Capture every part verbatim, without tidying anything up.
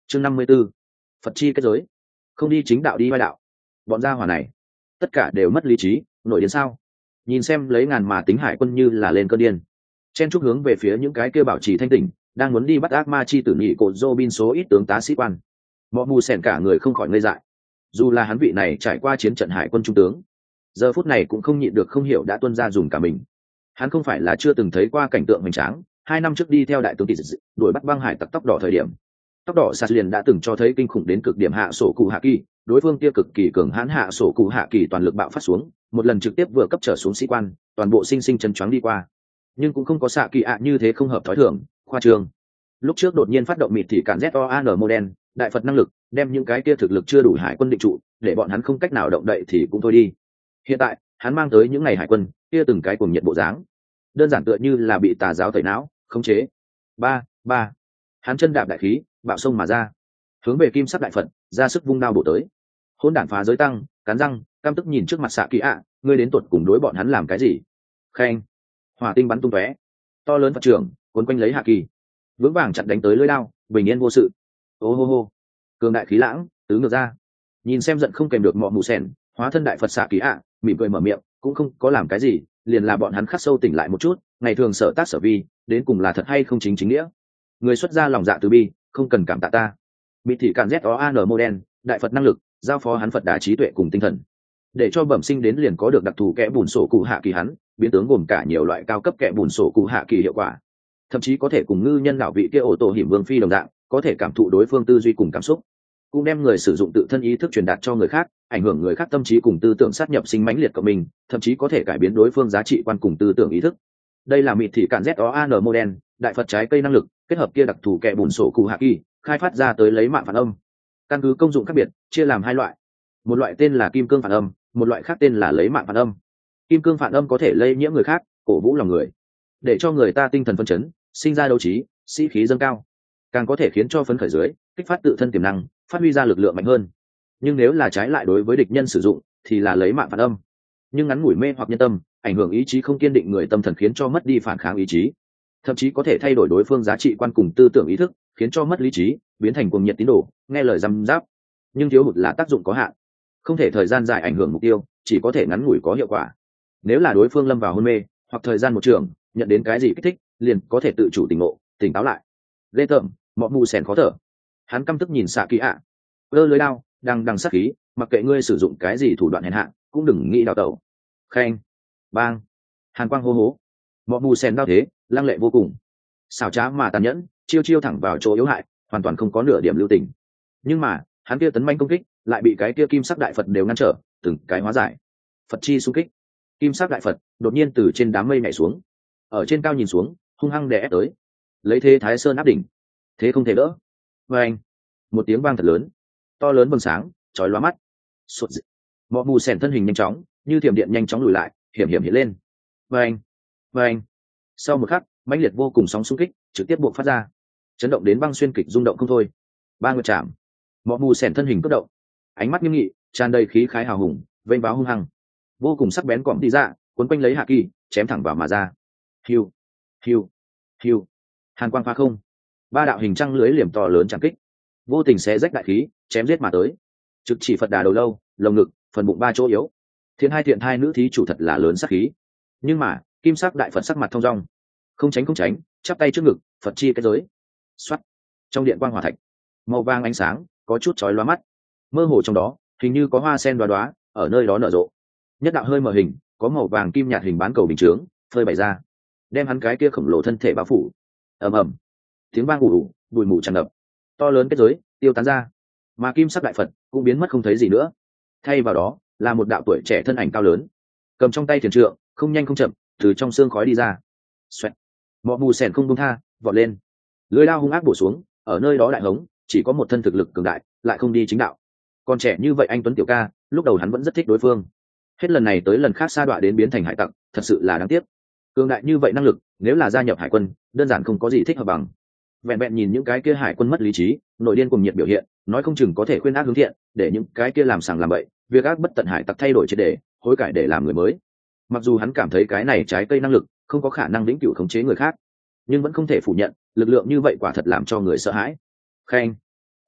chương năm mươi b ố Phật chi kết giới, không đi chính đạo đi vai đạo. Bọn gia hỏa này tất cả đều mất lý trí, nổi đến sao? Nhìn xem lấy ngàn mà tính hải quân như là lên cơn điên, chen chúc hướng về phía những cái kia bảo trì thanh tỉnh, đang muốn đi bắt ác ma chi tử nhị cột Robin số ít tướng tá sĩ quan. Mọ mù sèn cả người không khỏi ngây dại. Dù là hắn vị này trải qua chiến trận hải quân trung tướng, giờ phút này cũng không nhịn được không hiểu đã tuân ra dùng cả mình. Hắn không phải là chưa từng thấy qua cảnh tượng hoành tráng, hai năm trước đi theo đại tướng tỷ đuổi bắt băng hải tặc tóc đỏ thời điểm, tóc đỏ sạt liền đã từng cho thấy kinh khủng đến cực điểm hạ sổ cụ hạ kỳ, đối phương kia cực kỳ cường hãn hạ sổ cụ hạ kỳ toàn lực bạo phát xuống, một lần trực tiếp vừa cấp trở xuống sĩ quan, toàn bộ sinh sinh chân choáng đi qua. Nhưng cũng không có xạ kỳ ạ như thế không hợp thói thường, khoa trương. Lúc trước đột nhiên phát động mịt thì cản Z O A N model, đại Phật năng lực, đem những cái kia thực lực chưa đủ hải quân định trụ, để bọn hắn không cách nào động đậy thì cũng thôi đi. Hiện tại, hắn mang tới những ngày hải quân, kia từng cái cuồng nhiệt bộ dáng, đơn giản tựa như là bị tà giáo tẩy não, khống chế. Ba, ba. Hắn chân đạp đại khí, bạo sông mà ra, hướng về kim sắc đại Phật, ra sức vung đao bổ tới. Hỗn đản phá giới tăng, cắn răng, căm tức nhìn trước mặt xạ kỳ ạ, ngươi đến tuột cùng đối bọn hắn làm cái gì? Khen. Hỏa tinh bắn tung tóe, to lớn Phật trưởng cuốn quanh lấy hạ kỳ, vững vàng chặn đánh tới lưỡi đao, bình yên vô sự. Ô hô hô, cường đại khí lãng tứ ngược ra, nhìn xem giận không kèm được mọ mù sèn, hóa thân đại Phật xạ kỳ ạ, mỉm cười mở miệng, cũng không có làm cái gì, liền là bọn hắn khắc sâu tỉnh lại một chút, ngày thường sở tác sở vi, đến cùng là thật hay không chính chính nghĩa. Người xuất ra lòng dạ từ bi, không cần cảm tạ ta. Mị thị cản Z O A N model, đại Phật năng lực, giao phó hắn Phật đà trí tuệ cùng tinh thần, để cho bẩm sinh đến liền có được đặc thù kẽ bùn sổ cụ hạ kỳ hắn, biến tướng gồm cả nhiều loại cao cấp kẽ bùn sổ cụ hạ kỳ hiệu quả, thậm chí có thể cùng ngư nhân đạo vị kia ổ tổ hiểm vương phi đồng dạng, có thể cảm thụ đối phương tư duy cùng cảm xúc, cũng đem người sử dụng tự thân ý thức truyền đạt cho người khác, ảnh hưởng người khác tâm trí cùng tư tưởng sát nhập sinh mãnh liệt của mình, thậm chí có thể cải biến đối phương giá trị quan cùng tư tưởng ý thức. Đây là mịt thị cản Z O A N model, đại Phật trái cây năng lực, kết hợp kia đặc thù kẽ bùn sổ cụ hạ kỳ, khai phát ra tới lấy mạng phản âm. Căn cứ công dụng khác biệt, chia làm hai loại. Một loại tên là kim cương phản âm, một loại khác tên là lấy mạng phản âm. Kim cương phản âm có thể lây nhiễm người khác, cổ vũ lòng người, để cho người ta tinh thần phấn chấn, sinh ra đấu trí, sĩ khí dâng cao, càng có thể khiến cho phấn khởi dưới, kích phát tự thân tiềm năng, phát huy ra lực lượng mạnh hơn. Nhưng nếu là trái lại đối với địch nhân sử dụng, thì là lấy mạng phản âm, nhưng ngắn ngủi mê hoặc nhân tâm, ảnh hưởng ý chí không kiên định người tâm thần, khiến cho mất đi phản kháng ý chí, thậm chí có thể thay đổi đối phương giá trị quan cùng tư tưởng ý thức, khiến cho mất lý trí, biến thành cuồng nhiệt tín đồ, nghe lời răm giáp. Nhưng thiếu hụt là tác dụng có hạn, không thể thời gian dài ảnh hưởng mục tiêu, chỉ có thể ngắn ngủi có hiệu quả. Nếu là đối phương lâm vào hôn mê hoặc thời gian một trường nhận đến cái gì kích thích, liền có thể tự chủ tỉnh ngộ, tỉnh táo lại. Ghê tởm, mọ mù sèn khó thở. Hắn căm tức nhìn xạ kỳ ạ, cơ lưới đao đang đằng sát khí, mặc kệ ngươi sử dụng cái gì thủ đoạn hèn hạ, cũng đừng nghĩ đào tẩu. Khen, bang, hàn quang hô hố, mọ mù sèn đao thế lăng lệ vô cùng, xảo trá mà tàn nhẫn, chiêu chiêu thẳng vào chỗ yếu hại, hoàn toàn không có nửa điểm lưu tình. Nhưng mà hắn kia tấn manh công kích lại bị cái kia kim sắc đại Phật đều ngăn trở, từng cái hóa giải. Phật chi xung kích, kim sắc đại Phật đột nhiên từ trên đám mây nhảy xuống, ở trên cao nhìn xuống, hung hăng đè ép tới, lấy thế thái sơn áp đỉnh, thế không thể đỡ. Và anh, một tiếng vang thật lớn, to lớn vầng sáng chói lóa mắt, sụt dị. Mọ mù sèn thân hình nhanh chóng như thiểm điện nhanh chóng lùi lại, hiểm hiểm hiện lên. Và anh, và anh, sau một khắc, mãnh liệt vô cùng sóng xung kích trực tiếp buộc phát ra, chấn động đến băng xuyên kịch rung động không thôi. Ba nguyệt chạm, mọ mù sèn thân hình cất động, ánh mắt nghiêm nghị, tràn đầy khí khái hào hùng, vênh váo hung hăng, vô cùng sắc bén cọm đi ra, cuốn quanh lấy hạ kỳ, chém thẳng vào mà ra. Hiu, hiu, hiu, hàn quang phá không, ba đạo hình trăng lưới liềm to lớn chạm kích, vô tình xé rách đại khí, chém giết mà tới, trực chỉ Phật đà đầu lâu, lồng ngực, phần bụng ba chỗ yếu. Thiên hai thiện hai nữ thí chủ thật là lớn sắc khí. Nhưng mà kim sắc đại Phật sắc mặt thông dong, không tránh không tránh, chắp tay trước ngực, Phật chi cái giới. Xoát, trong điện quang hỏa thạch, màu vàng ánh sáng có chút chói lóa mắt, mơ hồ trong đó hình như có hoa sen đoá đoá ở nơi đó nở rộ. Nhất đạo hơi mở hình, có màu vàng kim nhạt hình bán cầu bình chướng phơi bày ra, đem hắn cái kia khổng lồ thân thể bao phủ. Ầm ầm, tiếng vang ù ù, bụi mù tràn ngập, to lớn kết giới tiêu tán ra, mà kim sắc đại Phật cũng biến mất không thấy gì nữa. Thay vào đó là một đạo tuổi trẻ thân ảnh cao lớn, cầm trong tay thiền trượng, không nhanh không chậm từ trong xương khói đi ra. Xoẹt, mọ mù sèn không buông tha, vọt lên, lưỡi đao hung ác bổ xuống, ở nơi đó đại hống, chỉ có một thân thực lực cường đại, lại không đi chính đạo. Còn trẻ như vậy anh tuấn tiểu ca, lúc đầu hắn vẫn rất thích đối phương, hết lần này tới lần khác sa đọa đến biến thành hải tặc, thật sự là đáng tiếc. Cường đại như vậy năng lực, nếu là gia nhập hải quân, đơn giản không có gì thích hợp bằng. Vẹn vẹn nhìn những cái kia hải quân mất lý trí, nội điên cùng nhiệt biểu hiện, nói không chừng có thể khuyên ác hướng thiện, để những cái kia làm sàng làm bậy, việc ác bất tận hải tặc thay đổi triệt để, hối cải để làm người mới. Mặc dù hắn cảm thấy cái này trái cây năng lực không có khả năng vĩnh cửu khống chế người khác, nhưng vẫn không thể phủ nhận, lực lượng như vậy quả thật làm cho người sợ hãi. Khen,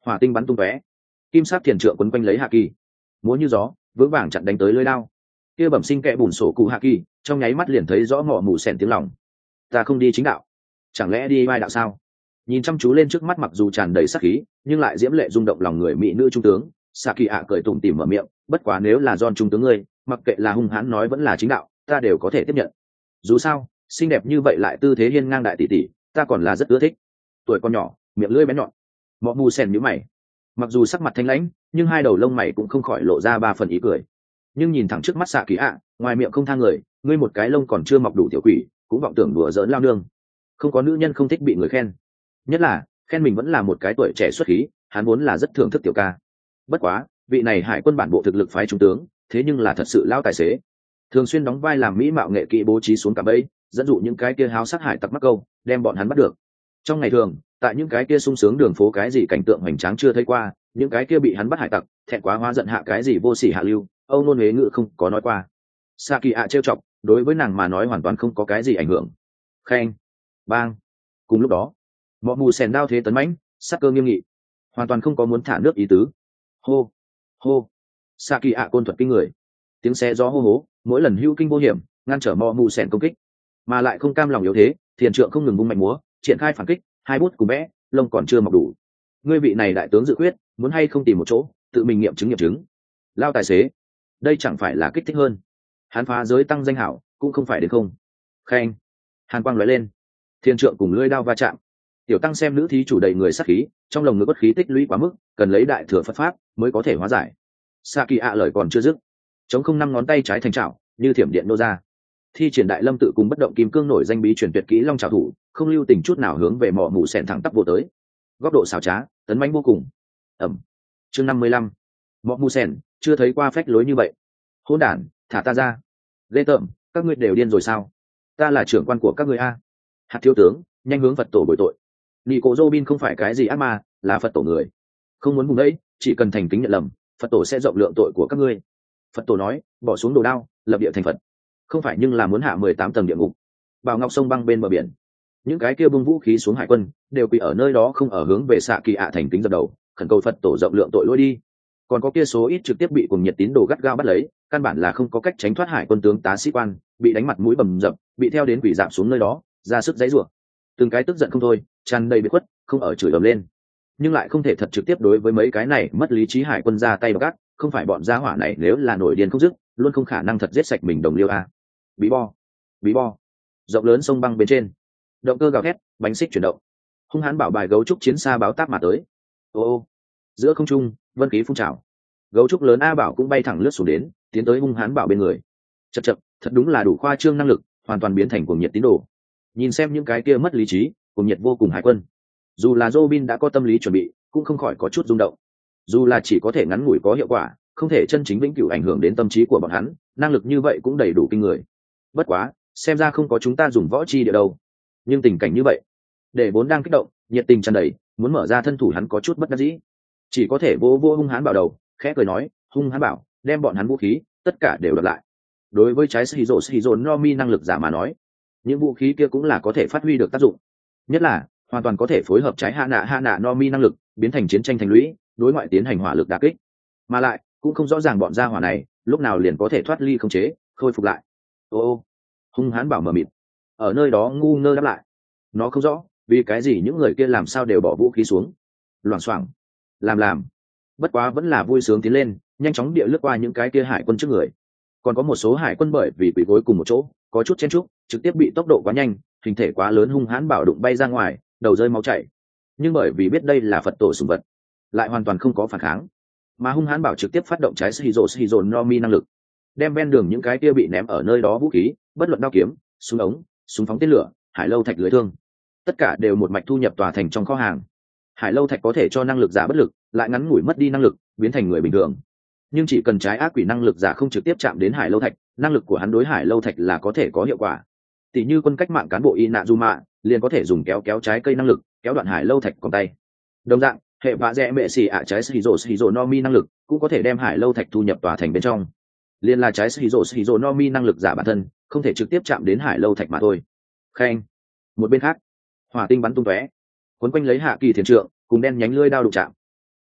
hỏa tinh bắn tung tóe, kim sắc thiền trượng quấn quanh lấy hạ kỳ, múa như gió vững vàng chặn đánh tới lưới đao. Kia bẩm sinh kẽ bùn sổ cụ hạ kỳ trong nháy mắt liền thấy rõ mỏ mù sèn tiếng lòng. Ta không đi chính đạo, chẳng lẽ đi vai đạo sao? Nhìn chăm chú lên trước mắt mặc dù tràn đầy sát khí nhưng lại diễm lệ rung động lòng người mỹ nữ trung tướng xạ kỳ ạ cười tủm tỉm mở miệng, bất quá nếu là John trung tướng ngươi, mặc kệ là hung hãn nói vẫn là chính đạo, ta đều có thể tiếp nhận. Dù sao xinh đẹp như vậy lại tư thế hiên ngang đại tỷ tỷ, ta còn là rất ưa thích. Tuổi con nhỏ miệng lưỡi bén nhọn, mọ mù sen nhíu mày, mặc dù sắc mặt thanh lãnh nhưng hai đầu lông mày cũng không khỏi lộ ra ba phần ý cười. Nhưng nhìn thẳng trước mắt xạ kỳ ạ, ngoài miệng không tha người, ngươi một cái lông còn chưa mọc đủ tiểu quỷ cũng vọng tưởng đùa giỡn lao nương. Không có nữ nhân không thích bị người khen, nhất là khen mình vẫn là một cái tuổi trẻ xuất khí, hắn vốn là rất thưởng thức tiểu ca. Bất quá vị này hải quân bản bộ thực lực phái trung tướng thế nhưng là thật sự lao tài xế, thường xuyên đóng vai làm mỹ mạo nghệ kỹ bố trí xuống cả bẫy, dẫn dụ những cái kia háo sát hải tặc mắc câu, đem bọn hắn bắt được. Trong ngày thường tại những cái kia sung sướng đường phố cái gì cảnh tượng hoành tráng chưa thấy qua, những cái kia bị hắn bắt hải tặc thẹn quá hóa giận hạ cái gì vô sỉ hạ lưu, âu nôn huế ngữ không có nói qua. Saki ạ trêu chọc đối với nàng mà nói hoàn toàn không có cái gì ảnh hưởng. Khen bang. Cùng lúc đó mọ mù sèn đao thế tấn mãnh, sắc cơ nghiêm nghị, hoàn toàn không có muốn thả nước ý tứ. Hô hô. Saki ạ côn thuật kinh người, tiếng xe gió hô hố mỗi lần hưu kinh vô hiểm ngăn trở mọ mù sèn công kích, mà lại không cam lòng yếu thế, thiền trượng không ngừng vung mạnh múa triển khai phản kích, hai bút cùng vẽ lông còn chưa mọc đủ. Ngươi vị này đại tướng dự quyết muốn hay không tìm một chỗ tự mình nghiệm chứng nghiệm chứng. Lao tài xế, đây chẳng phải là kích thích hơn, hắn phá giới tăng danh hảo cũng không phải đến không. Khen hàn quang lóe lên, thiên trượng cùng lưỡi đao va chạm. Tiểu tăng xem nữ thí chủ đầy người sát khí, trong lồng ngực bất khí tích lũy quá mức, cần lấy đại thừa Phật pháp mới có thể hóa giải. Saki ạ lời còn chưa dứt, chống không năm ngón tay trái thành trảo như thiểm điện nô ra, thi triển đại lâm tự cùng bất động kim cương nổi danh bí truyền tuyệt kỹ long trảo thủ, không lưu tình chút nào hướng về mỏ mù sèn thẳng tắp vô tới. Góc độ xảo trá tấn mãnh vô cùng. Ẩm. Chương năm mươi lăm. Mỏ mù sèn chưa thấy qua phách lối như vậy. Hỗn đản, thả ta ra. Lê tởm, các ngươi đều điên rồi sao? Ta là trưởng quan của các ngươi a. Hạt thiếu tướng, nhanh hướng Phật tổ bồi tội. Nico Robin không phải cái gì ác ma, là Phật tổ người. Không muốn vùng đấy, chỉ cần thành kính nhận lầm, Phật tổ sẽ rộng lượng tội của các ngươi. Phật tổ nói, bỏ xuống đồ đao, lập địa thành Phật. Không phải nhưng là muốn hạ mười tám tầng địa ngục. Bảo ngọc sông băng bên bờ biển, những cái kia bung vũ khí xuống hải quân đều quỳ ở nơi đó không ở hướng về xạ kỳ ạ thành kính dập đầu, khẩn cầu Phật tổ rộng lượng tội lỗi đi. Còn có kia số ít trực tiếp bị cùng nhiệt tín đồ gắt gao bắt lấy, căn bản là không có cách tránh thoát hải quân tướng tá sĩ quan, bị đánh mặt mũi bầm dập, bị theo đến quỷ dạp xuống nơi đó, ra sức giãy giụa. Từng cái tức giận không thôi, tràn đầy biệt khuất, không ở chửi ầm lên, nhưng lại không thể thật trực tiếp đối với mấy cái này mất lý trí hải quân ra tay gắt, không phải bọn gia hỏa này nếu là nổi điên không dứt, luôn không khả năng thật giết sạch mình đồng liêu a. Bí bo, bí bo. Rộng lớn sông băng bên trên, động cơ gào thét, bánh xích chuyển động, hung hãn bảo bài gấu trúc chiến xa báo táp mà tới. Ô ô. Giữa không trung vân khí phun trào, gấu trúc lớn a bảo cũng bay thẳng lướt xuống đến, tiến tới hung hãn bảo bên người. Chậc chậc, thật đúng là đủ khoa trương năng lực, hoàn toàn biến thành cuồng nhiệt tín đồ. Nhìn xem những cái kia mất lý trí cuồng nhiệt vô cùng hải quân, dù là Robin đã có tâm lý chuẩn bị cũng không khỏi có chút rung động. Dù là chỉ có thể ngắn ngủi có hiệu quả, không thể chân chính vĩnh cửu ảnh hưởng đến tâm trí của bọn hắn, năng lực như vậy cũng đầy đủ kinh người. Bất quá xem ra không có chúng ta dùng võ chi địa đâu. Nhưng tình cảnh như vậy để vốn đang kích động nhiệt tình tràn đầy muốn mở ra thân thủ hắn có chút bất đắc dĩ, chỉ có thể vô vô hung hãn bảo đầu khẽ cười nói, hung hãn bảo đem bọn hắn vũ khí tất cả đều đập lại. Đối với trái Shizuo Shizuo Nomi năng lực giả mà nói, những vũ khí kia cũng là có thể phát huy được tác dụng, nhất là hoàn toàn có thể phối hợp trái Hana Hana Nomi năng lực biến thành chiến tranh thành lũy, đối ngoại tiến hành hỏa lực đả kích, mà lại cũng không rõ ràng bọn gia hỏa này lúc nào liền có thể thoát ly khống chế khôi phục lại. Ô ô. Hung hãn bảo mờ mịt ở nơi đó ngu ngơ đáp lại, nó không rõ vì cái gì những người kia làm sao đều bỏ vũ khí xuống. Loảng xoảng làm làm, bất quá vẫn là vui sướng tiến lên, nhanh chóng địa lướt qua những cái kia hải quân trước người. Còn có một số hải quân bởi vì quỳ gối cùng một chỗ có chút chen chúc, trực tiếp bị tốc độ quá nhanh, hình thể quá lớn hung hãn bảo đụng bay ra ngoài, đầu rơi máu chảy. Nhưng bởi vì biết đây là Phật tổ sủng vật, lại hoàn toàn không có phản kháng, mà hung hãn bảo trực tiếp phát động trái Shizuo Shizuo Nomi năng lực, đem ven đường những cái kia bị ném ở nơi đó vũ khí, bất luận đao kiếm, súng ống, súng phóng tên lửa, hải lâu thạch lưới thương, tất cả đều một mạch thu nhập tòa thành trong kho hàng. Hải lâu thạch có thể cho năng lực giả bất lực, lại ngắn ngủi mất đi năng lực, biến thành người bình thường. Nhưng chỉ cần trái ác quỷ năng lực giả không trực tiếp chạm đến hải lâu thạch, năng lực của hắn đối hải lâu thạch là có thể có hiệu quả. Tỷ như quân cách mạng cán bộ Inazuma liền có thể dùng kéo kéo trái cây năng lực kéo đoạn hải lâu thạch còn tay. Đồng dạng, hệ vạ rẽ mẹ xì ạ trái Shizuo Shizuo Nomi năng lực cũng có thể đem hải lâu thạch thu nhập tòa thành bên trong. Liên là trái Shizuo Shizuo Nomi năng lực giả bản thân không thể trực tiếp chạm đến hải lâu thạch mà thôi. Khen. Một bên khác, hỏa tinh bắn tung tóe, quấn quanh lấy hạ kỳ thiền trượng cùng đen nhánh lưỡi đao đụng chạm.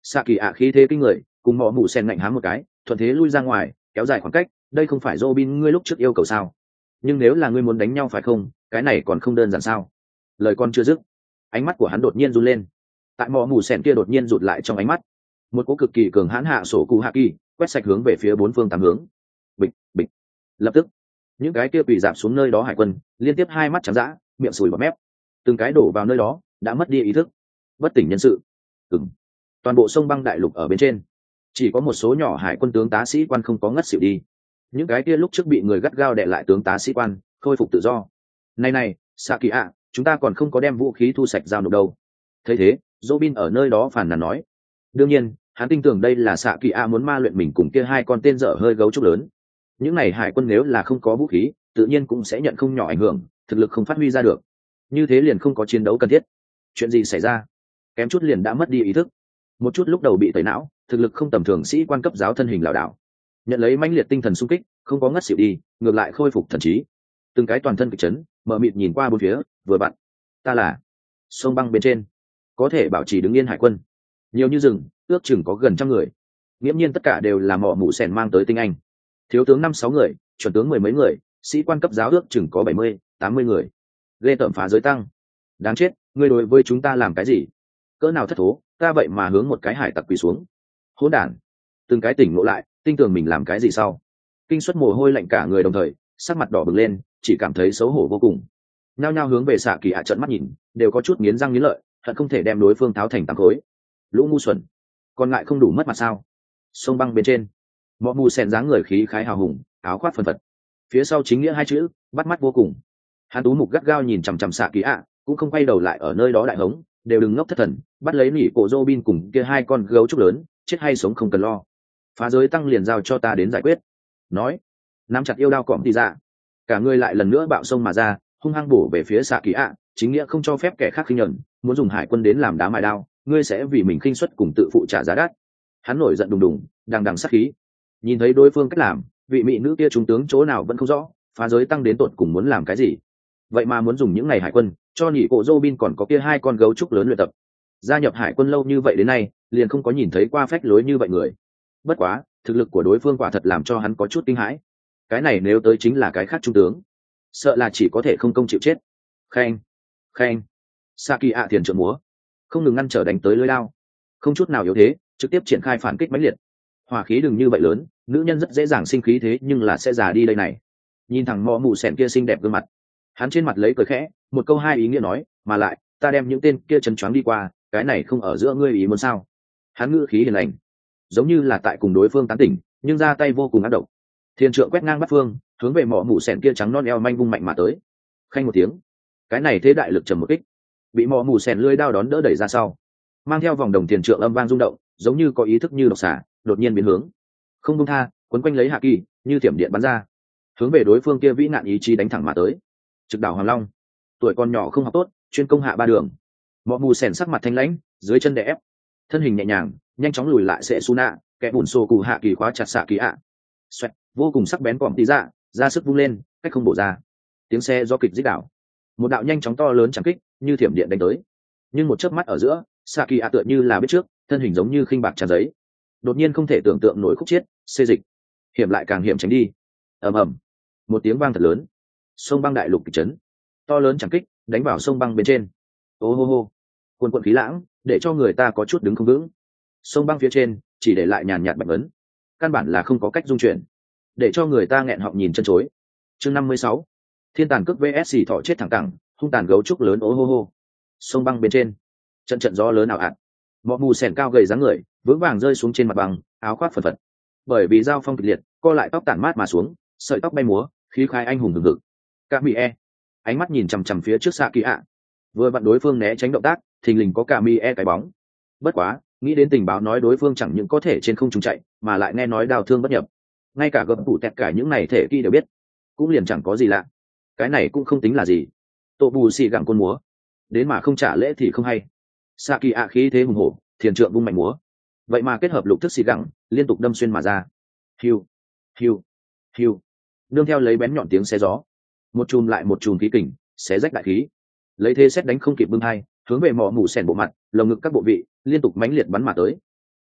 xạ kỳ ạ khí thế kinh người, cùng mỏ mù sen ngạnh hám một cái, thuận thế lui ra ngoài, kéo dài khoảng cách. Đây không phải Robin ngươi lúc trước yêu cầu sao? Nhưng nếu là ngươi muốn đánh nhau phải không? Cái này còn không đơn giản sao? Lời con chưa dứt, ánh mắt của hắn đột nhiên run lên. Tại mỏ mù sen kia đột nhiên rụt lại trong ánh mắt, một cỗ cực kỳ cường hãn hạ sổ cụ hạ kỳ quét sạch hướng về phía bốn phương tám hướng. Bịch bịch. Lập tức, những cái kia quỳ dạp xuống nơi đó hải quân liên tiếp hai mắt trắng dã, miệng sùi bọt mép, từng cái đổ vào nơi đó, đã mất đi ý thức, bất tỉnh nhân sự. Ừm. Toàn bộ sông băng đại lục ở bên trên, chỉ có một số nhỏ hải quân tướng tá sĩ quan không có ngất xỉu đi. Những cái kia lúc trước bị người gắt gao đè lại tướng tá sĩ quan khôi phục tự do. Này này, xạ kỳ ạ, chúng ta còn không có đem vũ khí thu sạch giao nộp đâu. Thấy thế, Robin ở nơi đó phàn nàn nói. Đương nhiên, hắn tin tưởng đây là xạ kỳ ạ muốn ma luyện mình cùng kia hai con tên dở hơi gấu trúc lớn. Những này hải quân nếu là không có vũ khí, tự nhiên cũng sẽ nhận không nhỏ ảnh hưởng, thực lực không phát huy ra được. Như thế liền không có chiến đấu cần thiết. Chuyện gì xảy ra? Kém chút liền đã mất đi ý thức. Một chút lúc đầu bị tẩy não, thực lực không tầm thường sĩ quan cấp giáo thân hình lảo đảo, nhận lấy mãnh liệt tinh thần xung kích, không có ngất xỉu đi, ngược lại khôi phục thần trí. Từng cái toàn thân kịch chấn, mở mịt nhìn qua bốn phía, vừa vặn, ta là sông băng bên trên, có thể bảo trì đứng yên hải quân, nhiều như rừng, ước chừng có gần trăm người. Nghiễm nhiên tất cả đều là mỏ mụ sèn mang tới tinh anh, thiếu tướng năm sáu người, chuẩn tướng mười mấy người, sĩ quan cấp giáo ước chừng có bảy mươi, tám mươi người. Lê tẩm phá giới tăng, đáng chết, ngươi đối với chúng ta làm cái gì? Cỡ nào thất thố, ta vậy mà hướng một cái hải tặc quỳ xuống. Hỗn đản. Từng cái tỉnh ngộ lại, tin tưởng mình làm cái gì sau, kinh suất mồ hôi lạnh cả người, đồng thời sắc mặt đỏ bừng lên, chỉ cảm thấy xấu hổ vô cùng. Nhao nhao hướng về xạ kỳ hạ trợn mắt nhìn, đều có chút nghiến răng nghiến lợi, hận không thể đem đối phương tháo thành tám khối. Lũ ngu xuẩn, còn ngại không đủ mất mặt sao? Sông băng bên trên, mọ mù sen dáng người khí khái hào hùng, áo khoác phần phật, phía sau chính nghĩa hai chữ bắt mắt vô cùng. Hắn tú mục gắt gao nhìn chằm chằm xạ kỳ hạ, cũng không quay đầu lại ở nơi đó đại hống, đều đừng ngốc thất thần, bắt lấy nỉ cổ Robin cùng kia hai con gấu trúc lớn, chết hay sống không cần lo. Phá giới tăng liền giao cho ta đến giải quyết. Nói, nắm chặt yêu đao cọm thì ra, cả người lại lần nữa bạo sông mà ra, hung hăng bổ về phía xạ kỳ ạ. Chính nghĩa không cho phép kẻ khác khinh nhẫn, muốn dùng hải quân đến làm đá mài đao, ngươi sẽ vì mình khinh suất cùng tự phụ trả giá đắt. Hắn nổi giận đùng đùng, đằng đằng sát khí. Nhìn thấy đối phương cách làm, vị mỹ nữ kia trung tướng chỗ nào vẫn không rõ, phá giới tăng đến tột cùng muốn làm cái gì. Vậy mà muốn dùng những ngày hải quân cho nhị cổ Robin còn có kia hai con gấu trúc lớn luyện tập. Gia nhập hải quân lâu như vậy đến nay, liền không có nhìn thấy qua phách lối như vậy người. Bất quá, thực lực của đối phương quả thật làm cho hắn có chút kinh hãi. Cái này nếu tới chính là cái khác trung tướng, sợ là chỉ có thể không công chịu chết. Khen, khen, Saki ạ thiền trượng múa, không ngừng ngăn trở đánh tới lưới lao, không chút nào yếu thế, trực tiếp triển khai phản kích mãnh liệt. Hỏa khí đừng như vậy lớn, nữ nhân rất dễ dàng sinh khí thế nhưng là sẽ già đi đây này. Nhìn thằng mọ mù sèn kia xinh đẹp gương mặt, hắn trên mặt lấy cười khẽ, một câu hai ý nghĩa nói, mà lại, ta đem những tên kia chấn choáng đi qua, cái này không ở giữa ngươi ý muốn sao? Hắn ngữ khí hiền lành, giống như là tại cùng đối phương tán tỉnh, nhưng ra tay vô cùng ác độc. Thiên trượng quét ngang bắt phương, hướng về mỏ mụ sèn kia trắng non eo manh vung mạnh mà tới. Khanh một tiếng, cái này thế đại lực trầm một kích, bị mỏ mụ sèn lưỡi đao đón đỡ đẩy ra sau, mang theo vòng đồng tiền trượng âm vang rung động, giống như có ý thức như độc xả, đột nhiên biến hướng, không buông tha, quấn quanh lấy hạ kỳ, như thiểm điện bắn ra, hướng về đối phương kia vĩ nạn ý chí đánh thẳng mà tới. Trực đảo Hoàng Long, tuổi còn nhỏ không học tốt, chuyên công hạ ba đường. Mỏ mù sèn sắc mặt thanh lãnh, dưới chân đè ép, thân hình nhẹ nhàng, nhanh chóng lùi lại sẽ su nạ, kẻ bùn xô cụ hạ kỳ khóa chặt xạ kỳ ạ. Xoẹt, vô cùng sắc bén cọm tí ra, ra sức vung lên, cách không bổ ra. Tiếng xe do kịch dích đảo, một đạo nhanh chóng to lớn chẳng kích, như thiểm điện đánh tới. Nhưng một chớp mắt ở giữa, xạ kỳ ạ tựa như là biết trước, thân hình giống như khinh bạc tràn giấy, đột nhiên không thể tưởng tượng nổi khúc chiết, xê dịch, hiểm lại càng hiểm tránh đi. Ầm ầm, một tiếng vang thật lớn, sông băng đại lục kịch chấn, to lớn chẳng kích đánh vào sông băng bên trên. Ô hô hô, cuồn cuộn khí lãng, để cho người ta có chút đứng không vững. Sông băng phía trên chỉ để lại nhàn nhạt bạch ấn, căn bản là không có cách dung chuyển, để cho người ta nghẹn họng nhìn chân chối. Chương năm mươi sáu, thiên tàn cước vs thọ chết thẳng cẳng, hung tàn gấu trúc lớn. Ô hô hô, sông băng bên trên trận trận gió lớn ảo ạt, mọ mù sèn cao gầy dáng người vững vàng rơi xuống trên mặt bằng, áo khoác phần phật, bởi vì giao phong kịch liệt, co lại tóc tản mát mà xuống, sợi tóc bay múa, khí khai anh hùng hừng hực. Cả mỹ e ánh mắt nhìn chằm chằm phía trước xạ kỳ ạ, vừa vặn đối phương né tránh động tác, thình lình có cả mi e cái bóng. Bất quá, nghĩ đến tình báo nói đối phương chẳng những có thể trên không trung chạy, mà lại nghe nói đào thương bất nhập, ngay cả gập phủ tẹt cả những này thể kỳ đều biết, cũng liền chẳng có gì lạ. Cái này cũng không tính là gì. Tổ bù xì gặng côn múa, đến mà không trả lễ thì không hay. Saki ạ khí thế hùng hổ, thiền trượng vung mạnh múa, vậy mà kết hợp lục thức xì gặng, liên tục đâm xuyên mà ra. Hiu, hiu, hiu, nương theo lấy bén nhọn tiếng xé gió, một chùm lại một chùm khí kình, xé rách đại khí, lấy thế xét đánh không kịp bưng hai, hướng về mỏ mù sèn bộ mặt, lồng ngực các bộ vị liên tục mãnh liệt bắn mà tới.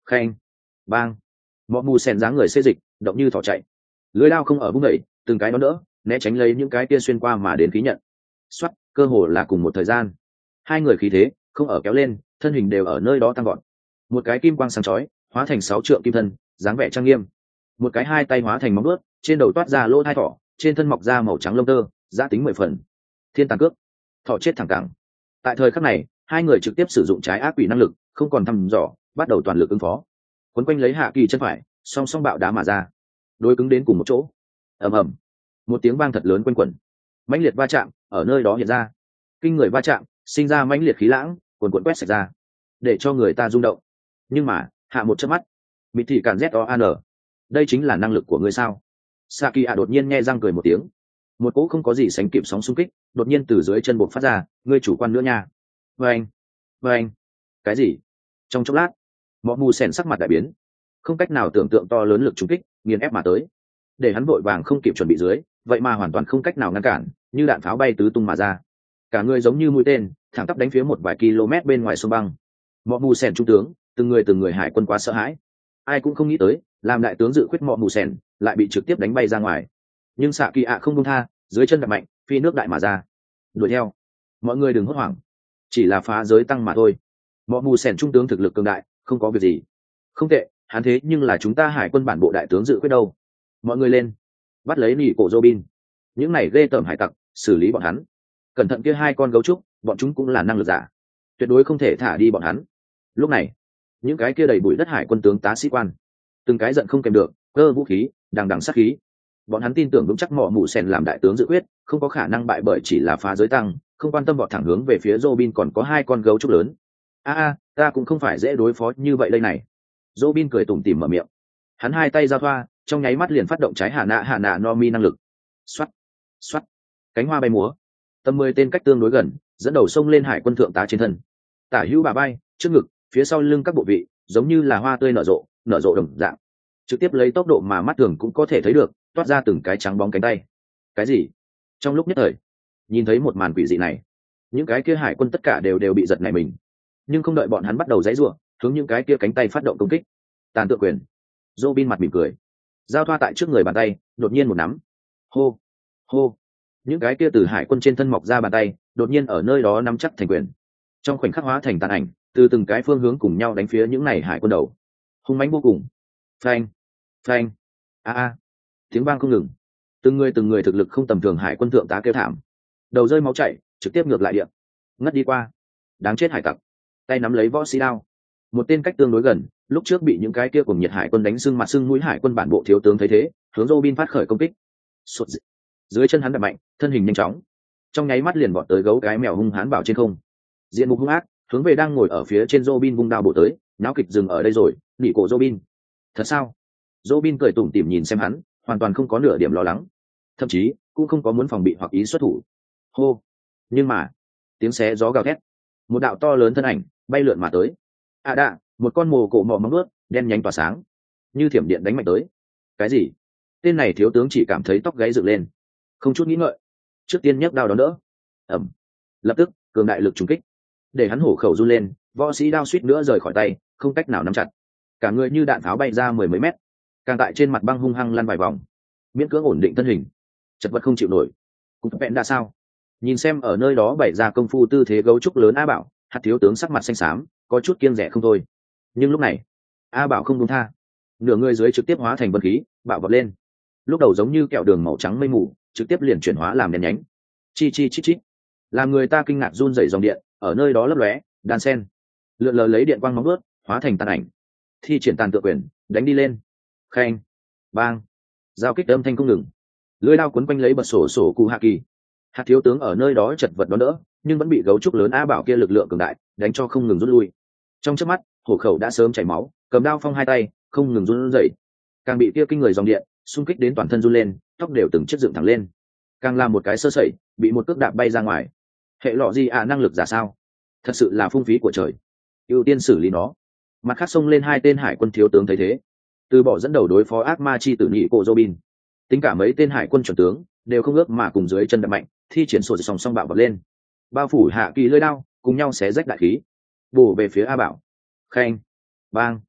Khen, bang. Mọ mù sen dáng người xê dịch, động như thỏ chạy. Lưới đao không ở vung đẩy, từng cái đó đỡ, né tránh lấy những cái kia xuyên qua mà đến khí nhận. Xoát, cơ hồ là cùng một thời gian. Hai người khí thế không ở kéo lên, thân hình đều ở nơi đó tăng gọn. Một cái kim quang sáng chói, hóa thành sáu trượng kim thân, dáng vẻ trang nghiêm. Một cái hai tay hóa thành móng vuốt, trên đầu toát ra lỗ hai thỏ, trên thân mọc ra màu trắng lông tơ, giá tính mười phần. Thiên tàn cước, thỏ chết thẳng cẳng. Tại thời khắc này, hai người trực tiếp sử dụng trái ác quỷ năng lực, không còn thăm dò, bắt đầu toàn lực ứng phó. Quấn quanh lấy hạ kỳ chân phải, song song bạo đá mà ra, đối cứng đến cùng một chỗ. Ầm ầm, một tiếng vang thật lớn quanh quẩn, mãnh liệt va chạm ở nơi đó hiện ra. Kinh người va chạm, sinh ra mãnh liệt khí lãng, cuồn cuộn quét sạch ra, để cho người ta rung động. Nhưng mà, hạ một chớp mắt, bị thị cản z o an, đây chính là năng lực của ngươi sao? Saki a đột nhiên nghe răng cười một tiếng, một cỗ không có gì sánh kịp sóng xung kích đột nhiên từ dưới chân buộc phát ra. Ngươi chủ quan nữa nha. Vâng, vâng. Cái gì? Trong chốc lát, mọ mù sèn sắc mặt đại biến, không cách nào tưởng tượng to lớn lực trúng kích nghiền ép mà tới, để hắn vội vàng không kịp chuẩn bị dưới, vậy mà hoàn toàn không cách nào ngăn cản, như đạn pháo bay tứ tung mà ra. Cả người giống như mũi tên thẳng tắp đánh phía một vài km bên ngoài sông băng. Mọ mù sèn trung tướng, từng người từng người hải quân quá sợ hãi, ai cũng không nghĩ tới làm đại tướng dự khuyết mọ mù sèn lại bị trực tiếp đánh bay ra ngoài. Nhưng xạ kỳ ạ không buông tha, dưới chân đập mạnh, phi nước đại mà ra, đuổi theo. Mọi người đừng hốt hoảng, chỉ là phá giới tăng mà thôi. Mọ mù sèn trung tướng thực lực cường đại, không có việc gì. Không tệ, hắn thế nhưng là chúng ta hải quân bản bộ đại tướng dự khuyết đâu. Mọi người lên, bắt lấy nỉ cổ Robin, những này ghê tởm hải tặc, xử lý bọn hắn. Cẩn thận kia hai con gấu trúc, bọn chúng cũng là năng lực giả, tuyệt đối không thể thả đi bọn hắn. Lúc này, những cái kia đầy bụi đất hải quân tướng tá sĩ quan, từng cái giận không kèm được, cơ vũ khí, đằng đằng sát khí. Bọn hắn tin tưởng vững chắc mọ mù sèn làm đại tướng dự quyết không có khả năng bại bởi chỉ là phá giới tăng, không quan tâm vọt thẳng hướng về phía Robin còn có hai con gấu trúc lớn. A a, ta cũng không phải dễ đối phó như vậy đây này. Robin cười tủm tỉm mở miệng, hắn hai tay giao thoa, trong nháy mắt liền phát động trái hạ nạ hạ nạ no mi năng lực. Xoát, xoát, cánh hoa bay múa, tầm mười tên cách tương đối gần, dẫn đầu xông lên hải quân thượng tá trên thân. Tả hữu bà bay, trước ngực, phía sau lưng các bộ vị, giống như là hoa tươi nở rộ, nở rộ đồng dạng, trực tiếp lấy tốc độ mà mắt thường cũng có thể thấy được, toát ra từng cái trắng bóng cánh tay. Cái gì? Trong lúc nhất thời, nhìn thấy một màn quỷ dị này, những cái kia hải quân tất cả đều đều bị giật nảy mình, nhưng không đợi bọn hắn bắt đầu giãy giụa, hướng những cái kia cánh tay phát động công kích. Tàn tượng quyền. Robin mặt mỉm cười, giao thoa tại trước người bàn tay, đột nhiên một nắm. Hô, hô. Những cái kia từ hải quân trên thân mọc ra bàn tay, đột nhiên ở nơi đó nắm chắc thành quyền. Trong khoảnh khắc hóa thành tàn ảnh, từ từng cái phương hướng cùng nhau đánh phía những này hải quân đầu. Hung mãnh vô cùng. Phanh, phanh. A a. Tiếng vang không ngừng, từng người từng người thực lực không tầm thường hải quân thượng tá kêu thảm, đầu rơi máu chảy, trực tiếp ngược lại điện, ngất đi qua. Đáng chết hải tặc, tay nắm lấy võ sĩ đao. Một tên cách tương đối gần, lúc trước bị những cái kia cùng nhiệt hải quân đánh sưng mặt sưng mũi hải quân bản bộ thiếu tướng thấy thế, hướng Robin phát khởi công kích. Sụt dị. Dưới chân hắn đập mạnh, thân hình nhanh chóng, trong nháy mắt liền vọt tới gấu cái mèo hung hãn bảo trên không. Diện mục hung ác, hướng về đang ngồi ở phía trên Robin vung đao bổ tới, náo kịch dừng ở đây rồi, nỉ cổ Robin. Thật sao? Robin cười tủm tỉm nhìn xem hắn, hoàn toàn không có nửa điểm lo lắng, thậm chí cũng không có muốn phòng bị hoặc ý xuất thủ. Hô. Nhưng mà, tiếng xé gió gào thét, một đạo to lớn thân ảnh bay lượn mà tới. À đạ, một con mồ cổ mọ móng ướt đen nhánh tỏa sáng, như thiểm điện đánh mạnh tới. Cái gì? Tên này thiếu tướng chỉ cảm thấy tóc gáy dựng lên, không chút nghĩ ngợi, trước tiên nhấc đao đón đỡ. Ẩm. Lập tức cường đại lực trùng kích để hắn hổ khẩu run lên, võ sĩ đao suýt nữa rời khỏi tay, không cách nào nắm chặt, cả người như đạn pháo bay ra mười mấy mét, càng tại trên mặt băng hung hăng lăn vài vòng, miễn cưỡng ổn định thân hình, chật vật không chịu nổi. Cục vẹn đã sao? Nhìn xem ở nơi đó bày ra công phu tư thế gấu trúc lớn A Bảo, hạt thiếu tướng sắc mặt xanh xám, có chút kiêng rẻ không thôi. Nhưng lúc này, A Bảo không buông tha, nửa người dưới trực tiếp hóa thành vân khí, bạo vọt lên. Lúc đầu giống như kẹo đường màu trắng mây mù, trực tiếp liền chuyển hóa làm đèn nhánh. Chi chi chít chít, làm người ta kinh ngạc run rẩy dòng điện, ở nơi đó lấp lóe, đan sen, lượn lờ lấy điện quang móng vuốt, hóa thành tàn ảnh. Thi triển tàn tượng quyền, đánh đi lên. Khen, bang, giao kích âm thanh không ngừng, lưỡi đao quấn quanh lấy bật sổ sổ cụ hạ kỳ. Hạt thiếu tướng ở nơi đó chật vật đón đỡ, nhưng vẫn bị gấu trúc lớn A Bảo kia lực lượng cường đại đánh cho không ngừng rút lui. Trong chớp mắt, hổ khẩu đã sớm chảy máu, cầm đao phong hai tay không ngừng run rẩy, càng bị kia kinh người dòng điện xung kích đến toàn thân run lên, tóc đều từng chiếc dựng thẳng lên, càng làm một cái sơ sẩy bị một cước đạp bay ra ngoài. Hệ lọ gì à, năng lực giả sao? Thật sự là phung phí của trời, ưu tiên xử lý nó. Mặt khác xông lên hai tên hải quân thiếu tướng thấy thế, từ bỏ dẫn đầu đối phó ác ma chi tử nhị cổ Robin, tính cả mấy tên hải quân chuẩn tướng đều không ước mà cùng dưới chân đập mạnh, thi triển sổ song song bạo vật lên, bao phủ hạ kỳ lưỡi đao cùng nhau xé rách đại khí, bổ về phía A Bảo. Khen, bang,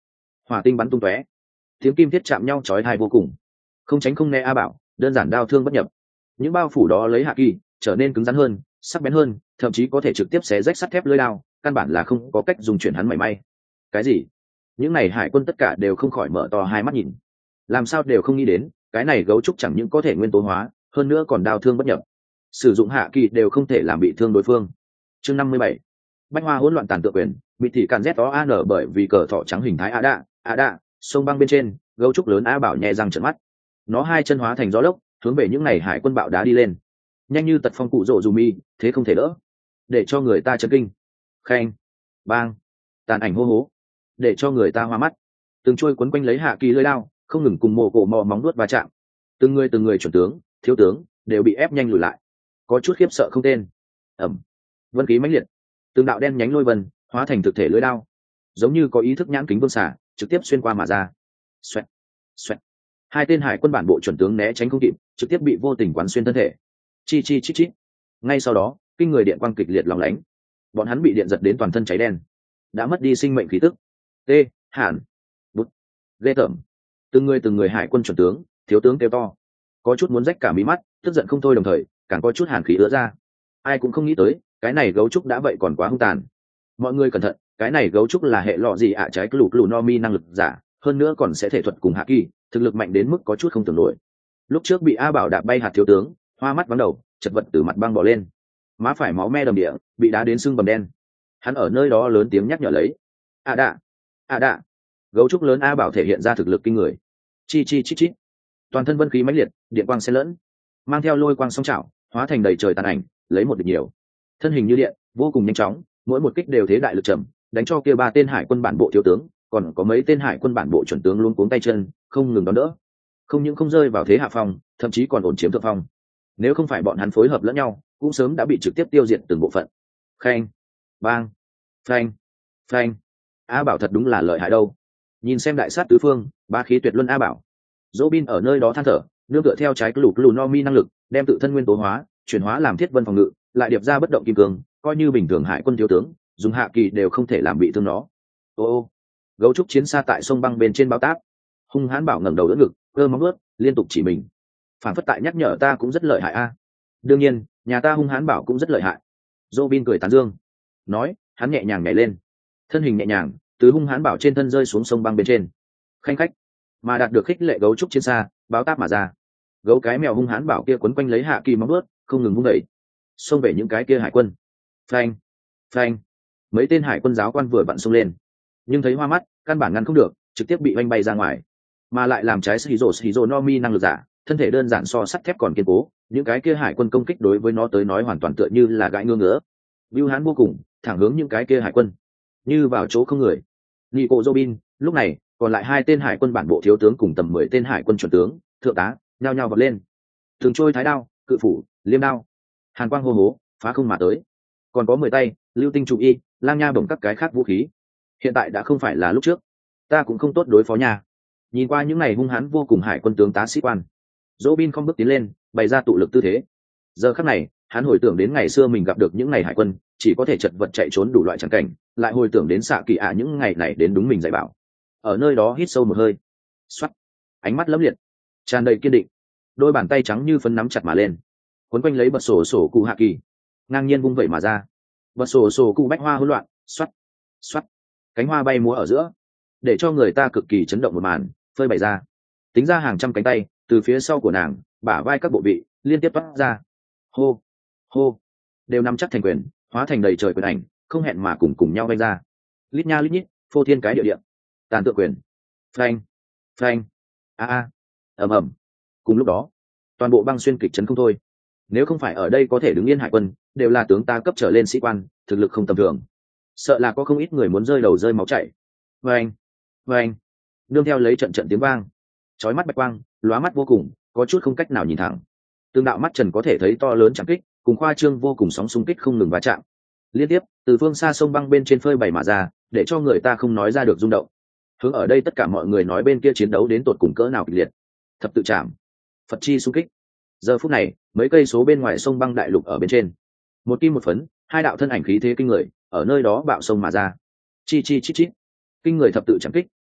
hỏa tinh bắn tung tóe, tiếng kim thiết chạm nhau chói tai vô cùng, không tránh không né a bảo đơn giản đao thương bất nhập. Những bao phủ đó lấy hạ kỳ trở nên cứng rắn hơn, sắc bén hơn, thậm chí có thể trực tiếp xé rách sắt thép lưỡi đao, căn bản là không có cách dùng chuyển hắn mảy may. Cái gì? Những này hải quân tất cả đều không khỏi mở to hai mắt nhìn, làm sao đều không nghĩ đến cái này gấu trúc chẳng những có thể nguyên tố hóa, hơn nữa còn đao thương bất nhập, sử dụng hạ kỳ đều không thể làm bị thương đối phương. Chương năm mươi bảy, bách hoa hỗn loạn tàn tượng quyền, bị thị càn z đó an bởi vì cờ thỏ trắng hình thái a đạ a đạ sông băng bên trên, gấu trúc lớn a bảo nhẹ răng trợn mắt, nó hai chân hóa thành gió lốc hướng về những này hải quân bạo đá đi lên, nhanh như tật phong cụ rộ dù mi, thế không thể đỡ, để cho người ta chấn kinh. Khen, bang, tàn ảnh hô hố, để cho người ta hoa mắt. Từng trôi quấn quanh lấy hạ kỳ lưỡi lao, không ngừng cùng mồ cổ mò móng nuốt va chạm. Từng người từng người chuẩn tướng, thiếu tướng đều bị ép nhanh lùi lại, có chút khiếp sợ không tên. Ẩm, vân khí mãnh liệt, từng đạo đen nhánh lôi vân hóa thành thực thể lưỡi lao, giống như có ý thức nhãn kính vương xả trực tiếp xuyên qua mà ra. Xoẹt, xoẹt. Hai tên hải quân bản bộ chuẩn tướng né tránh không kịp, trực tiếp bị vô tình quán xuyên thân thể. Chi chi chít chít. Ngay sau đó, kinh người điện quang kịch liệt lóng lánh, bọn hắn bị điện giật đến toàn thân cháy đen, đã mất đi sinh mệnh khí tức. T, hàn, bút, ghê tởm. Từng người từng người hải quân chuẩn tướng, thiếu tướng kêu to, có chút muốn rách cả mí mắt, tức giận không thôi, đồng thời càng có chút hàn khí ứa ra. Ai cũng không nghĩ tới, cái này gấu trúc đã vậy còn quá hung tàn. Mọi người cẩn thận, cái này gấu trúc là hệ lọ gì ạ, trái lù lù no mi năng lực giả, hơn nữa còn sẽ thể thuật cùng hạ kỳ, thực lực mạnh đến mức có chút không tưởng nổi. Lúc trước bị a bảo đạp bay hạt thiếu tướng, hoa mắt vắng đầu, chật vật từ mặt băng bỏ lên, má phải máu me đầm địa, bị đá đến sưng bầm đen. Hắn ở nơi đó lớn tiếng nhắc nhở lấy, a đạ, a đạ. Gấu trúc lớn a bảo thể hiện ra thực lực kinh người. Chi chi chít chít. Toàn thân vân khí mãnh liệt, điện quang xen lẫn, mang theo lôi quang song trảo, hóa thành đầy trời tàn ảnh, lấy một địch nhiều. Thân hình như điện, vô cùng nhanh chóng, mỗi một kích đều thế đại lực trầm, đánh cho kia ba tên hải quân bản bộ thiếu tướng, còn có mấy tên hải quân bản bộ chuẩn tướng luôn cuống tay chân, không ngừng đón đỡ. Không những không rơi vào thế hạ phong, thậm chí còn ổn chiếm thượng phong. Nếu không phải bọn hắn phối hợp lẫn nhau, cũng sớm đã bị trực tiếp tiêu diệt từng bộ phận. Khen, bang, phanh, phanh. A bảo thật đúng là lợi hại đâu. Nhìn xem đại sát tứ phương, ba khí tuyệt luân a bảo. Robin ở nơi đó than thở, nương tựa theo trái lục lù no mi năng lực, đem tự thân nguyên tố hóa, chuyển hóa làm thiết vân phòng ngự, lại điệp ra bất động kim cương, coi như bình thường hải quân thiếu tướng, dùng hạ kỳ đều không thể làm bị thương nó. Ô ô, gấu trúc chiến xa tại sông băng bên trên bao táp, hung hãn bảo ngẩng đầu đỡ ngực, cơ móng ướt, liên tục chỉ mình, phản phất tại nhắc nhở ta cũng rất lợi hại a. Đương nhiên, nhà ta hung hãn bảo cũng rất lợi hại. Robin cười tán dương, nói, hắn nhẹ nhàng nhảy lên, thân hình nhẹ nhàng từ hung hãn bảo trên thân rơi xuống sông băng bên trên, khanh khách, mà đạt được khích lệ gấu trúc chiến xa, báo táp mà ra. Gấu cái mèo hung hãn bảo kia quấn quanh lấy hạ kỳ móng ướt, không ngừng vung đẩy, xông về những cái kia hải quân. Phanh, phanh. Mấy tên hải quân giáo quan vừa vặn xông lên, nhưng thấy hoa mắt, căn bản ngăn không được, trực tiếp bị oanh bay ra ngoài. Mà lại làm trái Shizo Shizo no mi năng lực giả, thân thể đơn giản so sắt thép còn kiên cố, những cái kia hải quân công kích đối với nó tới nói hoàn toàn tựa như là gãi ngứa ngứa. Bưu hán vô cùng, thẳng hướng những cái kia hải quân, như vào chỗ không người. Nico Robin, lúc này, còn lại hai tên hải quân bản bộ thiếu tướng cùng tầm mười tên hải quân chuẩn tướng, thượng tá, nhao nhao vọt lên. Thường trôi thái đao, cự phủ, liêm đao, hàn quang hô hố, phá không mà tới. Còn có mười tay, lưu tinh trụ y, lang nha bổng các cái khác vũ khí. Hiện tại đã không phải là lúc trước, ta cũng không tốt đối phó nhà. Nhìn qua những ngày hung hãn vô cùng hải quân tướng tá sĩ quan, Robin không bước tiến lên, bày ra tụ lực tư thế. Giờ khắc này, hắn hồi tưởng đến ngày xưa mình gặp được những ngày hải quân, chỉ có thể chật vật chạy trốn đủ loại tràng cảnh, lại hồi tưởng đến xạ kỳ ạ những ngày này đến đúng mình dạy bảo. Ở nơi đó hít sâu một hơi, xoắt, ánh mắt lấp liệt, tràn đầy kiên định, đôi bàn tay trắng như phấn nắm chặt mà lên, quấn quanh lấy bật sổ sổ cụ hạ kỳ, ngang nhiên vung vẩy mà ra. Bật sổ sổ cụ bách hoa hỗn loạn, xoắt, xoắt, cánh hoa bay múa ở giữa, để cho người ta cực kỳ chấn động một màn phơi bày ra. Tính ra hàng trăm cánh tay từ phía sau của nàng, bả vai các bộ vị liên tiếp toát ra, hô hô, đều nắm chắc thành quyền, hóa thành đầy trời quyền ảnh, không hẹn mà cùng cùng nhau bay ra. Lít nha lít nhít, phô thiên cái địa địa, tàn tượng quyền, phanh phanh, a a, ầm ầm. Cùng lúc đó, toàn bộ băng xuyên kịch chấn không thôi. Nếu không phải ở đây có thể đứng yên hải quân, đều là tướng ta cấp trở lên sĩ quan, thực lực không tầm thường, sợ là có không ít người muốn rơi đầu rơi máu chảy. Vâng vâng, nương theo lấy trận trận tiếng vang, chói mắt bạch quang, lóa mắt vô cùng, có chút không cách nào nhìn thẳng. Tương đạo mắt trần có thể thấy to lớn chẳng kích, cùng khoa trương vô cùng sóng xung kích không ngừng va chạm, liên tiếp từ phương xa sông băng bên trên phơi bày mà ra, để cho người ta không nói ra được rung động. Hướng ở đây tất cả mọi người nói bên kia chiến đấu đến tột cùng cỡ nào kịch liệt. Thập tự trảm, Phật chi xung kích. Giờ phút này, mấy cây số bên ngoài sông băng đại lục ở bên trên, một kim một phấn, hai đạo thân ảnh khí thế kinh người ở nơi đó bạo sông mà ra. Chi chi chít chít, kinh người thập tự trảm kích,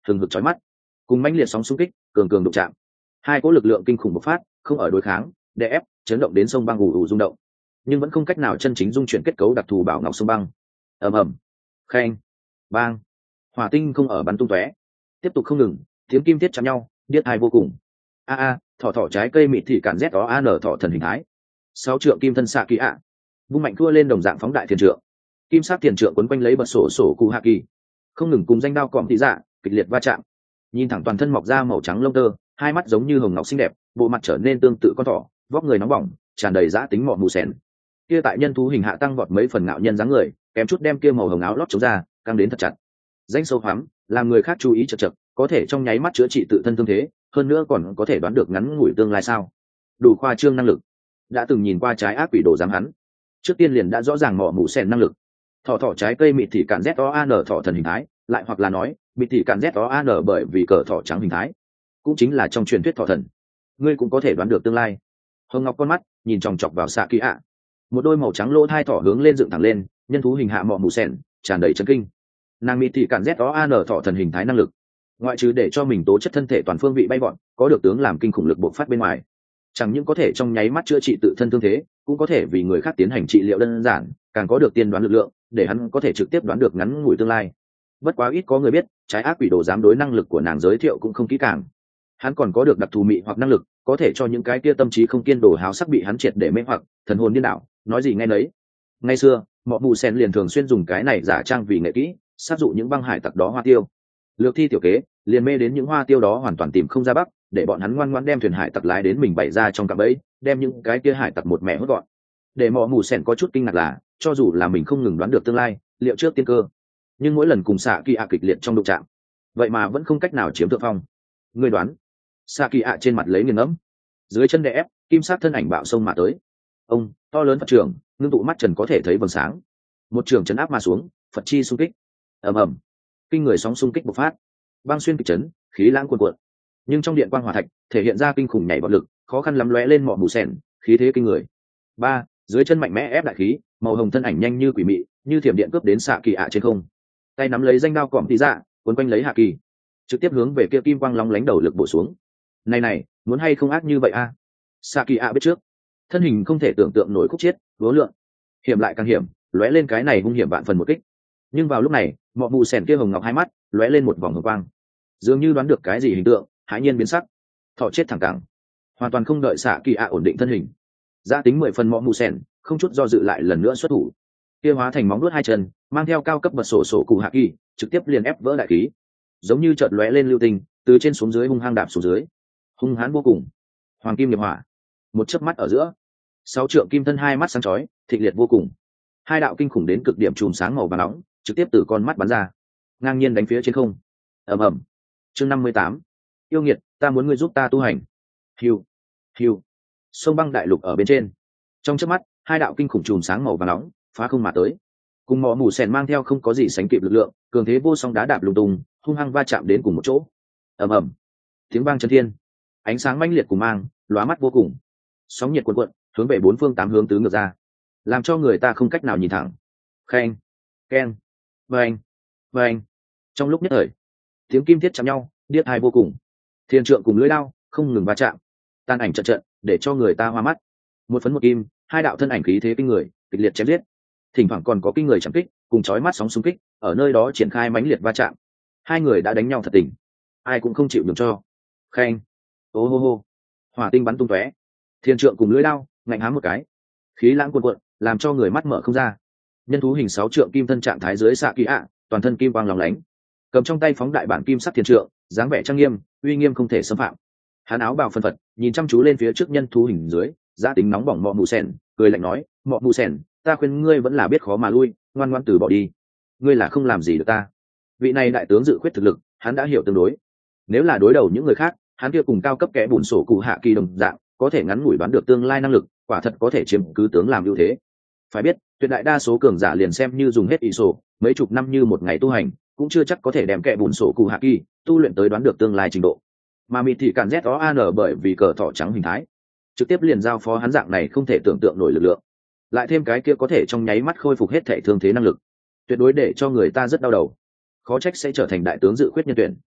thường hực chói mắt, cùng mãnh liệt sóng xung kích cường cường đụng chạm. Hai cỗ lực lượng kinh khủng bộc phát, không ở đối kháng, đè ép, chấn động đến sông băng ù ù rung động, nhưng vẫn không cách nào chân chính dung chuyển kết cấu đặc thù bảo ngọc sông băng. Ầm ầm, khen, bang, hỏa tinh không ở bắn tung tóe, tiếp tục không ngừng, tiếng kim tiết chạm nhau, điếc tai vô cùng. A a, thỏ thỏ trái cây mịt thì cản z đó an thỏ thần hình thái. Sáu trượng kim thân xạ kỳ ạ, vung mạnh thua lên đồng dạng phóng đại tiền trượng. Kim sắc tiền trượng quấn quanh lấy bật sổ sổ cụ hạ kỳ, không ngừng cùng danh đao cọm thị dạ kịch liệt va chạm. Nhìn thẳng toàn thân mọc ra màu trắng lông tơ, hai mắt giống như hồng ngọc xinh đẹp, bộ mặt trở nên tương tự con thỏ, vóc người nóng bỏng, tràn đầy dã tính mọ mù sèn. Kia tại nhân thú hình hạ tăng vọt mấy phần ngạo nhân dáng người, kém chút đem kia màu hồng áo lót chống ra, căng đến thật chặt. Danh sâu hoắm, làm người khác chú ý chật chật, có thể trong nháy mắt chữa trị tự thân thương thế, hơn nữa còn có thể đoán được ngắn ngủi tương lai sao? Đủ khoa trương năng lực. Đã từng nhìn qua trái ác quỷ đồ giám hắn, trước tiên liền đã rõ ràng mọ mù sèn năng lực. Thỏ thỏ trái cây mịt thì cản z o an thỏ thần hình thái, lại hoặc là nói mịt thì cản z o an bởi vì cờ thỏ trắng hình thái, cũng chính là trong truyền thuyết thỏ thần. Ngươi cũng có thể đoán được tương lai. Hồng ngọc con mắt nhìn chòng chọc vào xạ kỳ ạ, một đôi màu trắng lỗ hai thỏ hướng lên dựng thẳng lên, nhân thú hình hạ mọ mù sèn tràn đầy chấn kinh. Nàng mịt thì cản z o an thỏ thần hình thái năng lực, ngoại trừ để cho mình tố chất thân thể toàn phương vị bay vọt, có được tướng làm kinh khủng lực bộc phát bên ngoài, chẳng những có thể trong nháy mắt chữa trị tự thân thương thế, cũng có thể vì người khác tiến hành trị liệu đơn giản, càng có được tiên đoán lực lượng, để hắn có thể trực tiếp đoán được ngắn ngủi tương lai. Bất quá ít có người biết, trái ác quỷ đồ dám đối năng lực của nàng giới thiệu cũng không kỹ càng. Hắn còn có được đặc thù mị hoặc năng lực, có thể cho những cái kia tâm trí không kiên đồ háo sắc bị hắn triệt để mê hoặc, thần hồn điên đảo, nói gì nghe nấy. Ngày xưa, Mọ Mù Sen liền thường xuyên dùng cái này giả trang vì nghệ kỹ, sát dụ những băng hải tặc đó hoa tiêu. Lược thi tiểu kế, liền mê đến những hoa tiêu đó hoàn toàn tìm không ra bắc, để bọn hắn ngoan ngoãn đem thuyền hải tặc lái đến mình bày ra trong cạm bẫy, đem những cái kia hải tặc một mẹ hốt gọn. Để Mọ Mù Sen có chút kinh ngạc là, cho dù là mình không ngừng đoán được tương lai, liệu trước tiên cơ, nhưng mỗi lần cùng xạ kỳ ạ kịch liệt trong đụng chạm, vậy mà vẫn không cách nào chiếm thượng phong. Người đoán? Xạ kỳ ạ trên mặt lấy nghiền ngẫm, dưới chân đè ép, kim sát thân ảnh bạo sông mà tới. Ông to lớn Phật trường, ngưng tụ mắt trần có thể thấy vầng sáng, một trường chấn áp mà xuống, Phật chi xung kích, ầm ầm, kinh người sóng xung kích bộc phát, băng xuyên kịch chấn, khí lãng cuồn cuộn. Nhưng trong điện quang hỏa thạch thể hiện ra kinh khủng nhảy vọt lực, khó khăn lắm lóe lên Mọ Mù Sen, khí thế kinh người. Ba, dưới chân mạnh mẽ ép đại khí, màu hồng thân ảnh nhanh như quỷ mị, như thiểm điện cướp đến xạ kỳ ạ trên không, tay nắm lấy danh đao cọm tí dạ, cuốn quanh lấy hạ kỳ, trực tiếp hướng về kia kim quang long lánh đầu lực bổ xuống. Này này, muốn hay không ác như vậy a? À? Xạ kỳ ạ biết trước, thân hình không thể tưởng tượng nổi khúc chiết, vố lượng, hiểm lại càng hiểm, lóe lên cái này hung hiểm vạn phần một kích. Nhưng vào lúc này, Mọ Mù Sen kia hồng ngọc hai mắt lóe lên một vòng hồng quang, dường như đoán được cái gì hình tượng, hãi nhiên biến sắc, thọ chết thẳng cẳng, hoàn toàn không đợi xạ kỳ ạ ổn định thân hình, giá tính mười phần Mọ Mù Sen không chút do dự lại lần nữa xuất thủ, kia hóa thành móng đuốt hai chân, mang theo cao cấp bật sổ sổ cụ hạ kỳ, trực tiếp liền ép vỡ đại khí, giống như chợt lóe lên lưu tinh, từ trên xuống dưới hung hăng đạp xuống dưới, hung hãn vô cùng. Hoàng kim nghiệp hỏa, một chớp mắt ở giữa, sáu trượng kim thân hai mắt sáng chói, thịnh liệt vô cùng, hai đạo kinh khủng đến cực điểm chùm sáng màu vàng nóng trực tiếp từ con mắt bắn ra, ngang nhiên đánh phía trên không. Ầm ầm. Chương năm mươi tám, yêu nghiệt, ta muốn ngươi giúp ta tu hành. Hiu, hiu. Sông băng đại lục ở bên trên, trong chớp mắt, hai đạo kinh khủng chùm sáng màu vàng nóng phá không mà tới, cùng Mọ Mù Sen mang theo không có gì sánh kịp lực lượng, cường thế vô song đá đạp lung tung, hung hăng va chạm đến cùng một chỗ. Ầm ầm. Tiếng vang chấn thiên, ánh sáng mãnh liệt cùng mang, lóa mắt vô cùng, sóng nhiệt cuộn cuộn, hướng về bốn phương tám hướng tứ ngược ra, làm cho người ta không cách nào nhìn thẳng. Khen, keng, vang, vang. Trong lúc nhất thời, tiếng kim thiết chạm nhau, điếc tai vô cùng. Thiên trượng cùng lưỡi đao không ngừng va chạm, tan ảnh trận trận, để cho người ta hoa mắt. Một phấn một kim, hai đạo thân ảnh khí thế kinh người, kịch liệt chém giết. Thỉnh thoảng còn có kinh người chạm kích, cùng chói mắt sóng xung kích, ở nơi đó triển khai mãnh liệt va chạm. Hai người đã đánh nhau thật tình, ai cũng không chịu nhường cho. Khen, ô hô hô, hỏa tinh bắn tung tóe. Thiên trượng cùng lưỡi đao ngạnh hám một cái, khí lãng cuồn cuộn, làm cho người mắt mở không ra. Nhân thú hình sáu trượng kim thân trạng thái dưới xạ kỳ ạ, toàn thân kim quang lóng lánh, cầm trong tay phóng đại bản kim sắc thiên trượng, dáng vẻ trang nghiêm, uy nghiêm không thể xâm phạm. Hắn áo bào phân phật, nhìn chăm chú lên phía trước nhân thú hình dưới, giá tính nóng bỏng Mọ Mù Sen, cười lạnh nói, Mọ Mù Sen, ta khuyên ngươi vẫn là biết khó mà lui, ngoan ngoãn từ bỏ đi. Ngươi là không làm gì được ta. Vị này đại tướng dự khuyết thực lực, hắn đã hiểu tương đối. Nếu là đối đầu những người khác, hắn kia cùng cao cấp kẻ bùn sổ cụ hạ kỳ đồng dạng, có thể ngắn ngủi đoán được tương lai năng lực, quả thật có thể chiếm cứ tướng làm ưu thế. Phải biết, tuyệt đại đa số cường giả liền xem như dùng hết ý sổ, mấy chục năm như một ngày tu hành, cũng chưa chắc có thể đem kẻ bùn sổ cụ hạ kỳ tu luyện tới đoán được tương lai trình độ. Mà mịt thì cản z đó an bởi vì cờ thỏ trắng hình thái, trực tiếp liền giao phó hắn dạng này không thể tưởng tượng nổi lực lượng, lại thêm cái kia có thể trong nháy mắt khôi phục hết thể thương thế năng lực, tuyệt đối để cho người ta rất đau đầu, khó trách sẽ trở thành đại tướng dự khuyết nhân tuyển.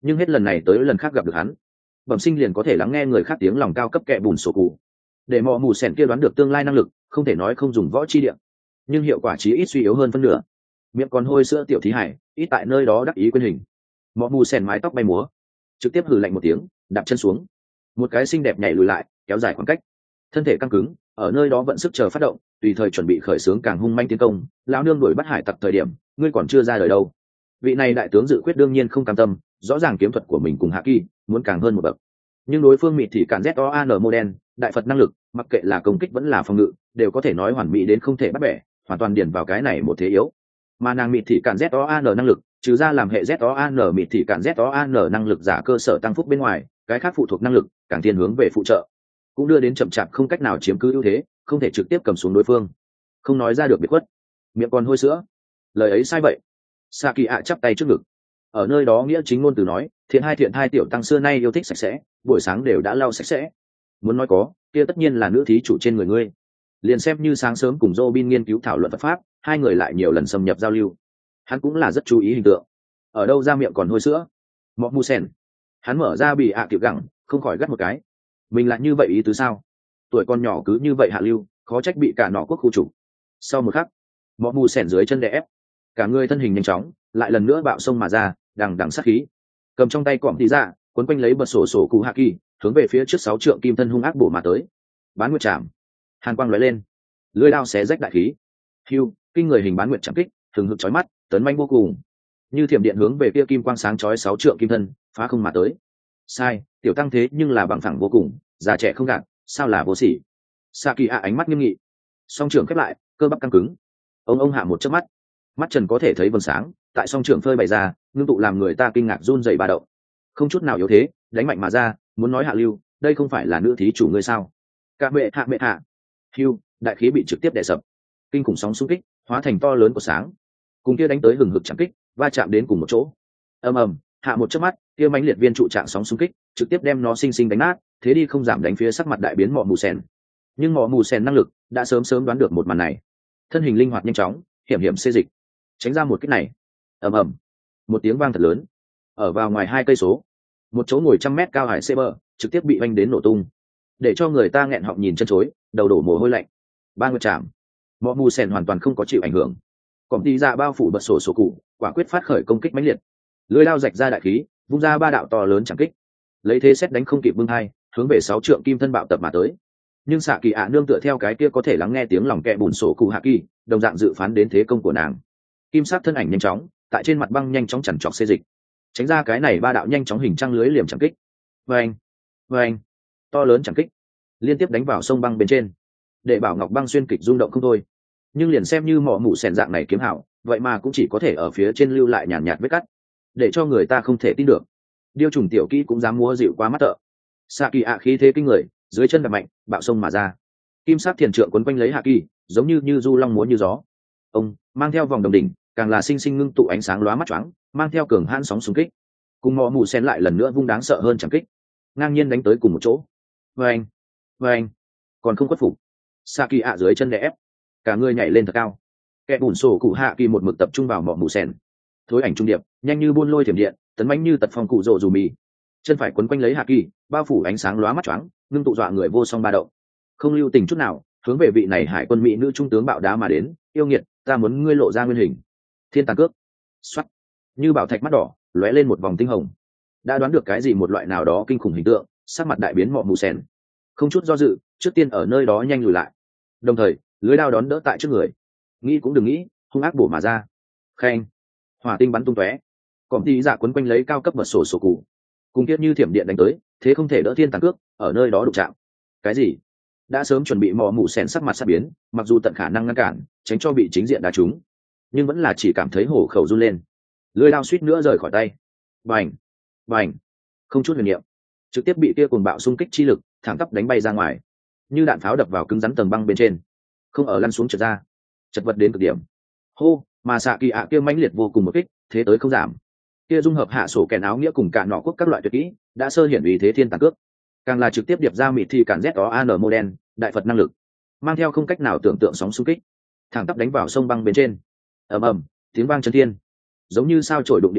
nhưng hết lần này tới lần khác gặp được hắn, bẩm sinh liền có thể lắng nghe người khác tiếng lòng cao cấp kẹ bùn sổ cụ. Để mò mù sèn kia đoán được tương lai năng lực, không thể nói không dùng võ chi điện, nhưng hiệu quả chí ít suy yếu hơn phân nửa. Miệng còn hôi sữa tiểu thí hải, ít tại nơi đó đắc ý quyên hình. Mọ mù sèn mái tóc bay múa, trực tiếp hừ lạnh một tiếng, đạp chân xuống, một cái xinh đẹp nhảy lùi lại, kéo dài khoảng cách, thân thể căng cứng, ở nơi đó vận sức chờ phát động, tùy thời chuẩn bị khởi xướng càng hung manh tiến công. Lão nương đuổi bắt hải tặc thời điểm, ngươi còn chưa ra đời đâu. Vị này đại tướng dự quyết đương nhiên không cam tâm, rõ ràng kiếm thuật của mình cùng hạ kỳ muốn càng hơn một bậc, nhưng đối phương mịt thì cản z o an mô đen đại phật năng lực, mặc kệ là công kích vẫn là phòng ngự, đều có thể nói hoàn mỹ đến không thể bắt bẻ, hoàn toàn điền vào cái này một thế yếu. Mà nàng mịt thì cản z o an năng lực, trừ ra làm hệ z o an mịt thì cản z o an năng lực giả cơ sở tăng phúc bên ngoài, cái khác phụ thuộc năng lực càng thiên hướng về phụ trợ, cũng đưa đến chậm chạp không cách nào chiếm cứ ưu thế, không thể trực tiếp cầm xuống đối phương, không nói ra được biệt khuất. Miệng còn hôi sữa, lời ấy sai vậy. Sa kỳ ạ chắp tay trước ngực, ở nơi đó nghĩa chính ngôn từ nói, thiện hai thiện hai tiểu tăng xưa nay yêu thích sạch sẽ, buổi sáng đều đã lau sạch sẽ. Muốn nói có, kia tất nhiên là nữ thí chủ trên người ngươi. Liền xem như sáng sớm cùng Robin nghiên cứu thảo luận Phật pháp, hai người lại nhiều lần xâm nhập giao lưu, hắn cũng là rất chú ý hình tượng. Ở đâu ra miệng còn hôi sữa? Mọ mu sen. Hắn mở ra bị ạ à gẳng, không khỏi gắt một cái. Mình lại như vậy ý tứ sao? Tuổi con nhỏ cứ như vậy hạ lưu, khó trách bị cả nọ quốc khu chủ. Sau một khắc, mọ mu sen dưới chân đè ép, cả người thân hình nhanh chóng, lại lần nữa bạo sông mà ra, đằng đằng sát khí, cầm trong tay cọm tí ra, quấn quanh lấy bật sổ sổ cụ hạ kỳ, hướng về phía trước sáu trượng kim thân hung ác bổ mà tới. Bán nguyệt chạm, hàn quang lóe lên, lưỡi đao xé rách đại khí. Hưu, kinh người hình bán nguyệt chạm kích, thường hực chói mắt, tấn manh vô cùng, như thiểm điện hướng về kia kim quang sáng chói sáu trượng kim thân, phá không mà tới. Sai, tiểu tăng thế nhưng là bằng phẳng vô cùng, già trẻ không gạt, sao là vô sỉ. Sa kỳ ạ ánh mắt nghiêm nghị, song trưởng khép lại, cơ bắp căng cứng. Ông ông hạ một chớp mắt, mắt trần có thể thấy vầng sáng tại song trưởng phơi bày ra, ngưng tụ làm người ta kinh ngạc run rẩy ba động, không chút nào yếu thế, đánh mạnh mà ra. Muốn nói hạ lưu, đây không phải là nữ thí chủ ngươi sao? Cả mẹ hạ mẹ hạ. Hưu, đại khí bị trực tiếp đè sập, kinh khủng sóng xung kích hóa thành to lớn của sáng, cùng kia đánh tới hừng hực chạm kích va chạm đến cùng một chỗ. Ầm ầm, hạ một chớp mắt, kia mãnh liệt viên trụ trạng sóng xung kích trực tiếp đem nó sinh sinh đánh nát, thế đi không giảm đánh phía sắc mặt đại biến mọ mù sen. Nhưng mọ mù sen năng lực đã sớm sớm đoán được một màn này, thân hình linh hoạt nhanh chóng, hiểm hiểm xê dịch, tránh ra một kích này. Ầm ầm, một tiếng vang thật lớn, ở vào ngoài hai cây số, một chỗ ngồi trăm mét cao hải xê bờ trực tiếp bị oanh đến nổ tung, để cho người ta nghẹn họng nhìn chân chối, đầu đổ mồ hôi lạnh. Ba người chạm, mọ mù sen hoàn toàn không có chịu ảnh hưởng, cọm tí ra bao phủ bật sổ sổ cụ, quả quyết phát khởi công kích mãnh liệt, lưỡi lao rạch ra đại khí, vung ra ba đạo to lớn chẳng kích, lấy thế xét đánh không kịp bưng hai, hướng về sáu trượng kim thân bạo tập mà tới. Nhưng xạ kỳ ạ nương tựa theo cái kia có thể lắng nghe tiếng lòng kẹ bùn sổ cụ hạ kỳ, đồng dạng dự phán đến thế công của nàng. Kim sắc thân ảnh nhanh chóng tại trên mặt băng nhanh chóng chằn trọc xê dịch, tránh ra cái này ba đạo nhanh chóng hình trăng lưới liềm chẳng kích. Vâng, vâng, to lớn chẳng kích liên tiếp đánh vào sông băng bên trên, để bảo ngọc băng xuyên kịch rung động không thôi. Nhưng liền xem như mỏ mụ sèn dạng này kiếm hảo, vậy mà cũng chỉ có thể ở phía trên lưu lại nhàn nhạt vết cắt, để cho người ta không thể tin được. Điêu trùng tiểu kỹ cũng dám múa dịu quá mắt thợ. Xạ kỳ ạ khí thế kinh người, dưới chân đập mạnh, bạo sông mà ra. Kim sắc thiền trượng quấn quanh lấy hạ kỳ, giống như như du long múa như gió. Ông mang theo vòng đồng đỉnh, càng là sinh sinh ngưng tụ ánh sáng lóa mắt choáng, mang theo cường hãn sóng xung kích, cùng mỏ mù sen lại lần nữa vung đáng sợ hơn chẳng kích, ngang nhiên đánh tới cùng một chỗ. Vâng, vâng, còn không khuất phục. Xạ kỳ ạ dưới chân đè ép, cả người nhảy lên thật cao, kẻ bùn sổ cụ hạ kỳ một mực tập trung vào mỏ mù sen, thối ảnh trung điệp, nhanh như buôn lôi thiểm điện, tấn mãnh như tật phong cụ rồ dù mì, chân phải quấn quanh lấy hạ kỳ, bao phủ ánh sáng lóa mắt choáng, ngưng tụ dọa người vô song ba động, không lưu tình chút nào hướng về vị này hải quân mỹ nữ trung tướng bạo đá mà đến. Yêu nghiệt, ta muốn ngươi lộ ra nguyên hình. Thiên tàn cước, xoắt, như bảo thạch mắt đỏ lóe lên một vòng tinh hồng. Đã đoán được cái gì một loại nào đó kinh khủng hình tượng, sắc mặt đại biến mọ mù sen, không chút do dự, trước tiên ở nơi đó nhanh lùi lại, đồng thời lưới đao đón đỡ tại trước người. Nghĩ cũng đừng nghĩ, hung ác bổ mà ra. Khen, hỏa tinh bắn tung tóe, cọm tí dạ quấn quanh lấy cao cấp vật sổ sổ cụ, cùng kiết như thiểm điện đánh tới, thế không thể đỡ thiên tàn cước, ở nơi đó đụng chạm. Cái gì? Đã sớm chuẩn bị mò mù sen sắc mặt sắc biến, mặc dù tận khả năng ngăn cản, tránh cho bị chính diện đá trúng, nhưng vẫn là chỉ cảm thấy hổ khẩu run lên, lưỡi đao suýt nữa rời khỏi tay. Bành, bành, không chút huyền niệm, trực tiếp bị kia cuồng bạo xung kích chi lực thẳng tắp đánh bay ra ngoài, như đạn pháo đập vào cứng rắn tầng băng bên trên, không ở lăn xuống trượt ra, chật vật đến cực điểm. Hô, mà xạ kỳ ạ kia mãnh liệt vô cùng một kích, thế tới không giảm. Kia dung hợp hạ sổ kèn áo nghĩa cùng cả nọ quốc các loại tuyệt kỹ, đã sơ hiển vì thế thiên tàn cước, càng là trực tiếp điệp ra mịt thì cản z đó an mô đen đại phật năng lực, mang theo không cách nào tưởng tượng sóng xung kích, thẳng tắp đánh vào sông băng bên trên. Ầm ầm, tiếng vang chấn thiên, giống như sao chổi đụng địa cầu,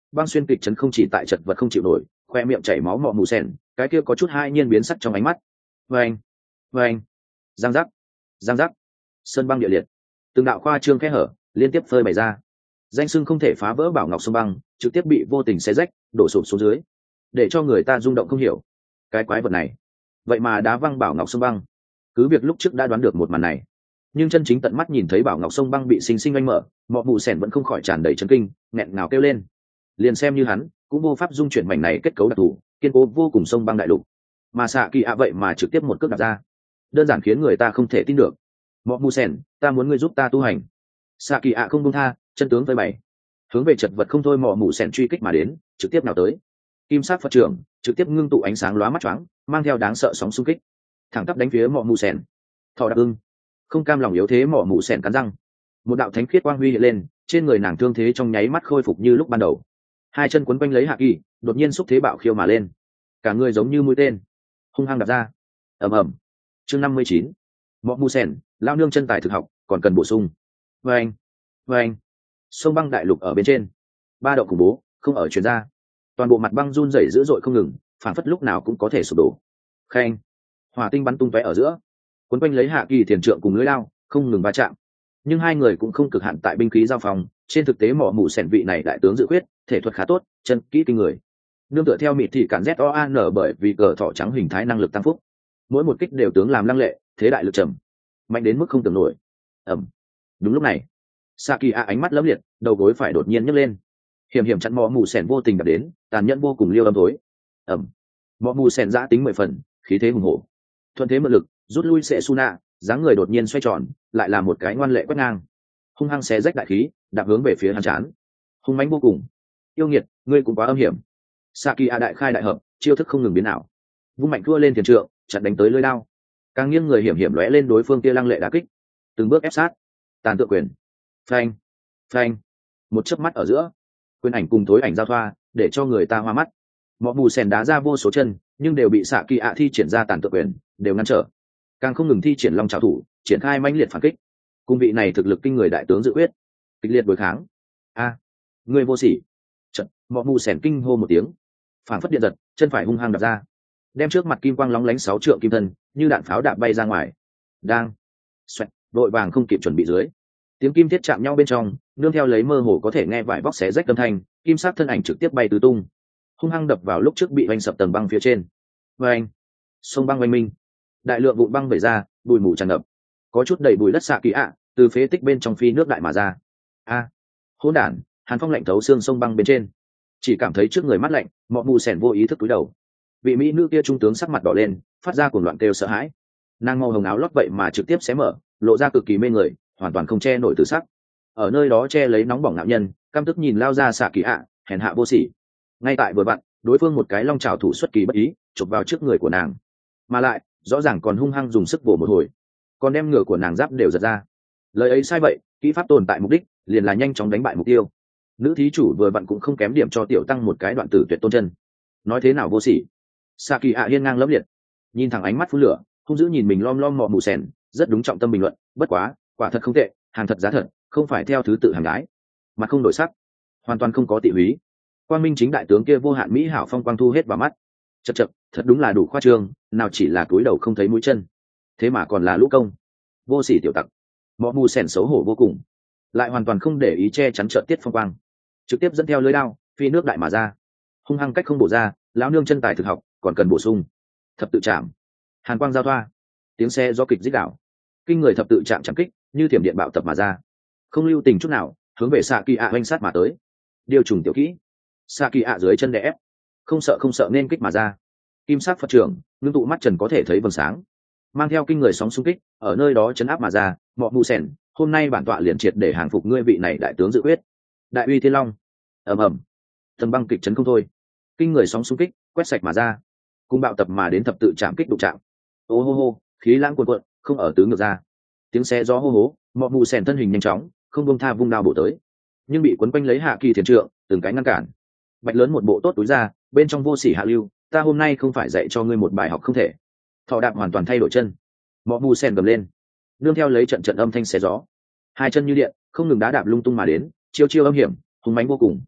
băng xuyên kịch chấn không chỉ tại chật vật không chịu nổi, khoe miệng chảy máu mọ mù sen, cái kia có chút hai nhiên biến sắc trong ánh mắt. Vâng, vâng, giang giác, giang giác, sơn băng địa liệt, từng đạo khoa trương khe hở liên tiếp phơi bày ra, danh sưng không thể phá vỡ bảo ngọc sông băng trực tiếp bị vô tình xé rách đổ sụp xuống dưới, để cho người ta rung động không hiểu cái quái vật này vậy mà đá văng bảo ngọc sông băng. Cứ việc lúc trước đã đoán được một màn này, nhưng chân chính tận mắt nhìn thấy bảo ngọc sông băng bị xinh xinh oanh mở, mọ mù sẻn vẫn không khỏi tràn đầy chấn kinh, nghẹn ngào kêu lên. Liền xem như hắn cũng vô pháp dung chuyển mảnh này kết cấu đặc thù kiên cố vô cùng sông băng đại lục, mà xạ kỳ ạ vậy mà trực tiếp một cước đặt ra, đơn giản khiến người ta không thể tin được. Mọ mù sẻn, ta muốn ngươi giúp ta tu hành. Xạ kỳ ạ không buông tha, chân tướng với bày, hướng về chật vật không thôi mọ mù sẻn truy kích mà đến, trực tiếp nào tới. Kim sắc Phật trưởng trực tiếp ngưng tụ ánh sáng lóa mắt choáng, mang theo đáng sợ sóng xung kích, thẳng tắp đánh phía mọ mù sẻn. Thọ đạp ưng, không cam lòng yếu thế mọ mù sẻn cắn răng, một đạo thánh khiết quang huy hiện lên, trên người nàng thương thế trong nháy mắt khôi phục như lúc ban đầu. Hai chân quấn quanh lấy hạ kỳ, đột nhiên xúc thế bạo khiêu mà lên, cả người giống như mũi tên hung hăng đập ra. ầm ầm. Chương năm mươi chín, mọ mù sẻn lao nương chân tài thực học còn cần bổ sung. Vâng, vâng, sông băng đại lục ở bên trên, ba động khủng bố không ở truyền ra, toàn bộ mặt băng run rẩy dữ dội không ngừng, phản phất lúc nào cũng có thể sụp đổ. Khen, hỏa tinh bắn tung tóe ở giữa, cuốn quanh lấy hạ kỳ thiền trượng cùng lưỡi lao không ngừng va chạm, nhưng hai người cũng không cực hạn tại binh khí giao phòng. Trên thực tế mỏ mù sẻn vị này đại tướng dự quyết thể thuật khá tốt, chân kỹ kinh người, nương tựa theo mịt thì cản z o a n bởi vì cờ thỏ trắng hình thái năng lực tăng phúc, mỗi một kích đều tướng làm lăng lệ, thế đại lực trầm, mạnh đến mức không tưởng nổi. ẩm. Đúng lúc này, Saki a ánh mắt lấm liệt, đầu gối phải đột nhiên nhấc lên, hiểm hiểm chặn mỏ mù sẻn vô tình đập đến, tàn nhẫn vô cùng liêu âm tối. ẩm. Mỏ mù sẻn giã tính mười phần, khí thế hùng hổ, thuận thế mượn lực rút lui sệ suna, dáng người đột nhiên xoay tròn, lại là một cái ngoan lệ quét ngang, hung hăng xé rách đại khí, đạp hướng về phía hắn chán, hung mãnh vô cùng. Yêu nghiệt, ngươi cũng quá âm hiểm. Saki a đại khai đại hợp, chiêu thức không ngừng biến ảo, vung mạnh thua lên tiền trượng, chặn đánh tới lưỡi đao, càng nghiêng người hiểm hiểm lóe lên đối phương kia lăng lệ đả kích, từng bước ép sát, tàn tượng quyền, phanh, phanh, một chớp mắt ở giữa, quyền ảnh cùng tối ảnh giao thoa, để cho người ta hoa mắt. Mọ mù sèn đá ra vô số chân, nhưng đều bị Saki a thi triển ra tàn tượng quyền đều ngăn trở, càng không ngừng thi triển long trảo thủ, triển khai mãnh liệt phản kích. Cung vị này thực lực kinh người đại tướng dự quyết, kịch liệt đối kháng. A, người vô sỉ! Trận, mọ mù sèn kinh hô một tiếng, phản phất điện giật, chân phải hung hăng đập ra, đem trước mặt kim quang lóng lánh sáu trượng kim thân như đạn pháo đạp bay ra ngoài. Đang, xoẹt, đội vàng không kịp chuẩn bị dưới, tiếng kim thiết chạm nhau bên trong, nương theo lấy mơ hồ có thể nghe vải vóc xé rách âm thanh, kim sắc thân ảnh trực tiếp bay tứ tung, hung hăng đập vào lúc trước bị vành sập tầng băng phía trên. Vành, sông băng oanh minh, đại lượng vụn băng bể ra, bụi mù tràn ngập, có chút đầy bụi đất xạ kỳ ạ từ phế tích bên trong phi nước đại mà ra. A, hỗn đản, hàn phong lạnh thấu xương sông băng bên trên, chỉ cảm thấy trước người mát lạnh, mọ mù sẻn vô ý thức cúi đầu. Vị mỹ nữ kia trung tướng sắc mặt đỏ lên, phát ra cuồng loạn kêu sợ hãi. Nàng màu hồng áo lót vậy mà trực tiếp xé mở, lộ ra cực kỳ mê người, hoàn toàn không che nổi từ sắc. Ở nơi đó che lấy nóng bỏng nạo nhân, căm tức nhìn lao ra xạ kỳ ạ, hèn hạ vô sỉ. Ngay tại vừa vặn, đối phương một cái long trảo thủ xuất kỳ bất ý, chụp vào trước người của nàng, mà lại rõ ràng còn hung hăng dùng sức bổ một hồi, còn đem ngựa của nàng giáp đều giật ra. Lời ấy sai vậy, kỹ pháp tồn tại mục đích liền là nhanh chóng đánh bại mục tiêu. Nữ thí chủ vừa vặn cũng không kém điểm cho tiểu tăng một cái đoạn tử tuyệt tôn chân. Nói thế nào vô sỉ. Saki ạ hiên ngang lẫm liệt, nhìn thẳng ánh mắt phun lửa, hung dữ nhìn mình lom lom mọ mù sèn, rất đúng trọng tâm bình luận. Bất quá, quả thật không tệ, hàng thật giá thật, không phải theo thứ tự hàng gái, mặt không đổi sắc, hoàn toàn không có tị húy. Quang minh chính đại tướng kia vô hạn mỹ hảo phong quang thu hết vào mắt. Chậc chậc, thật đúng là đủ khoa trương, nào chỉ là cúi đầu không thấy mũi chân, thế mà còn là lũ công, vô sỉ tiểu tặc. Mọ mù sèn xấu hổ vô cùng, lại hoàn toàn không để ý che chắn trợn tiết phong quang, trực tiếp dẫn theo lưới đao phi nước đại mà ra, hung hăng cách không bổ ra. Lão nương chân tài thực học còn cần bổ sung. Thập tự chạm, hàn quang giao thoa, tiếng xe do kịch dích đảo, kinh người thập tự chạm chẳng kích như thiểm điện bạo tập mà ra, không lưu tình chút nào hướng về Saki ạ oanh sát mà tới. Điều trùng tiểu kỹ, Saki ạ dưới chân đè ép, không sợ không sợ nên kích mà ra. Kim sắc Phật trưởng ngưng tụ mắt trần có thể thấy vầng sáng, mang theo kinh người sóng xung kích, ở nơi đó chấn áp mà ra. Mọ mù sèn, hôm nay bản tọa liền triệt để hàng phục ngươi vị này đại tướng dự quyết. Đại uy thiên long, ầm ầm, tầng băng kịch chấn không thôi, kinh người sóng xung kích quét sạch mà ra, cùng bạo tập mà đến thập tự chạm kích đụng chạm. Ô hô hô, khí lãng cuồn cuộn, không ở tứ ngược ra. Tiếng xe gió hô hố, mọ mù sèn thân hình nhanh chóng, không buông tha vung đao bổ tới, nhưng bị quấn quanh lấy hạ kỳ thiền trượng từng cái ngăn cản. Bạch lớn một bộ tốt túi ra, bên trong vô sỉ hạ lưu, ta hôm nay không phải dạy cho ngươi một bài học không thể. Thọ đạp hoàn toàn thay đổi chân, mọ mù sèn gầm lên, nương theo lấy trận trận âm thanh xé gió, hai chân như điện không ngừng đá đạp lung tung mà đến, chiêu chiêu âm hiểm hùng mãnh vô cùng.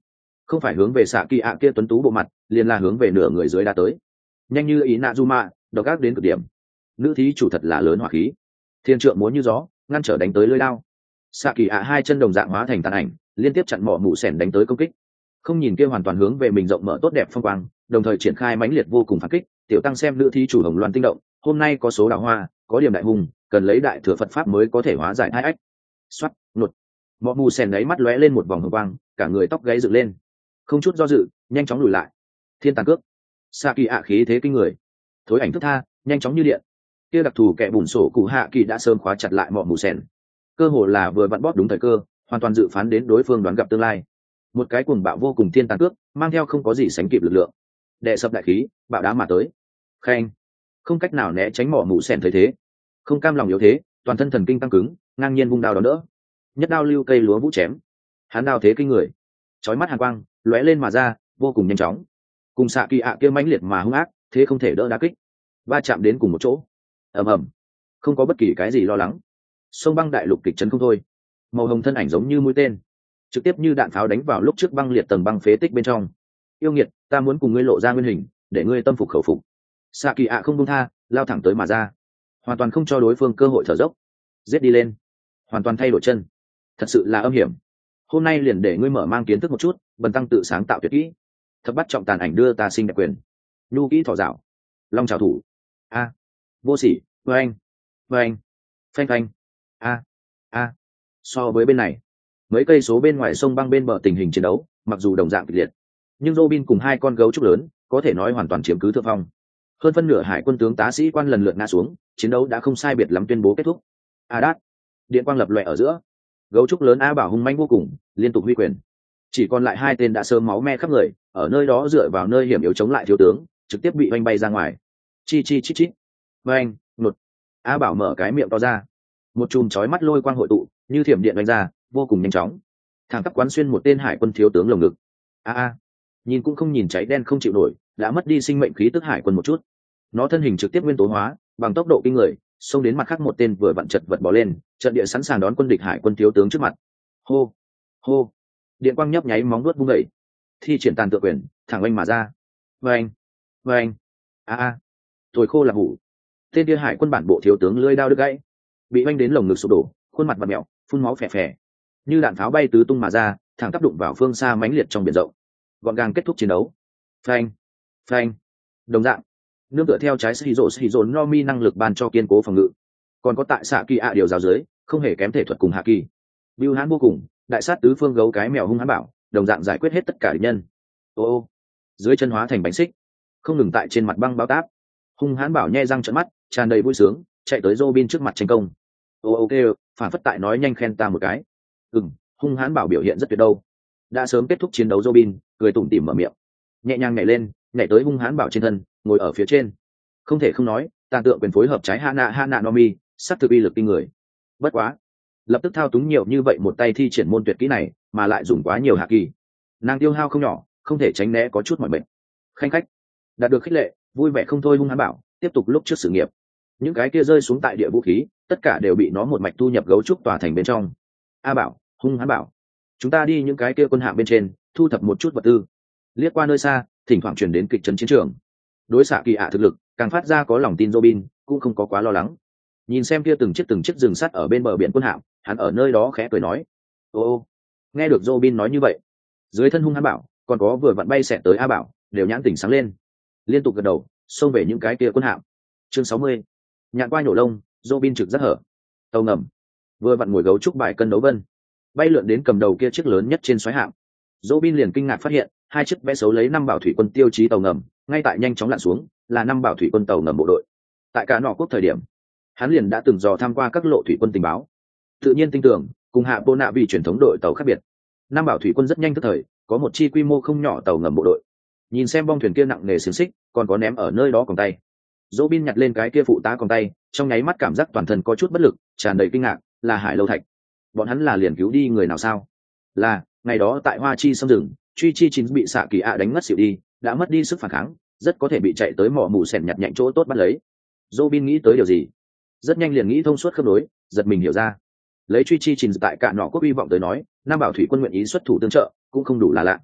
không phải hướng về xạ kỳ ạ kia tuấn tú bộ mặt, liền là hướng về nửa người dưới đã tới, nhanh như ý nạ du mạ, độc ác đến cực điểm. Nữ thí chủ thật là lớn hỏa khí, thiên trượng múa như gió, ngăn trở đánh tới lưỡi lao. Xạ kỳ ạ hai chân đồng dạng hóa thành tàn ảnh, liên tiếp chặn mỏ mụ sẻn đánh tới công kích. Không nhìn kia hoàn toàn hướng về mình rộng mở tốt đẹp phong quang, đồng thời triển khai mãnh liệt vô cùng phản kích. Tiểu tăng xem nữ thí chủ hồng loan tinh động, hôm nay có số đào hoa, có điểm đại hùng, cần lấy đại thừa Phật pháp mới có thể hóa giải hai ách. Xoát, nột. Mọ mù sèn đáy mắt lóe lên một vòng hồng quang, cả người tóc gáy dựng lên, không chút do dự, nhanh chóng lùi lại. Thiên tàn cước. Sa kỳ ạ khí thế kinh người, thối ảnh thức tha, nhanh chóng như điện. Kia đặc thù kẻ bùn sổ cụ hạ kỳ đã sớm khóa chặt lại mọ mù sèn, cơ hồ là vừa vặn bóp đúng thời cơ, hoàn toàn dự phán đến đối phương đoán gặp tương lai. Một cái cuồng bạo vô cùng thiên tàn cước, mang theo không có gì sánh kịp lực lượng, đệ sập đại khí, bạo đá mà tới. Khen, không cách nào né tránh mỏ mù sèn thấy thế, không cam lòng yếu thế, toàn thân thần kinh tăng cứng, ngang nhiên vung đao đón đỡ. Nhất đao lưu cây lúa vũ chém, hắn đao thế kinh người, chói mắt hàn quang lóe lên mà ra, vô cùng nhanh chóng. Cùng xạ kỳ ạ kia mãnh liệt mà hung ác, thế không thể đỡ đá kích, va chạm đến cùng một chỗ, ầm ầm, không có bất kỳ cái gì lo lắng. Sông băng đại lục kịch chấn không thôi, màu hồng thân ảnh giống như mũi tên, trực tiếp như đạn pháo đánh vào lúc trước băng liệt tầng băng phế tích bên trong. Yêu nghiệt, ta muốn cùng ngươi lộ ra nguyên hình, để ngươi tâm phục khẩu phục. Xạ kỳ ạ không buông tha, lao thẳng tới mà ra, hoàn toàn không cho đối phương cơ hội thở dốc, giết đi lên, hoàn toàn thay đổi chân, thật sự là âm hiểm. Hôm nay liền để ngươi mở mang kiến thức một chút, bần tăng tự sáng tạo tuyệt kỹ. Thập bắt trọng tàn ảnh đưa ta sinh đẹp quyền, nhu kỹ thỏ dạo, long trào thủ, a, vô sỉ, vê anh, vê anh, phanh phanh, a, a. So với bên này, mấy cây số bên ngoài sông băng bên bờ tình hình chiến đấu, mặc dù đồng dạng kịch liệt, nhưng Robin cùng hai con gấu trúc lớn có thể nói hoàn toàn chiếm cứ thượng phong. Hơn phân nửa hải quân tướng tá sĩ quan lần lượt ngã xuống, chiến đấu đã không sai biệt lắm tuyên bố kết thúc. A đát, điện quang lập lòe ở giữa, gấu trúc lớn A Bảo hung manh vô cùng, liên tục huy quyền. Chỉ còn lại hai tên đã sớm máu me khắp người, ở nơi đó dựa vào nơi hiểm yếu chống lại thiếu tướng, trực tiếp bị oanh bay ra ngoài. Chi chi chít chít. Oanh, nột. A Bảo mở cái miệng to ra, một chùm chói mắt lôi quang hội tụ, như thiểm điện đánh ra, vô cùng nhanh chóng, thẳng tắp quán xuyên một tên hải quân thiếu tướng lồng ngực. A a, nhìn cũng không nhìn, cháy đen không chịu nổi, đã mất đi sinh mệnh khí tức hải quân một chút. Nó thân hình trực tiếp nguyên tố hóa, bằng tốc độ kinh người, xông đến mặt khác một tên vừa vặn chật vật bỏ lên, trận địa sẵn sàng đón quân địch hải quân thiếu tướng trước mặt. Hô, hô, điện quang nhấp nháy móng vuốt vung đẩy, thi triển tàn tự quyền, thẳng oanh mà ra. Vâng, vâng, a a, thổi khô là hủ. Tên kia hải quân bản bộ thiếu tướng lưỡi đao đứt gãy, bị oanh đến lồng ngực sụp đổ, khuôn mặt vặn mẹo, phun máu phè phè, như đạn pháo bay tứ tung mà ra, thẳng tác đụng vào phương xa mãnh liệt trong biển rộng. Gọn gàng kết thúc chiến đấu. Phanh, phanh. Đồng dạng, nương tựa theo trái Shizuo Shizuo Nomi năng lực ban cho kiên cố phòng ngự, còn có tại xạ kỳ ạ điều giáo dưới, không hề kém thể thuật cùng hạ kỳ. Bưu hãn vô cùng, đại sát tứ phương gấu cái mèo hung hãn bảo, đồng dạng giải quyết hết tất cả địch nhân. Ô ô, dưới chân hóa thành bánh xích, không ngừng tại trên mặt băng bao táp. Hung hãn bảo nhe răng trợn mắt, tràn đầy vui sướng, chạy tới Robin trước mặt tranh công. Ô ô kêu, phản phất tại nói nhanh khen ta một cái. Ừm, hung hãn bảo biểu hiện rất tuyệt đâu. Đã sớm kết thúc chiến đấu Robin, cười tủm tỉm mở miệng, nhẹ nhàng nhảy lên, nhảy tới hung hãn bảo trên thân, ngồi ở phía trên. Không thể không nói, tàn tượng quyền phối hợp trái Hana Hana Nomi, sát thực uy lực kinh người. Bất quá, lập tức thao túng nhiều như vậy một tay thi triển môn tuyệt kỹ này, mà lại dùng quá nhiều hạ kỳ, nàng tiêu hao không nhỏ, không thể tránh né có chút mỏi mệt. Khanh khách, đạt được khích lệ, vui vẻ không thôi hung hãn bảo, tiếp tục lúc trước sự nghiệp. Những cái kia rơi xuống tại địa vũ khí, tất cả đều bị nó một mạch thu nhập gấu trúc tòa thành bên trong. A bảo, hung hãn bảo, chúng ta đi những cái kia quân hạm bên trên, thu thập một chút vật tư. Liếc qua nơi xa, thỉnh thoảng truyền đến kịch trấn chiến trường. Đối xạ kỳ ạ thực lực càng phát ra có lòng tin, Robin cũng không có quá lo lắng. Nhìn xem kia từng chiếc từng chiếc rừng sắt ở bên bờ biển quân hạm, hắn ở nơi đó khẽ cười nói. Ô ô, nghe được Robin nói như vậy, dưới thân hung hãn bảo còn có vừa vặn bay xẹt tới A bảo đều nhãn tỉnh sáng lên, liên tục gật đầu, xông về những cái kia quân hạm. Chương sáu mươi, nhạn qua nhổ lông, Robin trực rất hở. Tàu ngầm vừa vặn ngồi gấu trúc bài cân đấu vân, bay lượn đến cầm đầu kia chiếc lớn nhất trên xoáy hạm. Robin liền kinh ngạc phát hiện hai chiếc vẽ xấu lấy năm bảo thủy quân tiêu chí tàu ngầm ngay tại nhanh chóng lặn xuống, là năm bảo thủy quân tàu ngầm bộ đội. Tại cả nọ quốc thời điểm, hắn liền đã từng dò tham qua các lộ thủy quân tình báo, tự nhiên tin tưởng cùng hạ bô nạ vì truyền thống đội tàu khác biệt, năm bảo thủy quân rất nhanh tức thời có một chi quy mô không nhỏ tàu ngầm bộ đội. Nhìn xem bong thuyền kia nặng nề xiềng xích, còn có ném ở nơi đó còng tay, Robin nhặt lên cái kia phụ tá còng tay, trong nháy mắt cảm giác toàn thân có chút bất lực, tràn đầy kinh ngạc. Là Hải Lâu Thạch, bọn hắn là liền cứu đi người nào sao? Là ngày đó tại Hoa Chi sông rừng, truy chi chín bị xạ kỳ ạ đánh ngất xỉu đi, đã mất đi sức phản kháng, rất có thể bị chạy tới mỏ mù sèn nhặt nhạnh chỗ tốt bắt lấy. Robin nghĩ tới điều gì, rất nhanh liền nghĩ thông suốt khớp nối, giật mình hiểu ra. Lấy truy chi chín tại cả nọ quốc hy vọng tới nói, nam bảo thủy quân nguyện ý xuất thủ tương trợ cũng không đủ là lạ.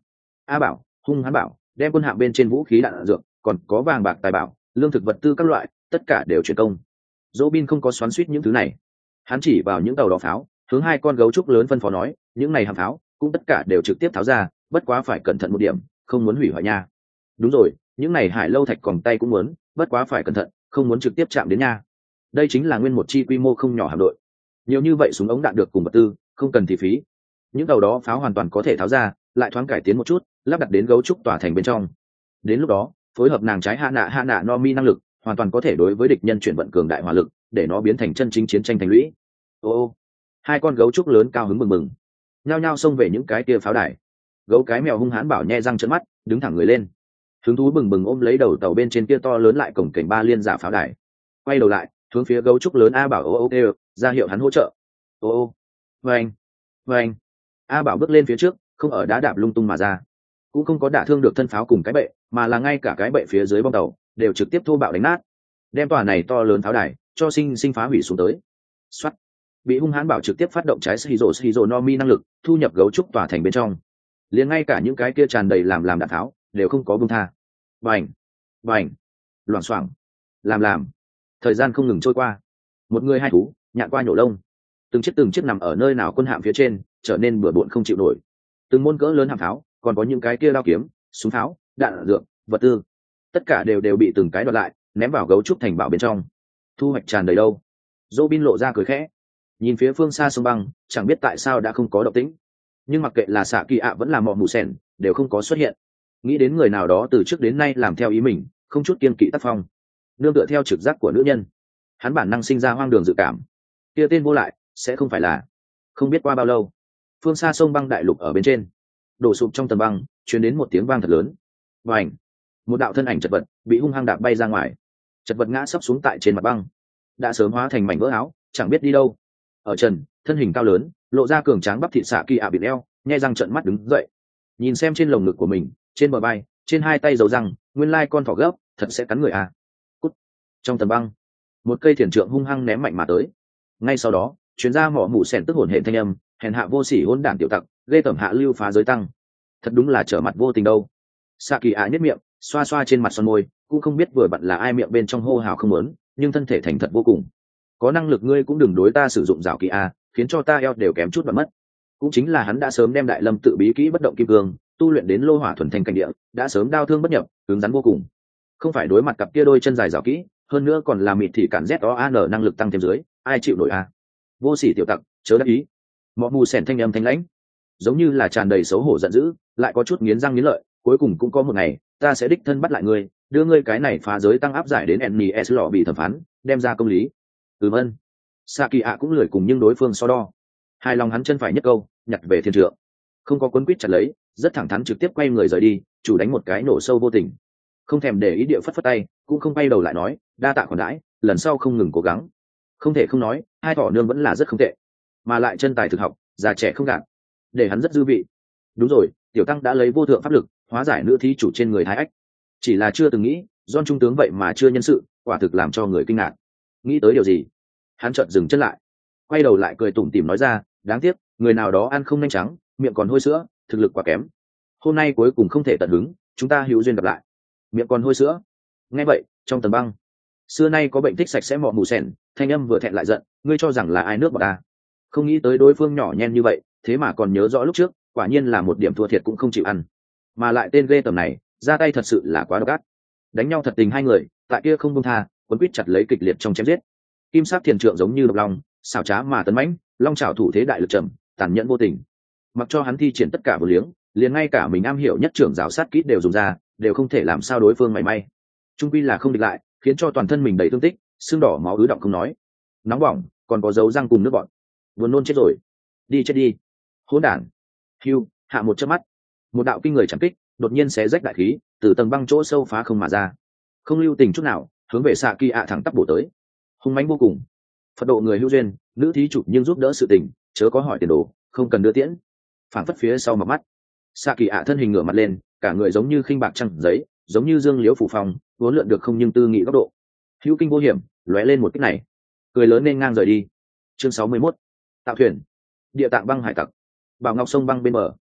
A Bảo hung hãn bảo đem quân hạm bên trên vũ khí đạn dược còn có vàng bạc tài bảo lương thực vật tư các loại tất cả đều chuyển công. Dỗ bin không có xoắn suýt những thứ này, hắn chỉ vào những tàu đỏ pháo hướng hai con gấu trúc lớn phân phó nói, những này hạm pháo cũng tất cả đều trực tiếp tháo ra, bất quá phải cẩn thận một điểm, không muốn hủy hoại nha. Đúng rồi, những này hải lâu thạch còn tay cũng muốn, bất quá phải cẩn thận, không muốn trực tiếp chạm đến nha. Đây chính là nguyên một chi quy mô không nhỏ hạm đội, nhiều như vậy súng ống đạn được cùng vật tư không cần thì phí. Những tàu đó pháo hoàn toàn có thể tháo ra, lại thoáng cải tiến một chút, lắp đặt đến gấu trúc tòa thành bên trong. Đến lúc đó phối hợp nàng trái hạ nạ hạ nạ no mi năng lực, hoàn toàn có thể đối với địch nhân chuyển vận cường đại hỏa lực, để nó biến thành chân chính chiến tranh thành lũy. Ô ô, hai con gấu trúc lớn cao hứng mừng mừng, nhao nhao xông về những cái kia pháo đài. Gấu cái mèo hung hãn bảo nhe răng trợn mắt, đứng thẳng người lên, hứng thú bừng bừng ôm lấy đầu tàu bên trên kia to lớn lại cổng cảnh ba liên giả pháo đài, quay đầu lại hướng phía gấu trúc lớn A Bảo ô ô kêu ra hiệu hắn hỗ trợ. Ô ô, vâng vâng. A Bảo bước lên phía trước, không ở đá đạp lung tung mà ra, cũng không có đả thương được thân pháo cùng cái bệ, mà là ngay cả cái bệ phía dưới bong tàu đều trực tiếp thô bạo đánh nát, đem tòa này to lớn pháo đài cho sinh sinh phá hủy xuống tới. Soát, bị hung hãn bảo trực tiếp phát động trái shizo shizo no mi năng lực thu nhập gấu trúc tòa thành bên trong, liền ngay cả những cái kia tràn đầy làm làm đạn tháo đều không có buông tha. Bành bành, loảng xoảng, làm làm. Thời gian không ngừng trôi qua, một người hai thú nhạn qua nhổ lông, từng chiếc từng chiếc nằm ở nơi nào quân hạm phía trên trở nên bừa bộn không chịu nổi. Từng môn cỡ lớn hạm pháo, còn có những cái kia đao kiếm, súng pháo, đạn dược, vật tư, tất cả đều đều bị từng cái đoạt lại, ném vào gấu trúc thành bảo bên trong. Thu hoạch tràn đầy đâu? Robin lộ ra cười khẽ, nhìn phía phương xa sông băng, chẳng biết tại sao đã không có động tĩnh, nhưng mặc kệ là xạ kỳ ạ vẫn là mọ mù sèn đều không có xuất hiện. Nghĩ đến người nào đó từ trước đến nay làm theo ý mình, không chút kiên kỵ tác phong, nương tựa theo trực giác của nữ nhân, hắn bản năng sinh ra hoang đường dự cảm, kia tên vô lại sẽ không phải là. Không biết qua bao lâu, phương xa sông băng đại lục ở bên trên đổ sụp trong tầng băng truyền đến một tiếng vang thật lớn, và ảnh một đạo thân ảnh chật vật bị hung hăng đạp bay ra ngoài, chật vật ngã sấp xuống tại trên mặt băng, đã sớm hóa thành mảnh vỡ áo, chẳng biết đi đâu. Ở trần, thân hình cao lớn, lộ ra cường tráng bắp thịt xạ kỳ ạ bịt eo, nhai răng trợn mắt đứng dậy, nhìn xem trên lồng ngực của mình, trên bờ bay, trên hai tay dầu răng, nguyên lai con thỏ gấp thật sẽ cắn người à. Cút. Trong tầng băng, một cây thiền trượng hung hăng ném mạnh mà tới. Ngay sau đó chuyến ra mỏ mụ sèn tức hồn hệ thanh âm, hèn hạ vô sỉ hôn đản tiểu tặc, ghê tởm hạ lưu phá giới tăng, thật đúng là trở mặt vô tình đâu. Xạ kỳ ạ nhất miệng xoa xoa trên mặt son môi, cũng không biết vừa bận là ai miệng bên trong hô hào không muốn, nhưng thân thể thành thật vô cùng. Có năng lực ngươi cũng đừng đối ta sử dụng rào kỳ a, khiến cho ta eo đều kém chút bật mất. Cũng chính là hắn đã sớm đem đại lâm tự bí kỹ bất động kim cương tu luyện đến lô hỏa thuần thành cảnh địa, đã sớm đao thương bất nhập, cứng rắn vô cùng. Không phải đối mặt cặp kia đôi chân dài rào kỹ, hơn nữa còn là mịt thì cản z o an năng lực tăng thêm dưới, ai chịu nổi a. Vô sỉ tiểu tặc, chớ đắc ý. Mọ mù sèn thanh âm thanh lãnh, giống như là tràn đầy xấu hổ giận dữ, lại có chút nghiến răng nghiến lợi. Cuối cùng cũng có một ngày, ta sẽ đích thân bắt lại ngươi, đưa ngươi cái này phá giới tăng áp giải đến Ennis lọ bị thẩm phán, đem ra công lý. Ừm ân. Sa kỳ ạ cũng lười cùng nhưng đối phương so đo, hai lòng hắn chân phải nhất câu nhặt về thiên trượng, không có quấn quýt chặt lấy, rất thẳng thắn trực tiếp quay người rời đi, chủ đánh một cái nổ sâu vô tình, không thèm để ý địa phất phất tay, cũng không quay đầu lại nói đa tạ khoản đãi, lần sau không ngừng cố gắng. Không thể không nói, hai thỏ nương vẫn là rất không tệ, mà lại chân tài thực học, già trẻ không gạt, để hắn rất dư vị. Đúng rồi, tiểu tăng đã lấy vô thượng pháp lực hóa giải nữ thí chủ trên người thái ách, chỉ là chưa từng nghĩ Don trung tướng vậy mà chưa nhân sự, quả thực làm cho người kinh ngạc. Nghĩ tới điều gì, hắn chợt dừng chân lại, quay đầu lại cười tủm tỉm nói ra, đáng tiếc người nào đó ăn không nhanh trắng, miệng còn hôi sữa, thực lực quá kém, hôm nay cuối cùng không thể tận hứng, chúng ta hữu duyên gặp lại. Miệng còn hôi sữa. Nghe vậy, trong tầng băng, xưa nay có bệnh thích sạch sẽ mọ mù sèn thanh âm vừa thẹn lại giận, ngươi cho rằng là ai nước bọt ta? Không nghĩ tới đối phương nhỏ nhen như vậy, thế mà còn nhớ rõ lúc trước, quả nhiên là một điểm thua thiệt cũng không chịu ăn, mà lại tên ghê tởm này ra tay thật sự là quá độc ác. Đánh nhau thật tình hai người, tại kia không buông tha, quấn quýt chặt lấy kịch liệt trong chém giết. Kim sắc thiền trượng giống như độc long, xảo trá mà tấn mãnh, long trảo thủ thế đại lực trầm, tàn nhẫn vô tình. Mặc cho hắn thi triển tất cả vô liếng, liền ngay cả mình am hiểu nhất trưởng giáo sát kỹ đều dùng ra, đều không thể làm sao đối phương mảy may. Trung quy là không địch lại, khiến cho toàn thân mình đầy thương tích, xương đỏ máu ứ động không nói, nóng bỏng, còn có dấu răng cùng nước bọt. Buồn nôn chết rồi, đi chết đi, hỗn đản. Hưu hạ một chớp mắt, một đạo kinh người chẳng kích đột nhiên xé rách đại khí, từ tầng băng chỗ sâu phá không mà ra, không lưu tình chút nào hướng về xạ kỳ ạ thẳng tắp bổ tới, hung mãnh vô cùng. Phật độ người hữu duyên, nữ thí chủ nhưng giúp đỡ sự tình, chớ có hỏi tiền đồ, không cần đưa tiễn. Phản phất phía sau mặt mắt, xạ kỳ ạ thân hình ngửa mặt lên, cả người giống như khinh bạc trăng giấy, giống như dương liễu phủ phong, vốn lượn được không nhưng tư nghị góc độ, hữu kinh vô hiểm, lóe lên một kích này, cười lớn nên ngang rời đi. Chương sáu mươi mốt, tạo thuyền. Địa tạng băng hải tặc. Bảo ngọc sông băng bên bờ,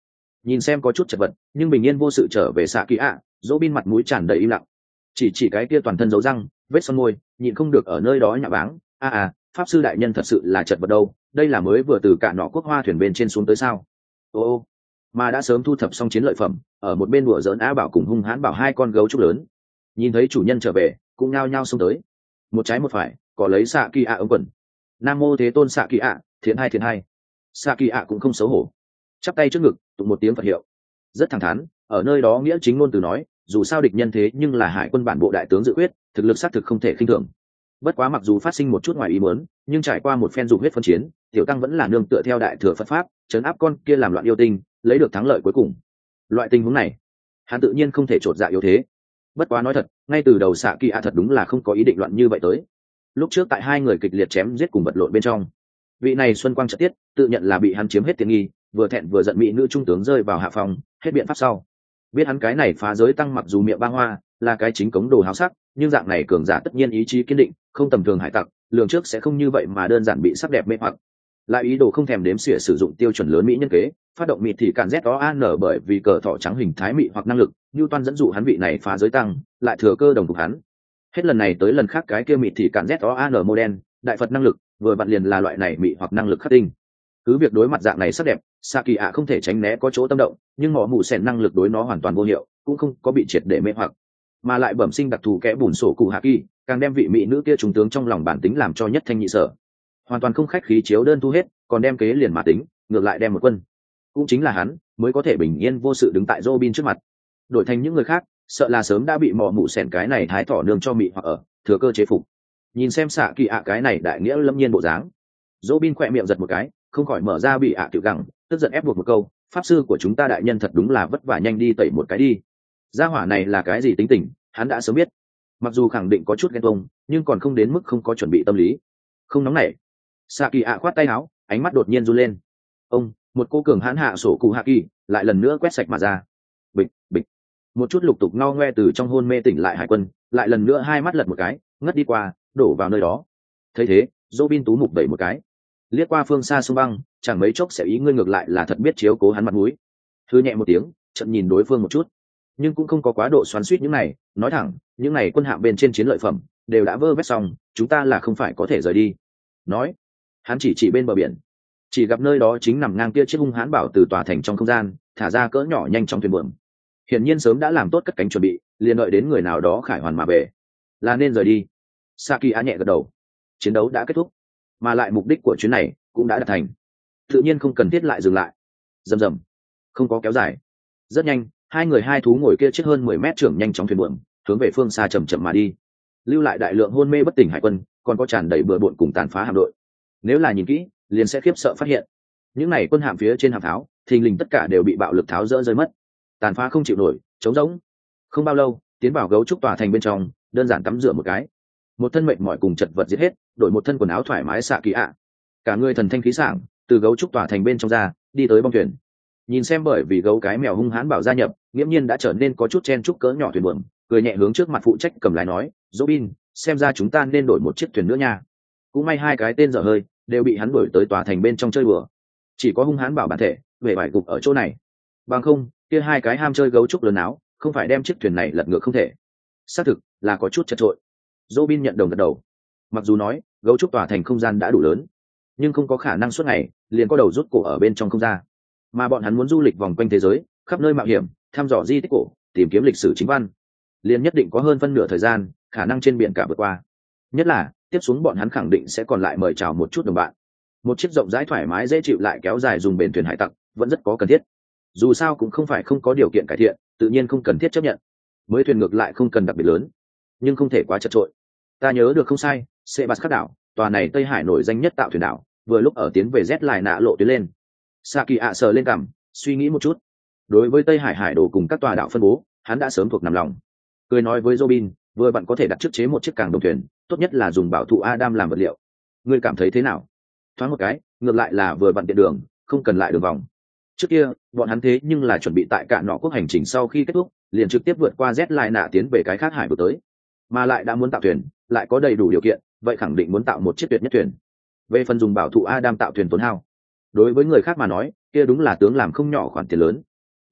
Nhìn xem có chút chật vật nhưng bình yên vô sự trở về xạ kỳ ạ, dỗ bin mặt mũi tràn đầy im lặng, chỉ chỉ cái kia toàn thân dấu răng vết son môi, nhịn không được ở nơi đó nhạ báng. A à, pháp sư đại nhân thật sự là chật vật đâu, đây là mới vừa từ cả nọ quốc hoa thuyền bên trên xuống tới sao? Ô ô, mà đã sớm thu thập xong chiến lợi phẩm, ở một bên đùa giỡn Á Bảo cùng hung hãn bảo hai con gấu trúc lớn, nhìn thấy chủ nhân trở về cũng nhao nhao xông tới, một trái một phải có lấy xạ kỳ ạ ống quần. Nam mô thế tôn xạ kỳ ạ, thiện hai thiện hai. Xạ kỳ ạ cũng không xấu hổ, chắp tay trước ngực tụng một tiếng Phật hiệu, rất thẳng thắn ở nơi đó nghĩa chính ngôn từ nói, dù sao địch nhân thế nhưng là hải quân bản bộ đại tướng dự quyết, thực lực xác thực không thể khinh thường. Bất quá mặc dù phát sinh một chút ngoài ý muốn, nhưng trải qua một phen dục huyết phân chiến, tiểu tăng vẫn là nương tựa theo đại thừa Phật pháp trấn áp con kia làm loạn yêu tinh, lấy được thắng lợi cuối cùng. Loại tình huống này hắn tự nhiên không thể trột dạ yếu thế. Bất quá nói thật, ngay từ đầu xạ kỳ ạ thật đúng là không có ý định loạn như vậy tới. Lúc trước tại hai người kịch liệt chém giết cùng vật lộn bên trong, vị này xuân quang trợ tiết tự nhận là bị hắn chiếm hết tiện nghi, vừa thẹn vừa giận mỹ nữ trung tướng rơi vào hạ phòng, hết biện pháp sau biết hắn cái này phá giới tăng mặc dù miệng ba hoa là cái chính cống đồ háo sắc, nhưng dạng này cường giả tất nhiên ý chí kiên định, không tầm thường hải tặc lường trước sẽ không như vậy mà đơn giản bị sắc đẹp mê hoặc, lại ý đồ không thèm đếm xỉa sử dụng tiêu chuẩn lớn mỹ nhân kế, phát động mịt thì càn z đó an bởi vì cờ thỏ trắng hình thái mị hoặc năng lực như toan dẫn dụ hắn vị này phá giới tăng lại thừa cơ đồng phục hắn. Hết lần này tới lần khác cái kia mịt thì càn z đó an model đại phật năng lực vừa vặn liền là loại này mị hoặc năng lực khắc tinh. Cứ việc đối mặt dạng này sắc đẹp, xạ kỳ ạ không thể tránh né có chỗ tâm động, nhưng mỏ mù sèn năng lực đối nó hoàn toàn vô hiệu, cũng không có bị triệt để mê hoặc, mà lại bẩm sinh đặc thù kẽ bùn sổ cụ hạ kỳ, càng đem vị mỹ nữ kia trung tướng trong lòng bản tính làm cho nhất thanh nhị sở, hoàn toàn không khách khí chiếu đơn thu hết, còn đem kế liền mà tính, ngược lại đem một quân, cũng chính là hắn mới có thể bình yên vô sự đứng tại Robin trước mặt. Đổi thành những người khác, sợ là sớm đã bị mỏ mù sèn cái này thái thỏ nương cho mị hoặc ở thừa cơ chế phục. Nhìn xem xạ kỳ ạ cái này đại nghĩa lâm nhiên bộ dáng, Robin khỏe miệng giật một cái, không khỏi mở ra bị ạ tiểu gẳng, tức giận ép buộc một câu, pháp sư của chúng ta đại nhân thật đúng là vất vả, nhanh đi tẩy một cái đi. Gia hỏa này là cái gì tính tình, hắn đã sớm biết. Mặc dù khẳng định có chút ghen tuông, nhưng còn không đến mức không có chuẩn bị tâm lý. Không nóng nảy. Sạ kỳ ạ khoát tay áo, ánh mắt đột nhiên run lên. Ông, một cô cường hãn hạ sổ cụ hạ kỳ, lại lần nữa quét sạch mà ra. Bịch, bịch. Một chút lục tục ngao ngoe từ trong hôn mê tỉnh lại hải quân, lại lần nữa hai mắt lật một cái, ngất đi qua, đổ vào nơi đó. Thấy thế, Robin tú mục đẩy một cái, liếc qua phương xa sông băng, chẳng mấy chốc sẽ ý ngươi ngược lại là thật biết chiếu cố hắn mặt mũi. Thư nhẹ một tiếng, chậm nhìn đối phương một chút, nhưng cũng không có quá độ xoắn xuýt những này, nói thẳng, những này quân hạm bên trên chiến lợi phẩm đều đã vơ vét xong, chúng ta là không phải có thể rời đi. Nói, hắn chỉ chỉ bên bờ biển, chỉ gặp nơi đó chính nằm ngang kia chiếc hung hãn bảo từ tòa thành trong không gian thả ra cỡ nhỏ nhanh trong thuyền buồm, hiển nhiên sớm đã làm tốt cất cánh chuẩn bị, liền đợi đến người nào đó khải hoàn mà về, là nên rời đi. Saki á nhẹ gật đầu, chiến đấu đã kết thúc, mà lại mục đích của chuyến này cũng đã đạt thành, tự nhiên không cần thiết lại dừng lại. Rầm rầm, không có kéo dài, rất nhanh hai người hai thú ngồi kia chiếc hơn mười mét trưởng nhanh chóng thuyền buồm hướng về phương xa chậm chậm mà đi, lưu lại đại lượng hôn mê bất tỉnh hải quân, còn có tràn đầy bừa bộn cùng tàn phá hạm đội. Nếu là nhìn kỹ liền sẽ khiếp sợ phát hiện, những này quân hạm phía trên hạm tháo thình lình tất cả đều bị bạo lực tháo rỡ rơi mất, tàn phá không chịu nổi, trống rỗng. Không bao lâu, tiến vào gấu trúc tòa thành bên trong, đơn giản tắm rửa một cái, một thân mệnh mỏi cùng chật vật giết hết, đổi một thân quần áo thoải mái xạ kỳ ạ, cả người thần thanh khí sảng, từ gấu trúc tòa thành bên trong ra, đi tới bong thuyền. Nhìn xem bởi vì gấu cái mèo hung hãn bảo gia nhập, nghiễm nhiên đã trở nên có chút chen chúc cỡ nhỏ thuyền buồm, cười nhẹ hướng trước mặt phụ trách cầm lái nói, Robin, xem ra chúng ta nên đổi một chiếc thuyền nữa nha. Cũng may hai cái tên dở hơi đều bị hắn đuổi tới tòa thành bên trong chơi bừa, chỉ có hung hãn bảo bản thể về vải gục ở chỗ này, bằng không kia hai cái ham chơi gấu trúc lớn áo không phải đem chiếc thuyền này lật ngược không thể. Xác thực là có chút chật trội. Robin nhận đồng gật đầu. Mặc dù nói gấu trúc tòa thành không gian đã đủ lớn, nhưng không có khả năng suốt ngày liền có đầu rút cổ ở bên trong không ra, mà bọn hắn muốn du lịch vòng quanh thế giới, khắp nơi mạo hiểm, thăm dò di tích cổ, tìm kiếm lịch sử chính văn, liền nhất định có hơn phân nửa thời gian khả năng trên biển cả vượt qua. Nhất là tiếp xuống bọn hắn khẳng định sẽ còn lại mời chào một chút đồng bạn. Một chiếc rộng rãi thoải mái dễ chịu lại kéo dài dùng bền thuyền hải tặc vẫn rất có cần thiết. Dù sao cũng không phải không có điều kiện cải thiện, tự nhiên không cần thiết chấp nhận. Mới thuyền ngược lại không cần đặc biệt lớn, nhưng không thể quá chật trội. Ta nhớ được không sai, Sebas khắc đảo, tòa này Tây Hải nổi danh nhất tạo thuyền đảo, vừa lúc ở tiến về Z lại nạ lộ tuyến lên. Saki ạ sờ lên cằm, suy nghĩ một chút. Đối với Tây Hải hải đồ cùng các tòa đảo phân bố, hắn đã sớm thuộc nằm lòng. Cười nói với Robin, vừa bạn có thể đặt trước chế một chiếc càng đồng thuyền, tốt nhất là dùng bảo thụ Adam làm vật liệu. Ngươi cảm thấy thế nào? Thoáng một cái, ngược lại là vừa vặn tiện đường, không cần lại đường vòng. Trước kia, bọn hắn thế nhưng là chuẩn bị tại cả nọ quốc hành trình sau khi kết thúc, liền trực tiếp vượt qua Z lại nạ tiến về cái khác hải vực tới, mà lại đã muốn tạo thuyền, lại có đầy đủ điều kiện, vậy khẳng định muốn tạo một chiếc tuyệt nhất thuyền. Về phần dùng bảo thụ Adam tạo thuyền tốn hao, đối với người khác mà nói, kia đúng là tướng làm không nhỏ khoản tiền lớn.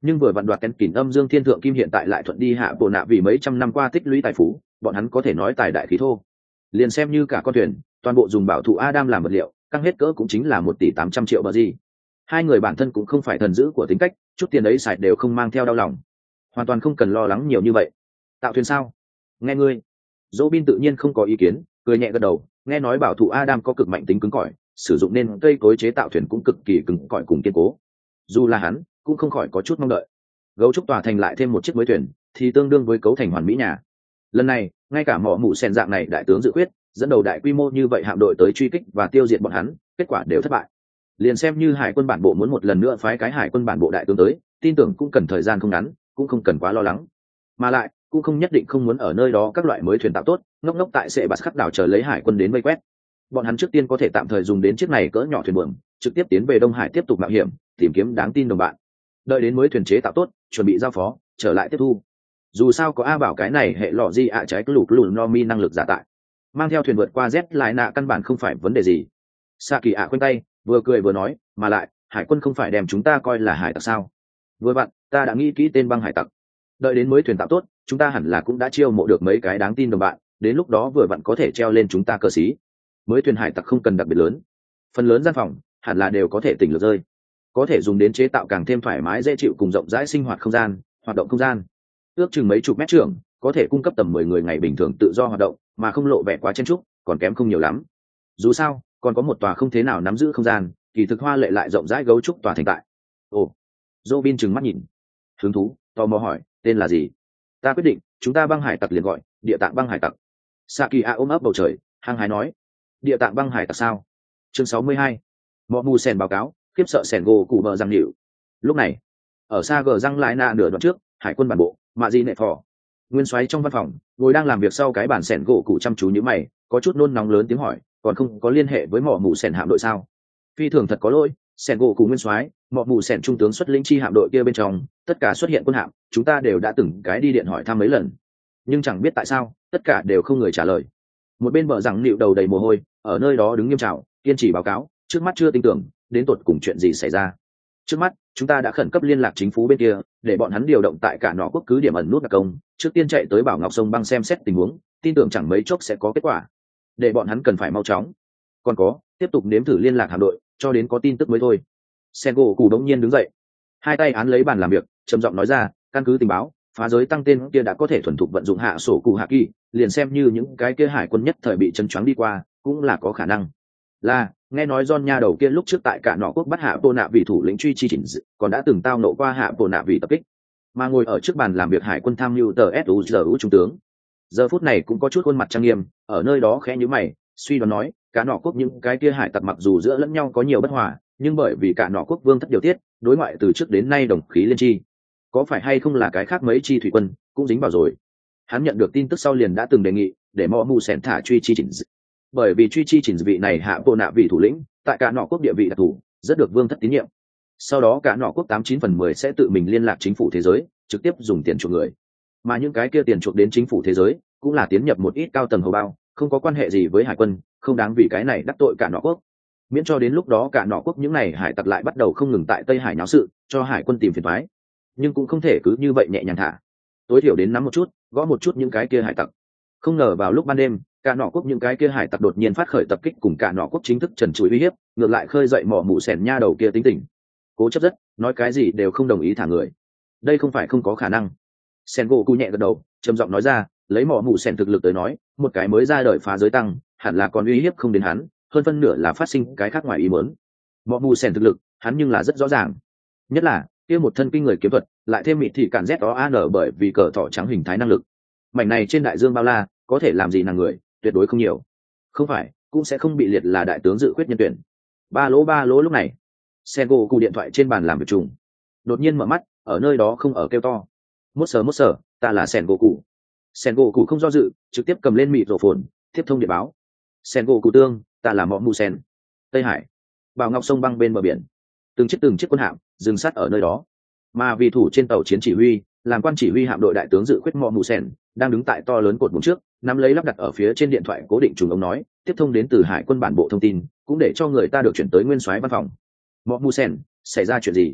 nhưng vừa vặn đoạt kén kỉnh âm dương thiên thượng kim hiện tại lại thuận đi hạ bộ nạ vì mấy trăm năm qua tích lũy tài phú, bọn hắn có thể nói tài đại khí thô. Liền xem như cả con thuyền toàn bộ dùng bảo thủ Adam làm vật liệu, căng hết cỡ cũng chính là một tỷ tám trăm triệu bờ gì. Hai người bản thân cũng không phải thần dữ của tính cách, chút tiền ấy xài đều không mang theo đau lòng, hoàn toàn không cần lo lắng nhiều như vậy. Tạo thuyền sao? Nghe ngươi. Robin tự nhiên không có ý kiến, cười nhẹ gật đầu, nghe nói bảo thủ Adam có cực mạnh tính cứng cỏi, sử dụng nên cây cối chế tạo thuyền cũng cực kỳ cứng cỏi cùng kiên cố. Dù là hắn, cũng không khỏi có chút mong đợi. Gấu trúc tòa thành lại thêm một chiếc mới thuyền, thì tương đương với cấu thành hoàn mỹ nhà. Lần này, ngay cả mỏ mụ sen dạng này đại tướng dự quyết, dẫn đầu đại quy mô như vậy hạm đội tới truy kích và tiêu diệt bọn hắn, kết quả đều thất bại. Liền xem như hải quân bản bộ muốn một lần nữa phái cái hải quân bản bộ đại tướng tới, tin tưởng cũng cần thời gian không ngắn, cũng không cần quá lo lắng. Mà lại, cũng không nhất định không muốn ở nơi đó các loại mới thuyền tạo tốt, ngốc ngốc tại sệ bạt khắc đảo chờ lấy hải quân đến vây quét. Bọn hắn trước tiên có thể tạm thời dùng đến chiếc này cỡ nhỏ thuyền buồm, trực tiếp tiến về Đông Hải tiếp tục mạo hiểm, tìm kiếm đáng tin đồng bạn. Đợi đến mới thuyền chế tạo tốt, chuẩn bị giao phó, trở lại tiếp thu. Dù sao có A Bảo cái này hệ lọ di ạ trái cứ lục lùn no mi năng lực giả tại, mang theo thuyền vượt qua Z lại nạ căn bản không phải vấn đề gì. Sa Kỳ ạ khoanh tay, vừa cười vừa nói, mà lại hải quân không phải đem chúng ta coi là hải tặc sao? Vừa vặn, ta đã nghĩ kỹ tên băng hải tặc. Đợi đến mới thuyền tạo tốt, chúng ta hẳn là cũng đã chiêu mộ được mấy cái đáng tin đồng bạn, đến lúc đó vừa vặn có thể treo lên chúng ta cơ sĩ. Mới thuyền hải tặc không cần đặc biệt lớn, phần lớn gian phòng hẳn là đều có thể tỉnh lược rơi, có thể dùng đến chế tạo càng thêm thoải mái dễ chịu cùng rộng rãi sinh hoạt không gian, hoạt động không gian. Ước chừng mấy chục mét trưởng, có thể cung cấp tầm mười người ngày bình thường tự do hoạt động, mà không lộ vẻ quá chen chúc, còn kém không nhiều lắm. Dù sao, còn có một tòa không thế nào nắm giữ không gian, kỳ thực hoa lệ lại rộng rãi gấu trúc tòa thành tại. Ồ, Robin trừng mắt nhìn, hứng thú, tò mò hỏi, tên là gì? Ta quyết định, chúng ta băng hải tặc liền gọi địa tạng băng hải tặc. Saki a ôm ấp bầu trời, hăng hái nói, địa tạng băng hải tặc sao? Chương sáu mươi hai, mọ mù sen báo cáo, khiếp sợ sẻn gỗ cụ bờ răng nhịu. Lúc này, ở xa gờ răng lại nạ nửa đoạn trước, hải quân bản bộ, mạ di nệ phò, nguyên soái trong văn phòng, ngồi đang làm việc sau cái bản sẻn gỗ cụ chăm chú như mày, có chút nôn nóng lớn tiếng hỏi, còn không có liên hệ với mọ mù sẻn hạm đội sao? Phi thường thật có lỗi, sẻn gỗ cụ nguyên soái, mọ mù sẻn trung tướng xuất lĩnh chi hạm đội kia bên trong, tất cả xuất hiện quân hạm, chúng ta đều đã từng cái đi điện hỏi thăm mấy lần, nhưng chẳng biết tại sao, tất cả đều không người trả lời. Một bên bờ rằng nịu đầu đầy mồ hôi, ở nơi đó đứng nghiêm trào, kiên trì báo cáo, trước mắt chưa tin tưởng, đến tột cùng chuyện gì xảy ra. Trước mắt, chúng ta đã khẩn cấp liên lạc chính phủ bên kia, để bọn hắn điều động tại cả nọ quốc cứ điểm ẩn nút đặc công, trước tiên chạy tới Bảo Ngọc sông băng xem xét tình huống, tin tưởng chẳng mấy chốc sẽ có kết quả. Để bọn hắn cần phải mau chóng. Còn có, tiếp tục nếm thử liên lạc hạm đội, cho đến có tin tức mới thôi. Sengo Cù đống nhiên đứng dậy, hai tay án lấy bàn làm việc, trầm giọng nói ra, căn cứ tình báo, phá giới tăng tên kia đã có thể thuần thục vận dụng hạ sổ cụ hạ kỳ, liền xem như những cái kia hải quân nhất thời bị chân choáng đi qua, cũng là có khả năng. Là, nghe nói John nha đầu kia lúc trước tại cả nọ quốc bắt hạ Bộ Nạ vì thủ lĩnh truy chi chỉnh dự, còn đã từng tao nộ qua hạ Bộ Nạ vì tập kích. Mà ngồi ở trước bàn làm việc hải quân tham mưu tờ ét u giê u trung tướng, giờ phút này cũng có chút khuôn mặt trang nghiêm, ở nơi đó khẽ nhíu mày, suy đoán nói, cả nọ quốc những cái kia hải tặc mặc dù giữa lẫn nhau có nhiều bất hòa, nhưng bởi vì cả nọ quốc vương thất điều tiết, đối ngoại từ trước đến nay đồng khí liên chi, có phải hay không là cái khác mấy chi thủy quân cũng dính vào rồi. Hắn nhận được tin tức sau liền đã từng đề nghị để mọ mù sẻn thả truy chi chỉnh dự, bởi vì truy chi chỉnh vị này hạ Bộ Nạ vị thủ lĩnh tại cả nọ quốc địa vị đặc thù, rất được vương thất tín nhiệm. Sau đó cả nọ quốc tám chín phần mười sẽ tự mình liên lạc chính phủ thế giới, trực tiếp dùng tiền chuộc người, mà những cái kia tiền chuộc đến chính phủ thế giới cũng là tiến nhập một ít cao tầng hầu bao, không có quan hệ gì với hải quân, không đáng vì cái này đắc tội cả nọ quốc. Miễn cho đến lúc đó cả nọ quốc những này hải tặc lại bắt đầu không ngừng tại Tây Hải náo sự, cho hải quân tìm phiền toái. Nhưng cũng không thể cứ như vậy nhẹ nhàng thả, tối thiểu đến nắm một chút, gõ một chút những cái kia hải tặc. Không ngờ vào lúc ban đêm, cả nọ quốc những cái kia hải tặc đột nhiên phát khởi tập kích, cùng cả nọ quốc chính thức trần trụi uy hiếp, ngược lại khơi dậy mỏ mụ sẻn nha đầu kia tính tình, cố chấp rất, nói cái gì đều không đồng ý thả người. Đây không phải không có khả năng. Sen gỗ cụ nhẹ gật đầu, trầm giọng nói ra, lấy mỏ mụ sẻn thực lực tới nói, một cái mới ra đời phá giới tăng, hẳn là còn uy hiếp không đến hắn, hơn phân nửa là phát sinh cái khác ngoài ý muốn. Mỏ mụ sẻn thực lực, hắn nhưng là rất rõ ràng. Nhất là kia một thân kinh người kiếm thuật, lại thêm mịt thị cản z o an bởi vì cờ thỏ trắng hình thái năng lực, mảnh này trên đại dương bao la có thể làm gì nàng người tuyệt đối không nhiều, không phải cũng sẽ không bị liệt là đại tướng dự quyết nhân tuyển. Ba lỗ ba lỗ lúc này, Sengo cụ điện thoại trên bàn làm việc trùng, đột nhiên mở mắt, ở nơi đó không ở kêu to, mốt sờ mốt sờ, ta là Sengo cụ. Sengo cụ không do dự, trực tiếp cầm lên mịt rổ phồn, tiếp thông điện báo. Sengo cụ tương, ta là mọ mù sen, Tây Hải, Bảo Ngọc sông băng bên bờ biển, từng chiếc từng chiếc quân hạm dừng sát ở nơi đó, mà vì thủ trên tàu chiến chỉ huy, làm quan chỉ huy hạm đội đại tướng dự quyết mọ mù sen đang đứng tại to lớn cột buồng trước, nắm lấy lắp đặt ở phía trên điện thoại cố định trùng ống nói, tiếp thông đến từ hải quân bản bộ thông tin, cũng để cho người ta được chuyển tới nguyên soái văn phòng. Mọ mù sen, xảy ra chuyện gì?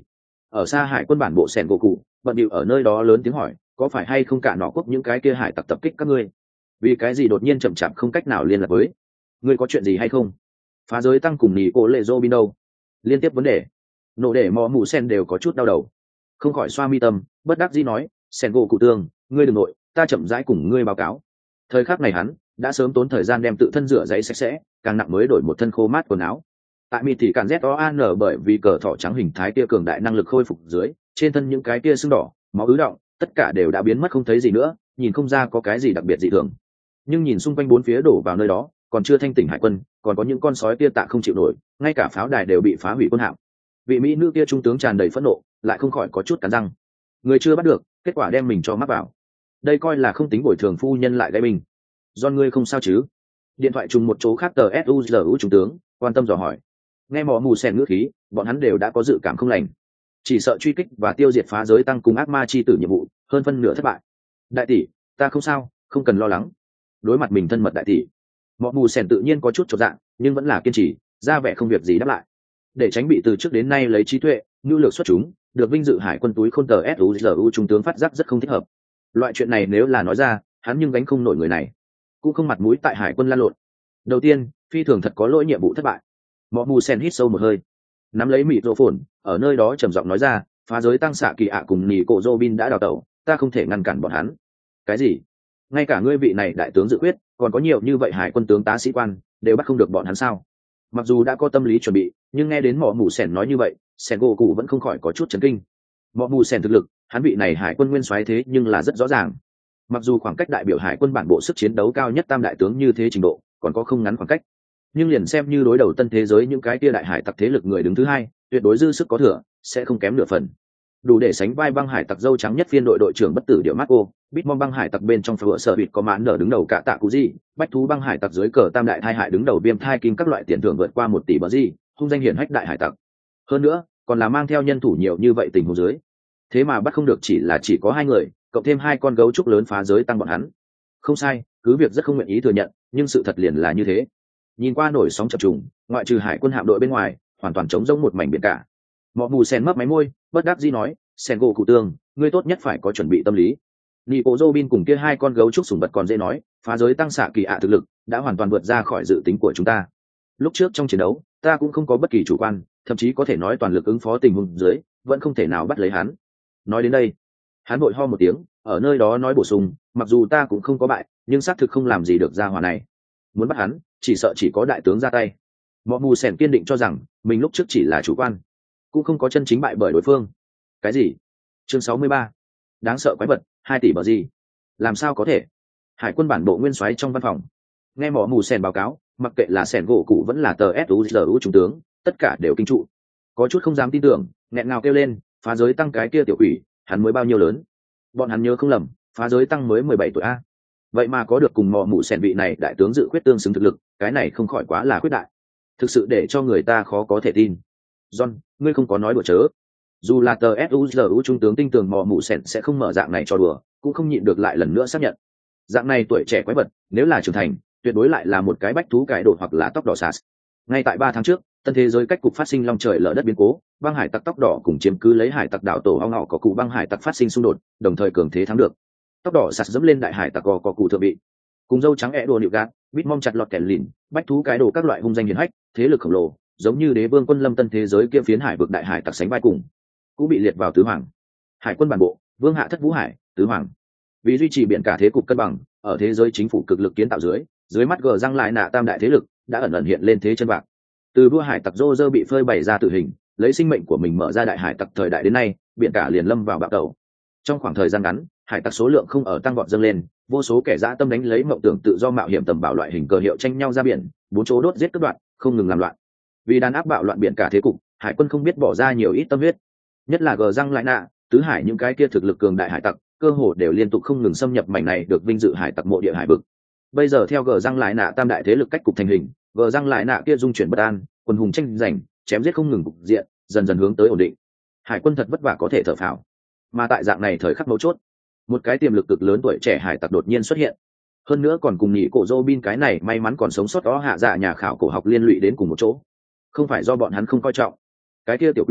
ở xa hải quân bản bộ sẻn gỗ cụ bận điệu ở nơi đó lớn tiếng hỏi có phải hay không cả nọ quốc những cái kia hải tặc tập kích các ngươi, vì cái gì đột nhiên chậm chạp không cách nào liên lạc với ngươi, có chuyện gì hay không? Phá giới tăng cùng nhì cô lệ dô bin đâu? Liên tiếp vấn đề nổ để mò mù sen đều có chút đau đầu, không khỏi xoa mi tâm bất đắc dĩ nói sen gỗ cụ tương ngươi đừng nội, ta chậm rãi cùng ngươi báo cáo. Thời khắc này hắn đã sớm tốn thời gian đem tự thân rửa giấy sạch sẽ, càng nặng mới đổi một thân khô mát quần áo. Tại mịt thì càn z o an bởi vì cờ thỏ trắng hình thái kia cường đại năng lực khôi phục dưới trên thân những cái kia sưng đỏ máu ứ động tất cả đều đã biến mất không thấy gì nữa, nhìn không ra có cái gì đặc biệt dị thường. Nhưng nhìn xung quanh bốn phía đổ vào nơi đó còn chưa thanh tỉnh hải quân, còn có những con sói kia tạ không chịu nổi, ngay cả pháo đài đều bị phá hủy quân hạm. Vị mỹ nữ kia trung tướng tràn đầy phẫn nộ, lại không khỏi có chút cắn răng. Người chưa bắt được, kết quả đem mình cho mắc vào. Đây coi là không tính bồi thường phu nhân lại gây mình. Do ngươi không sao chứ? Điện thoại trùng một chỗ khác tờ suzu trung tướng quan tâm dò hỏi. Nghe mỏ mù sen ngữ khí, bọn hắn đều đã có dự cảm không lành, chỉ sợ truy kích và tiêu diệt phá giới tăng cùng ác ma chi tử nhiệm vụ hơn phân nửa thất bại. Đại tỷ, ta không sao, không cần lo lắng. Đối mặt mình thân mật đại tỷ, mỏ mù sen tự nhiên có chút chột dạ, nhưng vẫn là kiên trì, ra vẻ không việc gì đáp lại. Để tránh bị từ trước đến nay lấy trí tuệ nhu lược xuất chúng được vinh dự hải quân túi khôn tờ suzu trung tướng phát giác rất không thích hợp. Loại chuyện này nếu là nói ra, hắn nhưng gánh không nổi người này, cũng không mặt mũi tại hải quân lan lộn. Đầu tiên, phi thường thật có lỗi nhiệm vụ thất bại. Mọ mù sen hít sâu một hơi, nắm lấy mịt rô phồn ở nơi đó trầm giọng nói ra, phá giới tăng xạ kỳ ạ cùng nỉ cổ Robin đã đào tẩu, ta không thể ngăn cản bọn hắn. Cái gì? Ngay cả ngươi vị này đại tướng dự quyết, còn có nhiều như vậy hải quân tướng tá sĩ quan đều bắt không được bọn hắn sao? Mặc dù đã có tâm lý chuẩn bị, nhưng nghe đến mọ mù sen nói như vậy, sen gỗ cụ vẫn không khỏi có chút chấn kinh. Mọ mù sen thực lực, hắn vị này hải quân nguyên soái thế nhưng là rất rõ ràng. Mặc dù khoảng cách đại biểu hải quân bản bộ sức chiến đấu cao nhất tam đại tướng như thế trình độ còn có không ngắn khoảng cách, nhưng liền xem như đối đầu tân thế giới những cái tia đại hải tặc thế lực người đứng thứ hai, tuyệt đối dư sức có thừa, sẽ không kém nửa phần, đủ để sánh vai băng hải tặc dâu trắng nhất phiên đội đội trưởng bất tử điệu Marco, Bitmom băng hải tặc bên trong phở sở bịt có mãn nở đứng đầu cả tạ cú gì, bách thú băng hải tặc dưới cờ tam đại thai hại đứng đầu viêm thai kim các loại tiền thưởng vượt qua một tỷ bờ gì, hung danh hiển hách đại hải tặc. Hơn nữa, còn là mang theo nhân thủ nhiều như vậy tình huống dưới, thế mà bắt không được chỉ là chỉ có hai người, cộng thêm hai con gấu trúc lớn phá giới tăng bọn hắn. Không sai, cứ việc rất không nguyện ý thừa nhận, nhưng sự thật liền là như thế. Nhìn qua nổi sóng chập trùng, ngoại trừ hải quân hạm đội bên ngoài, hoàn toàn trống rỗng một mảnh biển cả. Mọ mù sen mấp máy môi, bất đắc dĩ nói, sen gỗ cụ tương, ngươi tốt nhất phải có chuẩn bị tâm lý. Nico Robin cùng kia hai con gấu trúc sủng vật còn dễ nói, phá giới tăng xạ kỳ ạ thực lực đã hoàn toàn vượt ra khỏi dự tính của chúng ta. Lúc trước trong chiến đấu, ta cũng không có bất kỳ chủ quan, thậm chí có thể nói toàn lực ứng phó tình huống dưới, vẫn không thể nào bắt lấy hắn. Nói đến đây, hắn vội ho một tiếng, ở nơi đó nói bổ sung, mặc dù ta cũng không có bại, nhưng xác thực không làm gì được gia hỏa này. Muốn bắt hắn, chỉ sợ chỉ có đại tướng ra tay. Mọ mù sèn kiên định cho rằng mình lúc trước chỉ là chủ quan, cũng không có chân chính bại bởi đối phương. Cái gì? Chương sáu mươi ba, đáng sợ quái vật, hai tỷ bờ gì? Làm sao có thể? Hải quân bản bộ nguyên soái trong văn phòng nghe mọ mù sèn báo cáo, mặc kệ là sèn gỗ cụ vẫn là tờ suzu trung tướng, tất cả đều kinh trụ, có chút không dám tin tưởng, nghẹn ngào kêu lên, phá giới tăng cái kia tiểu quỷ, hắn mới bao nhiêu lớn? Bọn hắn nhớ không lầm, phá giới tăng mới mười bảy tuổi a. Vậy mà có được cùng mọ mù sèn vị này đại tướng dự quyết tương xứng thực lực, cái này không khỏi quá là khuyết đại, thực sự để cho người ta khó có thể tin. John, ngươi không có nói đùa chớ. Dù là tờ suzu trung tướng tin tưởng mọ mù sèn sẽ không mở dạng này cho đùa, cũng không nhịn được lại lần nữa xác nhận, dạng này tuổi trẻ quái vật nếu là trưởng thành, tuyệt đối lại là một cái bách thú cải độ hoặc là tóc đỏ sạt. Ngay tại ba tháng trước, tân thế giới cách cục phát sinh long trời lở đất biến cố, băng hải tặc tóc đỏ cùng chiếm cứ lấy hải tặc đảo tổ ong ngọ có cụ băng hải tặc phát sinh xung đột, đồng thời cường thế thắng được. Tóc đỏ sạt dẫm lên đại hải tặc gò có cụ thượng vị, cùng dâu trắng ẹ đồ nịu gạt, Bitmom chặt lọt kèn lìn, bách thú cái đồ các loại hung danh hiển hách, thế lực khổng lồ, giống như đế vương quân lâm tân thế giới kia phiến hải vực đại hải tặc sánh vai cùng, cũng bị liệt vào tứ hoàng. Hải quân bản bộ, vương hạ thất vũ hải, tứ hoàng. Vì duy trì biển cả thế cục cân bằng, ở thế giới chính phủ cực lực kiến tạo dưới, dưới mắt gờ răng lại nạ tam đại thế lực đã ẩn ẩn hiện lên thế chân bạc. Từ vua hải tặc rô rơ bị phơi bày ra tử hình, lấy sinh mệnh của mình mở ra đại hải tặc thời đại đến nay, biển cả liền lâm vào bạo tẩu. Trong khoảng thời gian ngắn, hải tặc số lượng không ở tăng vọt dâng lên, vô số kẻ dã tâm đánh lấy mộng tưởng tự do mạo hiểm tầm bảo loại hình cờ hiệu tranh nhau ra biển, bốn chỗ đốt giết cướp đoạt, không ngừng làm loạn. Vì đàn áp bạo loạn biển cả thế cục, hải quân không biết bỏ ra nhiều ít tâm huyết, nhất là gờ răng lại nạ, tứ hải những cái kia thực lực cường đại hải tặc, cơ hồ đều liên tục không ngừng xâm nhập mảnh này được vinh dự hải tặc mộ địa hải vực. Bây giờ theo gờ răng lại nạ tam đại thế lực cách cục thành hình, gờ răng lại nạ kia dung chuyển bất an, quân hùng tranh giành, chém giết không ngừng cục diện, dần dần hướng tới ổn định. Hải quân thật vất vả có thể thở phào. Mà tại dạng này thời khắc mấu chốt, một cái tiềm lực cực lớn tuổi trẻ hải tặc đột nhiên xuất hiện, hơn nữa còn cùng nhị cổ Robin cái này may mắn còn sống sót đó hạ dạ nhà khảo cổ học liên lụy đến cùng một chỗ. Không phải do bọn hắn không coi trọng, cái kia tiểu quỷ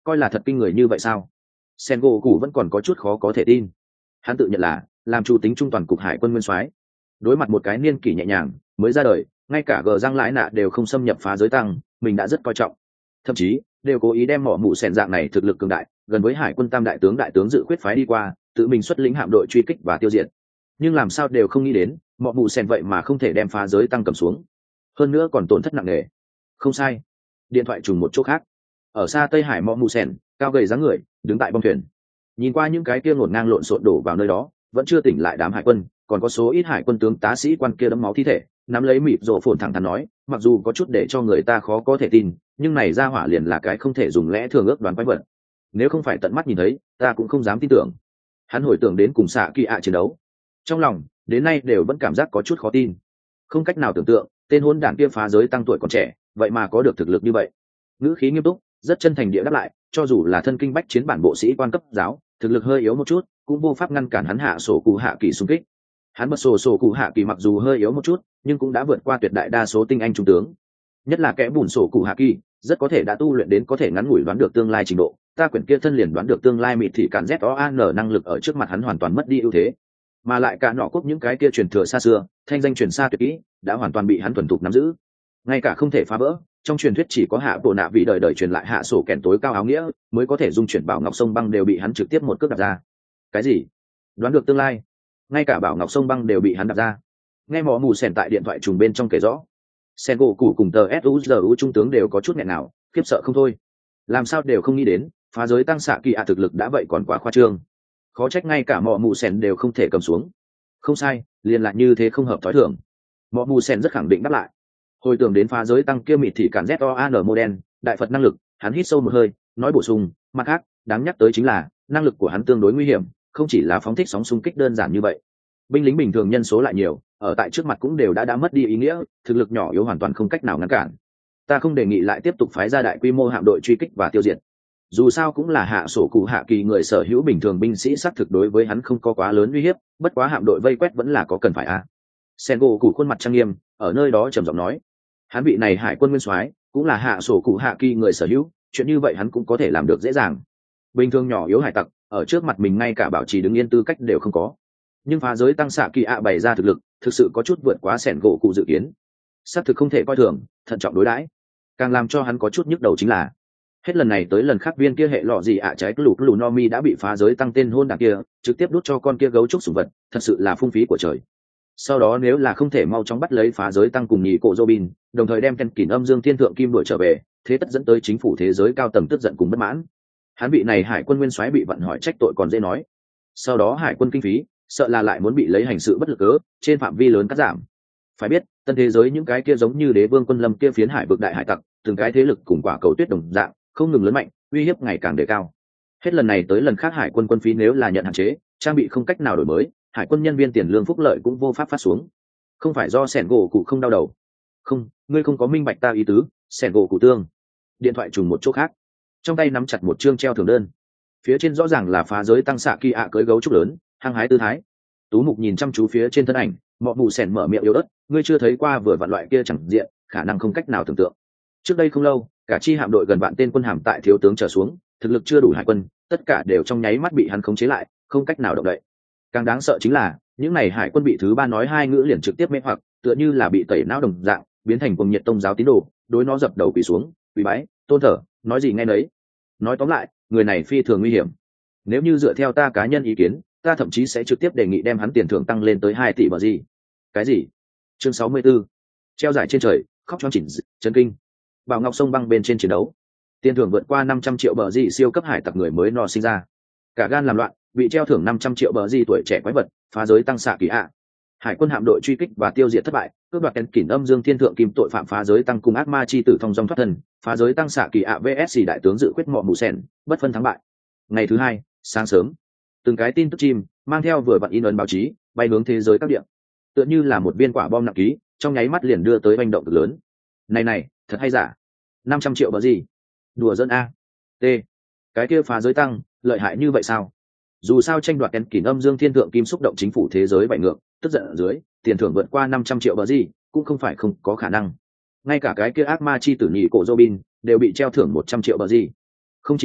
coi là thật kinh người như vậy sao? Sen gỗ cụ vẫn còn có chút khó có thể tin. Hắn tự nhận là làm chủ tính trung toàn cục hải quân nguyên soái, đối mặt một cái niên kỷ nhẹ nhàng mới ra đời, ngay cả gờ răng lãi nạ đều không xâm nhập phá giới tăng, mình đã rất coi trọng, thậm chí đều cố ý đem mỏ mụ sèn dạng này thực lực cường đại gần với hải quân tam đại tướng đại tướng dự quyết phái đi qua, tự mình xuất lĩnh hạm đội truy kích và tiêu diệt. Nhưng làm sao đều không nghĩ đến mỏ mụ sèn vậy mà không thể đem phá giới tăng cầm xuống, hơn nữa còn tổn thất nặng nề. Không sai, điện thoại trùng một chỗ khác, ở xa Tây Hải mỏ mụ sèn cao gầy dáng người đứng tại bong thuyền, nhìn qua những cái kia ngổn ngang lộn xộn đổ vào nơi đó vẫn chưa tỉnh lại đám hải quân, còn có số ít hải quân tướng tá sĩ quan kia đẫm máu thi thể, nắm lấy mịt rổ phồn thẳng thắn nói, mặc dù có chút để cho người ta khó có thể tin, nhưng này ra hỏa liền là cái không thể dùng lẽ thường ước đoán quái vật, nếu không phải tận mắt nhìn thấy ta cũng không dám tin tưởng. Hắn hồi tưởng đến cùng xạ kỳ ạ chiến đấu, trong lòng đến nay đều vẫn cảm giác có chút khó tin, không cách nào tưởng tượng tên hôn đảng kia phá giới tăng tuổi còn trẻ vậy mà có được thực lực như vậy. Ngữ khí nghiêm túc, rất chân thành địa đáp lại, cho dù là thân kinh bách chiến bản bộ sĩ quan cấp giáo, thực lực hơi yếu một chút cũng vô pháp ngăn cản hắn hạ sổ cụ hạ kỳ xung kích. Hắn bật sổ sổ cụ hạ kỳ mặc dù hơi yếu một chút nhưng cũng đã vượt qua tuyệt đại đa số tinh anh trung tướng, nhất là kẻ bùn sổ cụ hạ kỳ rất có thể đã tu luyện đến có thể ngắn ngủi đoán được tương lai trình độ. Ta quyển kia thân liền đoán được tương lai mịt thì cản z o an năng lực ở trước mặt hắn hoàn toàn mất đi ưu thế, mà lại cả nọ quốc những cái kia truyền thừa xa xưa thanh danh truyền xa tuyệt kỹ đã hoàn toàn bị hắn thuần thục nắm giữ, ngay cả không thể phá vỡ. Trong truyền thuyết chỉ có hạ bộ nạ vị đời đời truyền lại hạ sổ kèn tối cao áo nghĩa mới có thể dung chuyển bảo ngọc sông băng đều bị hắn trực tiếp một cước đặt ra. Cái gì? Đoán được tương lai? Ngay cả bảo ngọc sông băng đều bị hắn đặt ra? Nghe mỏ mù sèn tại điện thoại trùng bên trong kể rõ, sen gỗ cụ cùng tờ suzu trung tướng đều có chút nghẹn nào, khiếp sợ không thôi. Làm sao đều không nghĩ đến phá giới tăng xạ kỳ ạ thực lực đã vậy còn quá khoa trương, khó trách ngay cả mỏ mù sèn đều không thể cầm xuống. Không sai, liền lại như thế không hợp thói thường. Mỏ mù sèn rất khẳng định đáp lại, hồi tưởng đến phá giới tăng kia mịt thì cản z o an mô đen đại phật năng lực, hắn hít sâu một hơi nói bổ sung, mặt khác đáng nhắc tới chính là năng lực của hắn tương đối nguy hiểm, không chỉ là phóng thích sóng xung kích đơn giản như vậy. Binh lính bình thường nhân số lại nhiều, ở tại trước mặt cũng đều đã đã mất đi ý nghĩa, thực lực nhỏ yếu hoàn toàn không cách nào ngăn cản. Ta không đề nghị lại tiếp tục phái ra đại quy mô hạm đội truy kích và tiêu diệt, dù sao cũng là hạ sổ cụ hạ kỳ người sở hữu bình thường binh sĩ xác thực đối với hắn không có quá lớn uy hiếp, bất quá hạm đội vây quét vẫn là có cần phải à. Sen gỗ cụ khuôn mặt trang nghiêm ở nơi đó trầm giọng nói, hắn vị này hải quân nguyên soái cũng là hạ sổ cụ hạ kỳ người sở hữu, chuyện như vậy hắn cũng có thể làm được dễ dàng. Bình thường nhỏ yếu hải tặc ở trước mặt mình ngay cả bảo trì đứng yên tư cách đều không có, nhưng phá giới tăng xạ kỳ ạ bày ra thực lực thực sự có chút vượt quá sẻn gỗ cụ dự kiến, xác thực không thể coi thường, thận trọng đối đãi. Càng làm cho hắn có chút nhức đầu chính là hết lần này tới lần khác viên kia hệ lọ gì ạ trái lục lù no mi đã bị phá giới tăng tên hôn đảng kia trực tiếp đút cho con kia gấu trúc sủng vật, thật sự là phung phí của trời. Sau đó nếu là không thể mau chóng bắt lấy phá giới tăng cùng nhị cổ Robin, đồng thời đem Ken Kỷ Âm Dương Thiên Thượng Kim đuổi trở về, thế tất dẫn tới chính phủ thế giới cao tầng tức giận cùng bất mãn. Hắn bị này hải quân nguyên soái bị vận hỏi trách tội còn dễ nói, sau đó hải quân kinh phí sợ là lại muốn bị lấy hành sự bất lực cớ trên phạm vi lớn cắt giảm. Phải biết tân thế giới những cái kia giống như đế vương quân lâm kia phiến hải vực đại hải tặc, từng cái thế lực cùng quả cầu tuyết đồng dạng không ngừng lớn mạnh, uy hiếp ngày càng đề cao. Hết lần này tới lần khác hải quân quân phí nếu là nhận hạn chế, trang bị không cách nào đổi mới, hải quân nhân viên tiền lương phúc lợi cũng vô pháp phát xuống. Không phải do sẻn gỗ cụ không đau đầu. Không, ngươi không có minh bạch ta ý tứ, sẻn gỗ cụ tương. Điện thoại trùng một chỗ khác, trong tay nắm chặt một chương treo thưởng đơn, phía trên rõ ràng là phá giới tăng xạ kỳ ạ cưới gấu trúc lớn hăng hái tư thái. Tú mục nhìn chăm chú phía trên thân ảnh, mọ mù sẻn mở miệng yếu ớt, ngươi chưa thấy qua vừa vặn loại kia chẳng diện, khả năng không cách nào tưởng tượng. Trước đây không lâu, cả chi hạm đội gần vạn tên quân hàm tại thiếu tướng trở xuống, thực lực chưa đủ hải quân, tất cả đều trong nháy mắt bị hắn khống chế lại, không cách nào động đậy. Càng đáng sợ chính là những này hải quân bị thứ ba nói hai ngữ liền trực tiếp mê hoặc, tựa như là bị tẩy não đồng dạng, biến thành cuồng nhiệt tôn giáo tín đồ, đối nó dập đầu quỳ xuống, quỳ bái, tôn thờ, nói gì nghe nấy. Nói tóm lại, người này phi thường nguy hiểm. Nếu như dựa theo ta cá nhân ý kiến, ta thậm chí sẽ trực tiếp đề nghị đem hắn tiền thưởng tăng lên tới hai tỷ bờ gì. Cái gì? Chương sáu mươi 64. Treo giải trên trời, khóc choáng chỉnh chấn kinh. Bảo Ngọc sông băng bên trên chiến đấu, tiền thưởng vượt qua năm trăm triệu bờ gì siêu cấp hải tặc người mới no sinh ra. Cả gan làm loạn, bị treo thưởng năm trăm triệu bờ gì tuổi trẻ quái vật, phá giới tăng xạ kỳ ạ. Hải quân hạm đội truy kích và tiêu diệt thất bại, cướp đoạt Ken Kỷ Âm Dương Thiên Thượng Kim tội phạm phá giới tăng cùng ác ma chi tử thông dong thoát thân, phá giới tăng xạ kỳ ạ vs đại tướng dự quyết mọ mù sen, bất phân thắng bại. Ngày thứ hai, sáng sớm, từng cái tin tức chim mang theo vừa vặn in ấn báo chí bay hướng thế giới các địa, tựa như là một viên quả bom nặng ký, trong nháy mắt liền đưa tới hành động cực lớn. Này này, thật hay giả? năm trăm triệu bờ gì? Đùa dân a. T. Cái kia phá giới tăng, lợi hại như vậy sao? Dù sao tranh đoạt Ken Kỷ Âm Dương Thiên Thượng Kim xúc động chính phủ thế giới bại ngược, tức giận ở dưới, tiền thưởng vượt qua năm trăm triệu bờ gì, cũng không phải không có khả năng. Ngay cả cái kia ác ma chi tử nhị cổ Robin đều bị treo thưởng một trăm triệu bờ gì. Không chỉ đâu,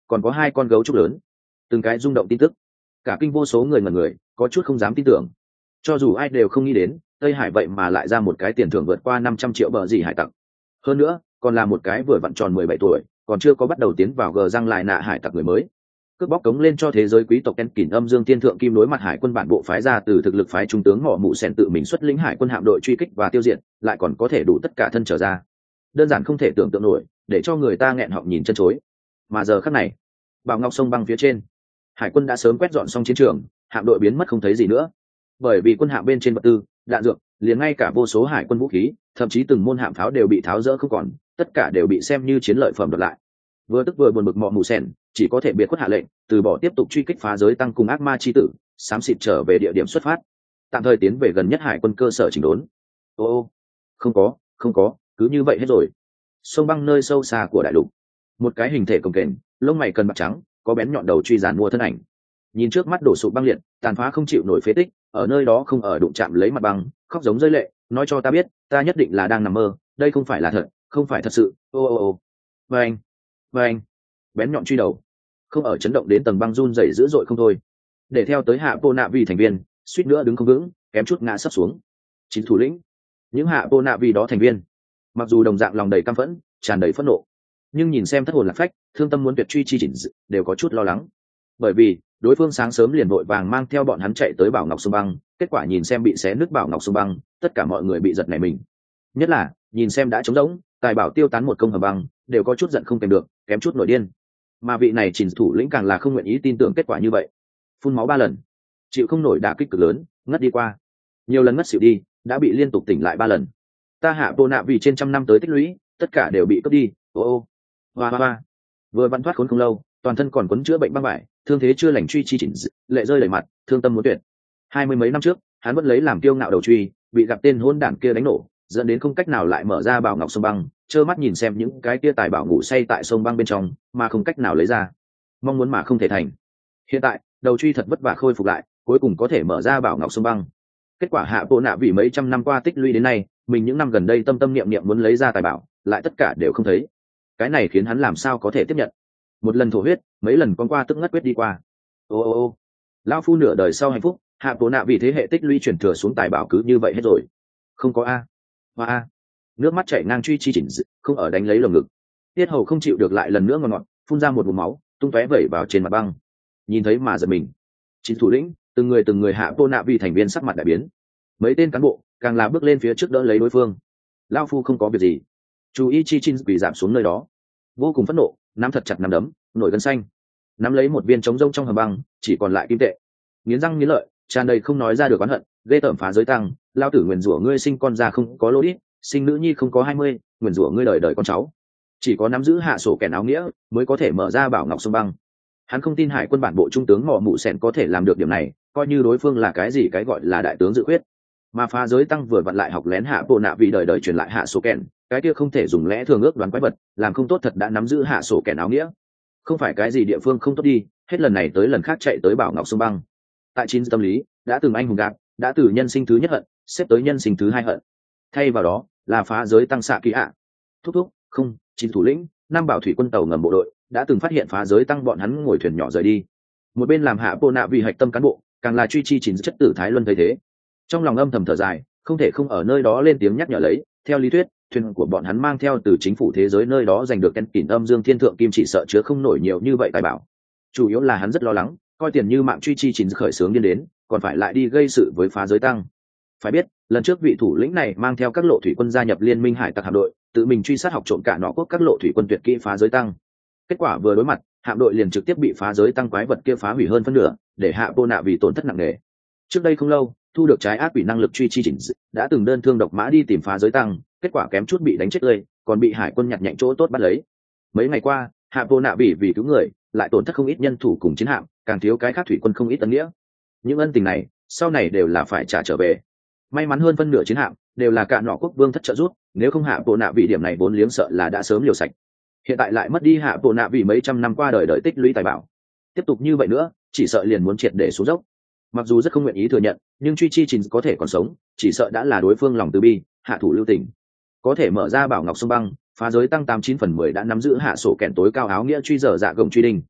còn có hai con gấu trúc lớn, từng cái rung động tin tức, cả kinh vô số người ngần người, có chút không dám tin tưởng. Cho dù ai đều không nghĩ đến Tây Hải vậy mà lại ra một cái tiền thưởng vượt qua năm trăm triệu bờ gì hải tặc, hơn nữa còn là một cái vừa vặn tròn mười bảy tuổi, còn chưa có bắt đầu tiến vào gờ răng lại nạ hải tặc người mới. Cướp bóc cống lên cho thế giới quý tộc Ken Kỷ Âm Dương Tiên Thượng Kim đối mặt hải quân bản bộ phái ra từ thực lực phái trung tướng Mọ Mụ Sen tự mình xuất lĩnh hải quân hạm đội truy kích và tiêu diệt, lại còn có thể đủ tất cả thân trở ra, đơn giản không thể tưởng tượng nổi, để cho người ta nghẹn họng nhìn chân chối. Mà giờ khắc này, Bảo Ngọc sông băng phía trên, hải quân đã sớm quét dọn xong chiến trường, hạm đội biến mất không thấy gì nữa. Bởi vì quân hạm bên trên vật tư, đạn dược, liền ngay cả vô số hải quân vũ khí, thậm chí từng môn hạm pháo đều bị tháo rỡ không còn, tất cả đều bị xem như chiến lợi phẩm đoạt lại. Vừa tức vừa buồn bực Mọ Mụ Sen, chỉ có thể biệt khuất hạ lệnh, từ bỏ tiếp tục truy kích phá giới tăng cùng ác ma chi tử, xám xịt trở về địa điểm xuất phát, tạm thời tiến về gần nhất hải quân cơ sở chỉnh đốn. Ô ô, không có, không có, cứ như vậy hết rồi. Sông băng nơi sâu xa của đại lục, một cái hình thể cồng kềnh, lông mày cần bạc trắng, có bén nhọn đầu truy giản mua thân ảnh, nhìn trước mắt đổ sụp băng liệt, tàn phá không chịu nổi phế tích, ở nơi đó không ở đụng chạm lấy mặt băng, khóc giống rơi lệ, nói cho ta biết, ta nhất định là đang nằm mơ, đây không phải là thật, không phải thật sự. Ô ô ô, và anh, và anh, bén nhọn truy đầu, không ở chấn động đến tầng băng run rẩy dữ dội không thôi, để theo tới hạ vô nạ vì thành viên, suýt nữa đứng không vững, kém chút ngã sắp xuống. Chín thủ lĩnh, những hạ vô nạ vì đó thành viên, mặc dù đồng dạng lòng đầy căm phẫn, tràn đầy phẫn nộ, nhưng nhìn xem thất hồn lạc phách, thương tâm muốn tuyệt truy chi chỉnh, đều có chút lo lắng, bởi vì đối phương sáng sớm liền vội vàng mang theo bọn hắn chạy tới Bảo Ngọc sông băng, kết quả nhìn xem bị xé nứt Bảo Ngọc sông băng, tất cả mọi người bị giật nảy mình. Nhất là nhìn xem đã trống rỗng, tài bảo tiêu tán một công hầm băng, đều có chút giận không kèm được, kém chút nổi điên. Mà vị này chỉnh thủ lĩnh càng là không nguyện ý tin tưởng kết quả như vậy, phun máu ba lần, chịu không nổi đả kích cực lớn, ngất đi qua, nhiều lần ngất xỉu đi, đã bị liên tục tỉnh lại ba lần. Ta hạ vô nạ vì trên trăm năm tới tích lũy, tất cả đều bị cướp đi. Ô ô, hoa hoa hoa, vừa vặn thoát khốn không lâu, toàn thân còn quấn chữa bệnh băng vải, thương thế chưa lành truy chi chỉnh, lệ rơi đầy mặt, thương tâm muốn tuyệt. Hai mươi mấy năm trước, hắn vẫn lấy làm kiêu ngạo đầu truy, bị gặp tên hôn đản kia đánh nổ, dẫn đến không cách nào lại mở ra Bảo Ngọc sông băng, trơ mắt nhìn xem những cái kia tài bảo ngủ say tại sông băng bên trong, mà không cách nào lấy ra, mong muốn mà không thể thành. Hiện tại, đầu truy thật vất vả khôi phục lại, cuối cùng có thể mở ra Bảo Ngọc sông băng. Kết quả hạ bộ nạ vì mấy trăm năm qua tích lũy đến nay, mình những năm gần đây tâm tâm niệm niệm muốn lấy ra tài bảo, lại tất cả đều không thấy. Cái này khiến hắn làm sao có thể tiếp nhận? Một lần thổ huyết, mấy lần con qua tức ngất huyết đi qua. Ô ô ô, lão phu nửa đời sau hạnh phúc, hạ bộ nạ vì thế hệ tích lũy chuyển thừa xuống tài bảo cứ như vậy hết rồi. Không có a, hoa a, nước mắt chảy ngang truy chi chỉnh, không ở đánh lấy lồng ngực, tiết hầu không chịu được lại lần nữa ngọt ngọt, phun ra một vùng máu, tung tóe vẩy vào trên mặt băng. Nhìn thấy mà giật mình, chín thủ lĩnh, từng người từng người hạ bộ nạ vì thành viên sắc mặt đại biến, mấy tên cán bộ càng là bước lên phía trước đỡ lấy đối phương. Lão phu không có việc gì. Chú ý chi chin quỳ giảm xuống nơi đó, vô cùng phẫn nộ, nắm thật chặt nắm đấm, nổi gân xanh, nắm lấy một viên trống rông trong hầm băng, chỉ còn lại kim tệ, nghiến răng nghiến lợi, tràn đầy không nói ra được oán hận, ghê tởm phá giới tăng, lao tử nguyền rủa ngươi sinh con già không có lỗ đít, sinh nữ nhi không có hai mươi, nguyền rủa ngươi đời đời con cháu. Chỉ có nắm giữ hạ sổ kẻ áo nghĩa mới có thể mở ra Bảo Ngọc sông băng. Hắn không tin hải quân bản bộ trung tướng Mọ Mụ Sen có thể làm được điểm này, coi như đối phương là cái gì cái gọi là đại tướng dự quyết. Mà phá giới tăng vừa vặn lại học lén hạ bộ nạ vì đời đời truyền lại hạ sổ kèn, cái kia không thể dùng lẽ thường ước đoán quái vật, làm không tốt thật đã nắm giữ hạ sổ kèn áo nghĩa. Không phải cái gì địa phương không tốt đi, hết lần này tới lần khác chạy tới Bảo Ngọc sông băng. Tại chín tâm lý, đã từng anh hùng gạt, đã từ nhân sinh thứ nhất hận, xếp tới nhân sinh thứ hai hận. Thay vào đó, là phá giới tăng xạ kỳ ạ. Thúc thúc, không, chín thủ lĩnh, năm bảo thủy quân tàu ngầm bộ đội, đã từng phát hiện phá giới tăng bọn hắn ngồi thuyền nhỏ rời đi. Một bên làm hạ bộ nạ vì hạch tâm cán bộ, càng là truy chi chín chất tử Thái Luân thấy thế. Trong lòng âm thầm thở dài, không thể không ở nơi đó lên tiếng nhắc nhở lấy, theo lý thuyết, thuyền của bọn hắn mang theo từ chính phủ thế giới nơi đó giành được Ken Kỷ Âm Dương Thiên Thượng Kim chỉ sợ chứa không nổi nhiều như vậy tài bảo. Chủ yếu là hắn rất lo lắng, coi tiền như mạng truy chi chín khởi sướng điên đến, còn phải lại đi gây sự với phá giới tăng. Phải biết, lần trước vị thủ lĩnh này mang theo các lộ thủy quân gia nhập liên minh hải tặc hạm đội, tự mình truy sát học trộm cả nọ quốc các lộ thủy quân tuyệt kỹ phá giới tăng. Kết quả vừa đối mặt, hạm đội liền trực tiếp bị phá giới tăng quái vật kia phá hủy hơn phân nửa, để hạ vô nạ vì tổn thất nặng nề. Trước đây không lâu, thu được trái ác quỷ năng lực truy chi chỉnh, đã từng đơn thương độc mã đi tìm phá giới tăng, kết quả kém chút bị đánh chết tươi, còn bị hải quân nhặt nhạnh chỗ tốt bắt lấy. Mấy ngày qua, hạ vô nạ bị vì cứu người, lại tổn thất không ít nhân thủ cùng chiến hạm, càng thiếu cái khác thủy quân không ít tân nghĩa. Những ân tình này, sau này đều là phải trả trở về. May mắn hơn phân nửa chiến hạm đều là cả nọ quốc vương thất trợ giúp, nếu không hạ vô nạ vị điểm này vốn liếng sợ là đã sớm liều sạch. Hiện tại lại mất đi hạ vô nạ vì mấy trăm năm qua đời đời tích lũy tài bảo, tiếp tục như vậy nữa, chỉ sợ liền muốn triệt để xuống dốc. Mặc dù rất không nguyện ý thừa nhận, nhưng truy chi trình có thể còn sống, chỉ sợ đã là đối phương lòng từ bi, hạ thủ lưu tình. Có thể mở ra Bảo Ngọc sông băng, phá giới tăng tám chín phần mười đã nắm giữ hạ sổ kèn tối cao áo nghĩa truy dở dạ gồng truy đinh,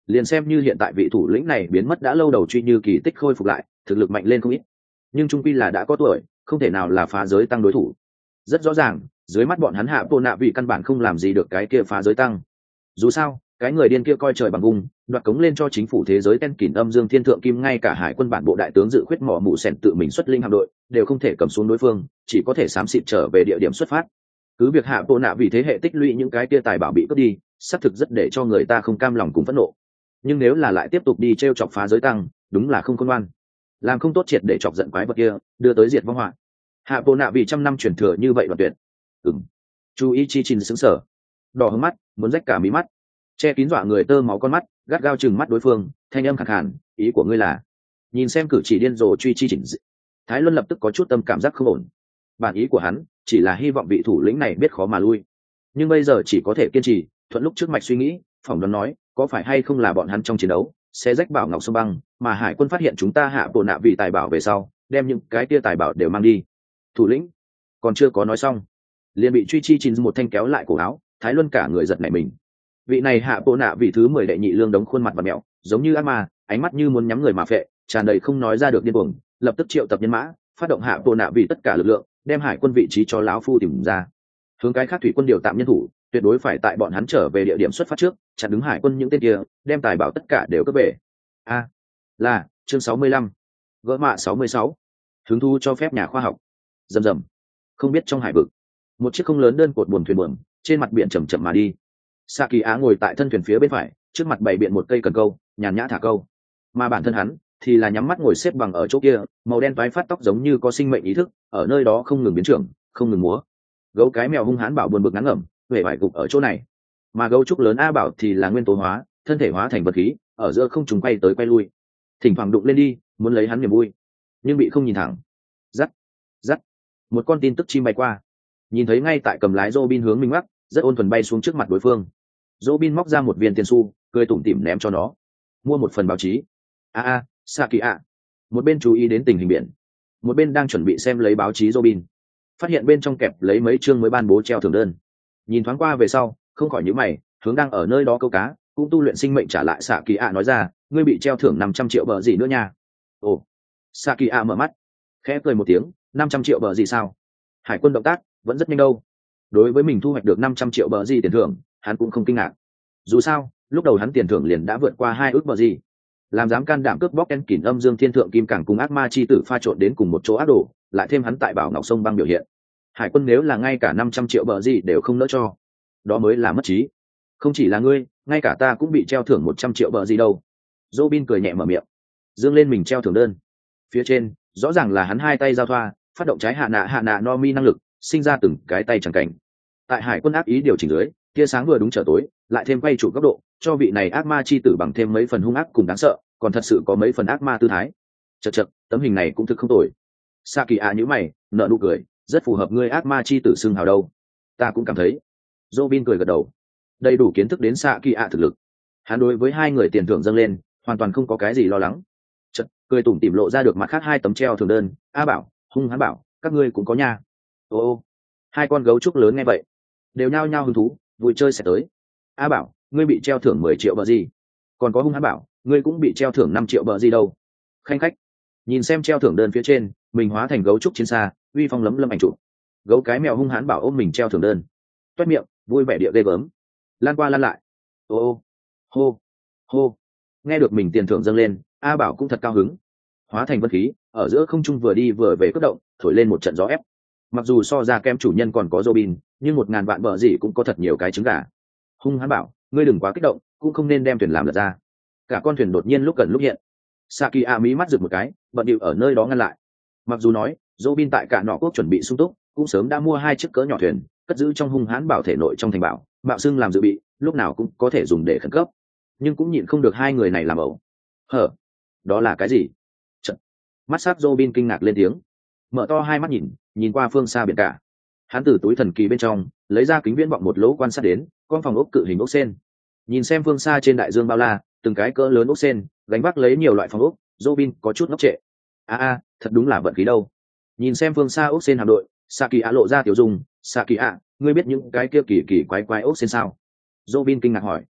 Liền xem như hiện tại vị thủ lĩnh này biến mất đã lâu đầu truy như kỳ tích khôi phục lại, thực lực mạnh lên không ít, nhưng trung quy là đã có tuổi, không thể nào là phá giới tăng đối thủ. Rất rõ ràng, dưới mắt bọn hắn hạ bộ nạ vị căn bản không làm gì được cái kia phá giới tăng. Dù sao, cái người điên kia coi trời bằng vùng, đoạt cống lên cho chính phủ thế giới ten kỷ âm dương thiên thượng kim, ngay cả hải quân bản bộ đại tướng dự khuyết mỏ mụ sèn tự mình xuất linh hạm đội đều không thể cầm xuống đối phương, chỉ có thể xám xịt trở về địa điểm xuất phát. Cứ việc hạ bộ nạ vì thế hệ tích lũy những cái kia tài bảo bị cướp đi, xác thực rất để cho người ta không cam lòng cùng phẫn nộ. Nhưng nếu là lại tiếp tục đi t r e o chọc phá giới tăng, đúng là không khôn ngoan, làm không tốt triệt để chọc giận quái vật kia, đưa tới diệt vong họa. Hạ bộ nạ vì trăm năm truyền thừa như vậy đoạn tuyệt. Ừm. Chú ý chi trình xứng sở, đỏ hướng mắt, muốn rách cả mí mắt, che kín dọa người tơ máu con mắt, gắt gao chừng mắt đối phương, thanh âm khẳng khàn, ý của ngươi là? Nhìn xem cử chỉ điên rồ truy chi chỉnh dị, Thái Luân lập tức có chút tâm cảm giác không ổn. Bản ý của hắn chỉ là hy vọng vị thủ lĩnh này biết khó mà lui, nhưng bây giờ chỉ có thể kiên trì, thuận lúc trước mạch suy nghĩ, phỏng đoán nói, có phải hay không là bọn hắn trong chiến đấu sẽ rách bảo ngọc sông băng, mà hải quân phát hiện chúng ta hạ bộ nạ vì tài bảo về sau, đem những cái tia tài bảo đều mang đi. Thủ lĩnh còn chưa có nói xong, liền bị truy chi chín một thanh kéo lại cổ áo. Thái Luân cả người giật nảy mình. Vị này hạ bộ nạ vị thứ mười đệ nhị lương đống khuôn mặt và mẹo, giống như ác ma, ánh mắt như muốn nhắm người mà phệ, tràn đầy không nói ra được điên cuồng, lập tức triệu tập nhân mã, phát động hạ bộ nạ vị tất cả lực lượng, đem hải quân vị trí cho lão phu tìm ra. Hướng cái khác thủy quân điều tạm nhân thủ, tuyệt đối phải tại bọn hắn trở về địa điểm xuất phát trước, chặn đứng hải quân những tên kia, đem tài bảo tất cả đều cướp về. A, à, là chương sáu mươi lăm, gỡ mạ sáu mươi sáu, hứng thu cho phép nhà khoa học. Rầm rầm, không biết trong hải vực, một chiếc không lớn đơn cột buồm thuyền buồm trên mặt biển chậm chậm mà đi. Sa Kỳ Á ngồi tại thân thuyền phía bên phải, trước mặt bày biện một cây cần câu, nhàn nhã thả câu, mà bản thân hắn thì là nhắm mắt ngồi xếp bằng ở chỗ kia, màu đen toái phát tóc giống như có sinh mệnh ý thức, ở nơi đó không ngừng biến trưởng, không ngừng múa. Gấu cái mèo hung hãn bảo buồn bực ngắn ngẩm, về vải gục ở chỗ này, mà gấu trúc lớn A Bảo thì là nguyên tố hóa, thân thể hóa thành vật khí, ở giữa không trùng quay tới quay lui, thỉnh thoảng đụng lên đi, muốn lấy hắn niềm vui, nhưng bị không nhìn thẳng. Rắc, rắc, một con tin tức chim bay qua, nhìn thấy ngay tại cầm lái Robin hướng mình mắc, rất ôn thuần bay xuống trước mặt đối phương. Robin móc ra một viên tiền xu, cười tủm tỉm ném cho nó. Mua một phần báo chí. A a, Saki a. Một bên chú ý đến tình hình biển, một bên đang chuẩn bị xem lấy báo chí Robin, phát hiện bên trong kẹp lấy mấy chương mới ban bố treo thưởng đơn. Nhìn thoáng qua về sau, không khỏi nhíu mày, hướng đang ở nơi đó câu cá, cũng tu luyện sinh mệnh trả lại Saki a nói ra, ngươi bị treo thưởng năm trăm triệu bờ gì nữa nha. Ồ. Saki a mở mắt, khẽ cười một tiếng, năm trăm triệu bờ gì sao? Hải quân động tác vẫn rất nhanh đâu. Đối với mình thu hoạch được năm trăm triệu bờ gì tiền thưởng, hắn cũng không kinh ngạc. Dù sao, lúc đầu hắn tiền thưởng liền đã vượt qua hai ước bờ gì. Làm dám can đảm cướp bóc đen kỉn âm dương thiên thượng kim cảng cùng ác ma chi tử pha trộn đến cùng một chỗ ác đồ, lại thêm hắn tại bảo ngọc sông băng biểu hiện. Hải quân nếu là ngay cả năm trăm triệu bờ gì đều không nỡ cho, đó mới là mất trí. Không chỉ là ngươi, ngay cả ta cũng bị treo thưởng một trăm triệu bờ gì đâu. Robin cười nhẹ mở miệng, dương lên mình treo thưởng đơn. Phía trên, rõ ràng là hắn hai tay giao thoa, phát động trái hạ nạ hạ nạ no mi năng lực, sinh ra từng cái tay chẳng cảnh. Tại hải quân ác ý điều chỉnh dưới, tia sáng vừa đúng trở tối, lại thêm quay trụ góc độ, cho vị này ác ma chi tử bằng thêm mấy phần hung ác cùng đáng sợ, còn thật sự có mấy phần ác ma tư thái. Chậc chậc, tấm hình này cũng thực không tồi. Sa Kỳ A nhíu mày, nở nụ cười, rất phù hợp ngươi ác ma chi tử xưng hào đâu. Ta cũng cảm thấy. Robin cười gật đầu, đầy đủ kiến thức đến Sa Kỳ A thực lực. Hắn đối với hai người tiền thưởng dâng lên, hoàn toàn không có cái gì lo lắng. Chợt, cười tủm tỉm lộ ra được mặt khác hai tấm treo thưởng đơn. A Bảo, hung hắn bảo, các ngươi cũng có nha. Ô ô, hai con gấu trúc lớn nghe vậy, đều nhao nhao hứng thú, vui chơi sẽ tới. A Bảo, ngươi bị treo thưởng mười triệu bờ gì? Còn có hung hắn bảo, ngươi cũng bị treo thưởng năm triệu bờ gì đâu? Khanh khách, nhìn xem treo thưởng đơn phía trên, mình hóa thành gấu trúc chiến xa, uy phong lấm lâm ảnh chụp. Gấu cái mèo hung hãn bảo ôm mình treo thưởng đơn, toét miệng, vui vẻ địa ghê gớm, lan qua lan lại. Ô ô, hô, hô, nghe được mình tiền thưởng dâng lên, A Bảo cũng thật cao hứng, hóa thành vân khí, ở giữa không trung vừa đi vừa về cất động, thổi lên một trận gió ép. Mặc dù so ra kem chủ nhân còn có Robin, nhưng một ngàn vạn bờ gì cũng có thật nhiều cái trứng gà. Hung hãn bảo, ngươi đừng quá kích động, cũng không nên đem thuyền làm lật ra. Cả con thuyền đột nhiên lúc gần lúc hiện. Saki A mí mắt rực một cái, bận điệu ở nơi đó ngăn lại. Mặc dù nói, Robin tại cả nọ quốc chuẩn bị sung túc, cũng sớm đã mua hai chiếc cỡ nhỏ thuyền, cất giữ trong hung hãn bảo thể nội trong thành bảo, bạo xưng làm dự bị, lúc nào cũng có thể dùng để khẩn cấp. Nhưng cũng nhịn không được hai người này làm ẩu. Hở, đó là cái gì? Chật. Mắt sắc Robin kinh ngạc lên tiếng, mở to hai mắt nhìn, nhìn qua phương xa biển cả. Hắn từ túi thần kỳ bên trong lấy ra kính viễn vọng một lỗ quan sát đến con phòng ốc cự hình ốc sen, nhìn xem phương xa trên đại dương bao la, từng cái cỡ lớn ốc sen gánh vác lấy nhiều loại phòng ốc. Robin có chút ngốc trệ. A a, thật đúng là vận khí đâu. Nhìn xem phương xa ốc sen hạm đội, Saki A lộ ra tiểu dung. Saki A, ngươi biết những cái kia kỳ kỳ quái quái ốc sen sao? Robin kinh ngạc hỏi.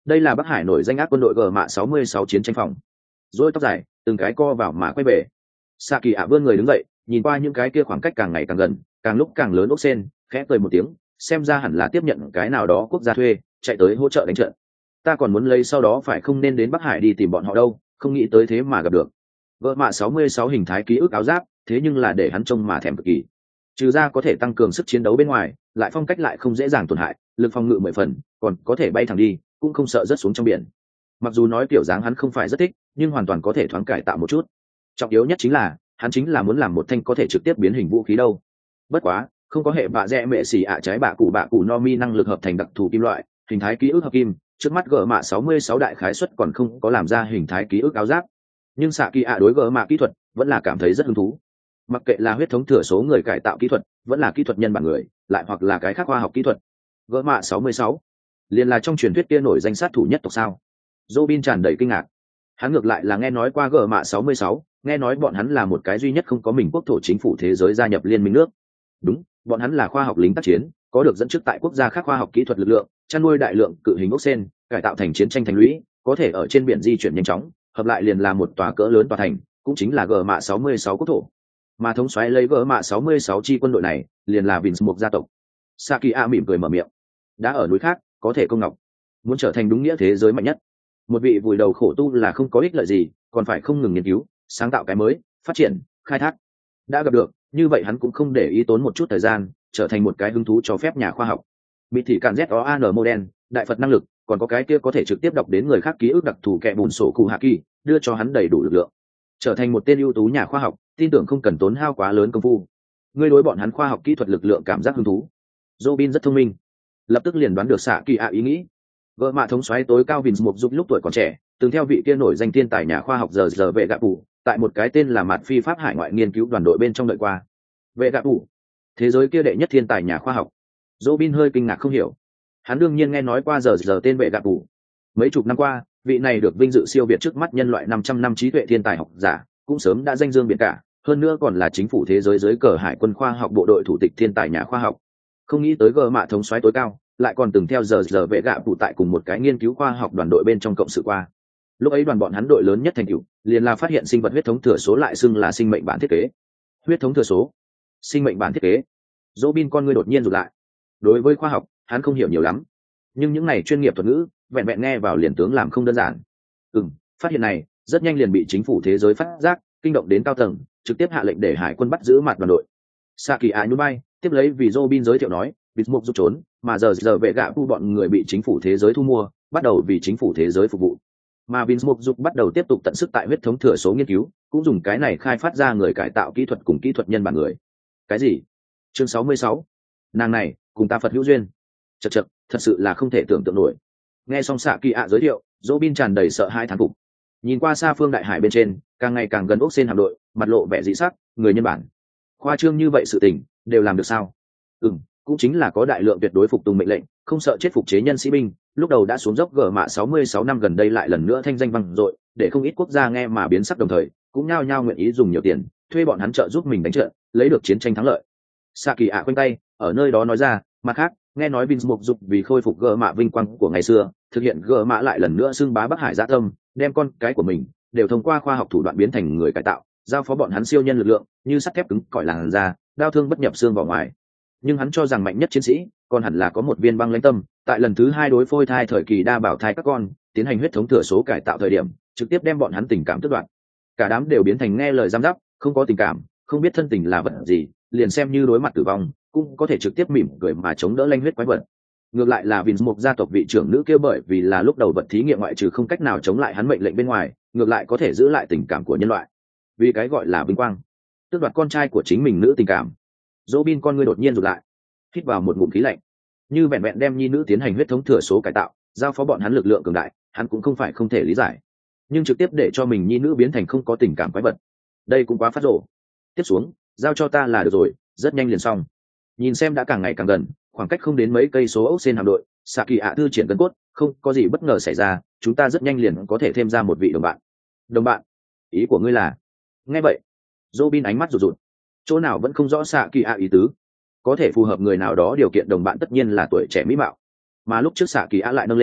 đây là Bắc Hải nổi danh ác quân đội G mạ sáu mươi sáu chiến tranh phòng. Rồi tóc dài từng cái co vào mà quay về. Sa Kỳ ạ vươn người đứng dậy, nhìn qua những cái kia khoảng cách càng ngày càng gần, càng lúc càng lớn ốc sen, khẽ cười một tiếng, xem ra hẳn là tiếp nhận cái nào đó quốc gia thuê, chạy tới hỗ trợ đánh trận. Ta còn muốn lấy sau đó phải không nên đến Bắc Hải đi tìm bọn họ đâu, không nghĩ tới thế mà gặp được. Vợ mạ sáu mươi sáu hình thái ký ức áo giáp, thế nhưng là để hắn trông mà thèm cực kỳ. Trừ ra có thể tăng cường sức chiến đấu bên ngoài, lại phong cách lại không dễ dàng tổn hại, lực phòng ngự mười phần, còn có thể bay thẳng đi, cũng không sợ rớt xuống trong biển. Mặc dù nói kiểu dáng hắn không phải rất thích, nhưng hoàn toàn có thể thoáng cải tạo một chút. Trọng yếu nhất chính là hắn chính là muốn làm một thanh có thể trực tiếp biến hình vũ khí đâu. Bất quá không có hệ bạ rẽ mẹ xì ạ trái bạ cụ bạ cụ no mi năng lực hợp thành đặc thù kim loại, hình thái ký ức hợp kim, trước mắt gỡ mạ sáu mươi sáu đại khái suất còn không có làm ra hình thái ký ức áo giáp. Nhưng xạ kỳ ạ đối gỡ mạ kỹ thuật vẫn là cảm thấy rất hứng thú. Mặc kệ là huyết thống thừa số người cải tạo kỹ thuật, vẫn là kỹ thuật nhân bản người, lại hoặc là cái khác khoa học kỹ thuật. Gỡ mạ sáu mươi sáu liền là trong truyền thuyết kia nổi danh sát thủ nhất tộc sao? Robin tràn đầy kinh ngạc. Hắn ngược lại là nghe nói qua gỡ mạ sáu mươi sáu, nghe nói bọn hắn là một cái duy nhất không có mình quốc thổ chính phủ thế giới gia nhập liên minh nước. Đúng, bọn hắn là khoa học lính tác chiến, có được dẫn trước tại quốc gia khác khoa học kỹ thuật lực lượng, chăn nuôi đại lượng cự hình ốc sen, cải tạo thành chiến tranh thành lũy, có thể ở trên biển di chuyển nhanh chóng, hợp lại liền là một tòa cỡ lớn tòa thành, cũng chính là gỡ mạ sáu mươi sáu quốc thổ. Mà thống soái lấy gỡ mạ sáu mươi sáu chi quân đội này, liền là Vince một gia tộc. Sakia mỉm cười mở miệng. Đã ở núi khác, có thể công ngọc, muốn trở thành đúng nghĩa thế giới mạnh nhất. Một vị vùi đầu khổ tu là không có ích lợi gì, còn phải không ngừng nghiên cứu, sáng tạo cái mới, phát triển, khai thác. Đã gặp được, như vậy hắn cũng không để ý tốn một chút thời gian, trở thành một cái hứng thú cho phép nhà khoa học. Bị thì cản z o an model, đại phật năng lực, còn có cái kia có thể trực tiếp đọc đến người khác ký ức đặc thù kẹ bùn sổ cụ hạ kỳ, đưa cho hắn đầy đủ lực lượng. Trở thành một tên ưu tú nhà khoa học, tin tưởng không cần tốn hao quá lớn công phu. Ngươi đối bọn hắn khoa học kỹ thuật lực lượng cảm giác hứng thú. Robin rất thông minh, lập tức liền đoán được xạ kỳ ạ ý nghĩ. Vợ mạ thống soái tối cao Vince một giúp lúc tuổi còn trẻ, từng theo vị kia nổi danh thiên tài nhà khoa học giờ giờ vệ gạ phủ, tại một cái tên là Mạt Phi Pháp hải ngoại nghiên cứu đoàn đội bên trong đợi qua. Vệ gạ phủ, thế giới kia đệ nhất thiên tài nhà khoa học. Robin hơi kinh ngạc không hiểu. Hắn đương nhiên nghe nói qua giờ giờ tên vệ gạ phủ. Mấy chục năm qua, vị này được vinh dự siêu việt trước mắt nhân loại năm trăm năm trí tuệ thiên tài học giả, cũng sớm đã danh dương biển cả, hơn nữa còn là chính phủ thế giới dưới cờ hải quân khoa học bộ đội thủ tịch thiên tài nhà khoa học. Không nghĩ tới gờ mạ thống soái tối cao, lại còn từng theo giờ giờ vệ gạ phụ tại cùng một cái nghiên cứu khoa học đoàn đội bên trong cộng sự qua. Lúc ấy đoàn bọn hắn đội lớn nhất thành tựu liền là phát hiện sinh vật huyết thống thừa số lại xưng là sinh mệnh bản thiết kế. Huyết thống thừa số, sinh mệnh bản thiết kế. Robin con ngươi đột nhiên rụt lại. Đối với khoa học, hắn không hiểu nhiều lắm, nhưng những này chuyên nghiệp thuật ngữ, vẹn vẹn nghe vào liền tướng làm không đơn giản. Ừm, phát hiện này rất nhanh liền bị chính phủ thế giới phát giác, kinh động đến cao tầng, trực tiếp hạ lệnh để hải quân bắt giữ mặt đoàn đội. Saki A nhún vai, tiếp lấy vì Robin giới thiệu nói, Bismuth rút trốn, mà giờ giờ vệ gạ phu bọn người bị chính phủ thế giới thu mua, bắt đầu vì chính phủ thế giới phục vụ. Mà Bismuth giúp bắt đầu tiếp tục tận sức tại huyết thống thừa số nghiên cứu, cũng dùng cái này khai phát ra người cải tạo kỹ thuật cùng kỹ thuật nhân bản người. Cái gì? Chương sáu mươi sáu. Nàng này, cùng ta Phật hữu duyên. Chậc chậc, thật sự là không thể tưởng tượng nổi. Nghe xong Saki A giới thiệu, Robin tràn đầy sợ hãi thán phục. Nhìn qua xa phương đại hải bên trên, càng ngày càng gần ốc sen hạm đội, mặt lộ vẻ dị sắc, người nhân bản. Khoa trương như vậy sự tình, đều làm được sao? Ừm, cũng chính là có đại lượng tuyệt đối phục tùng mệnh lệnh, không sợ chết phục chế nhân sĩ binh, lúc đầu đã xuống dốc gở mạ sáu mươi sáu năm gần đây lại lần nữa thanh danh vang dội, để không ít quốc gia nghe mà biến sắc đồng thời, cũng nhao nhao nguyện ý dùng nhiều tiền, thuê bọn hắn trợ giúp mình đánh trận, lấy được chiến tranh thắng lợi. Saki ạ quanh tay, ở nơi đó nói ra, mặt khác, nghe nói Vince mục dục vì khôi phục gở mạ vinh quang của ngày xưa, thực hiện gở mạ lại lần nữa xưng bá Bắc Hải Dã Tâm, đem con cái của mình đều thông qua khoa học thủ đoạn biến thành người cải tạo, giao phó bọn hắn siêu nhân lực lượng, như sắt thép cứng cỏi làn da, đao thương bất nhập xương vào ngoài. Nhưng hắn cho rằng mạnh nhất chiến sĩ còn hẳn là có một viên băng lãnh tâm, tại lần thứ hai đối phôi thai thời kỳ đa bảo thai các con tiến hành huyết thống thừa số cải tạo thời điểm, trực tiếp đem bọn hắn tình cảm tước đoạt, cả đám đều biến thành nghe lời giam giáp, không có tình cảm, không biết thân tình là vật gì, liền xem như đối mặt tử vong cũng có thể trực tiếp mỉm cười mà chống đỡ lanh huyết quái vật. Ngược lại là Vince một gia tộc vị trưởng nữ kia, bởi vì là lúc đầu vật thí nghiệm ngoại trừ không cách nào chống lại hắn mệnh lệnh bên ngoài, ngược lại có thể giữ lại tình cảm của nhân loại, vì cái gọi là vinh quang, tước đoạt con trai của chính mình nữ tình cảm. Robin con ngươi đột nhiên rụt lại, hít vào một ngụm khí lạnh. Như vẹn vẹn đem nhi nữ tiến hành huyết thống thừa số cải tạo, giao phó bọn hắn lực lượng cường đại, hắn cũng không phải không thể lý giải. Nhưng trực tiếp để cho mình nhi nữ biến thành không có tình cảm quái vật, đây cũng quá phát rồ. Tiếp xuống, giao cho ta là được rồi, rất nhanh liền xong. Nhìn xem đã càng ngày càng gần, khoảng cách không đến mấy cây số ốc sen hạm đội, Saki ạ thư triển cân cốt, không có gì bất ngờ xảy ra, chúng ta rất nhanh liền có thể thêm ra một vị đồng bạn. Đồng bạn? Ý của ngươi là? Nghe vậy, Robin ánh mắt rụt rụt, chỗ nào vẫn không rõ Saki ạ ý tứ. Có thể phù hợp người nào đó điều kiện đồng bạn tất nhiên là tuổi trẻ mỹ mạo, mà lúc trước Saki ạ lại nâng lên,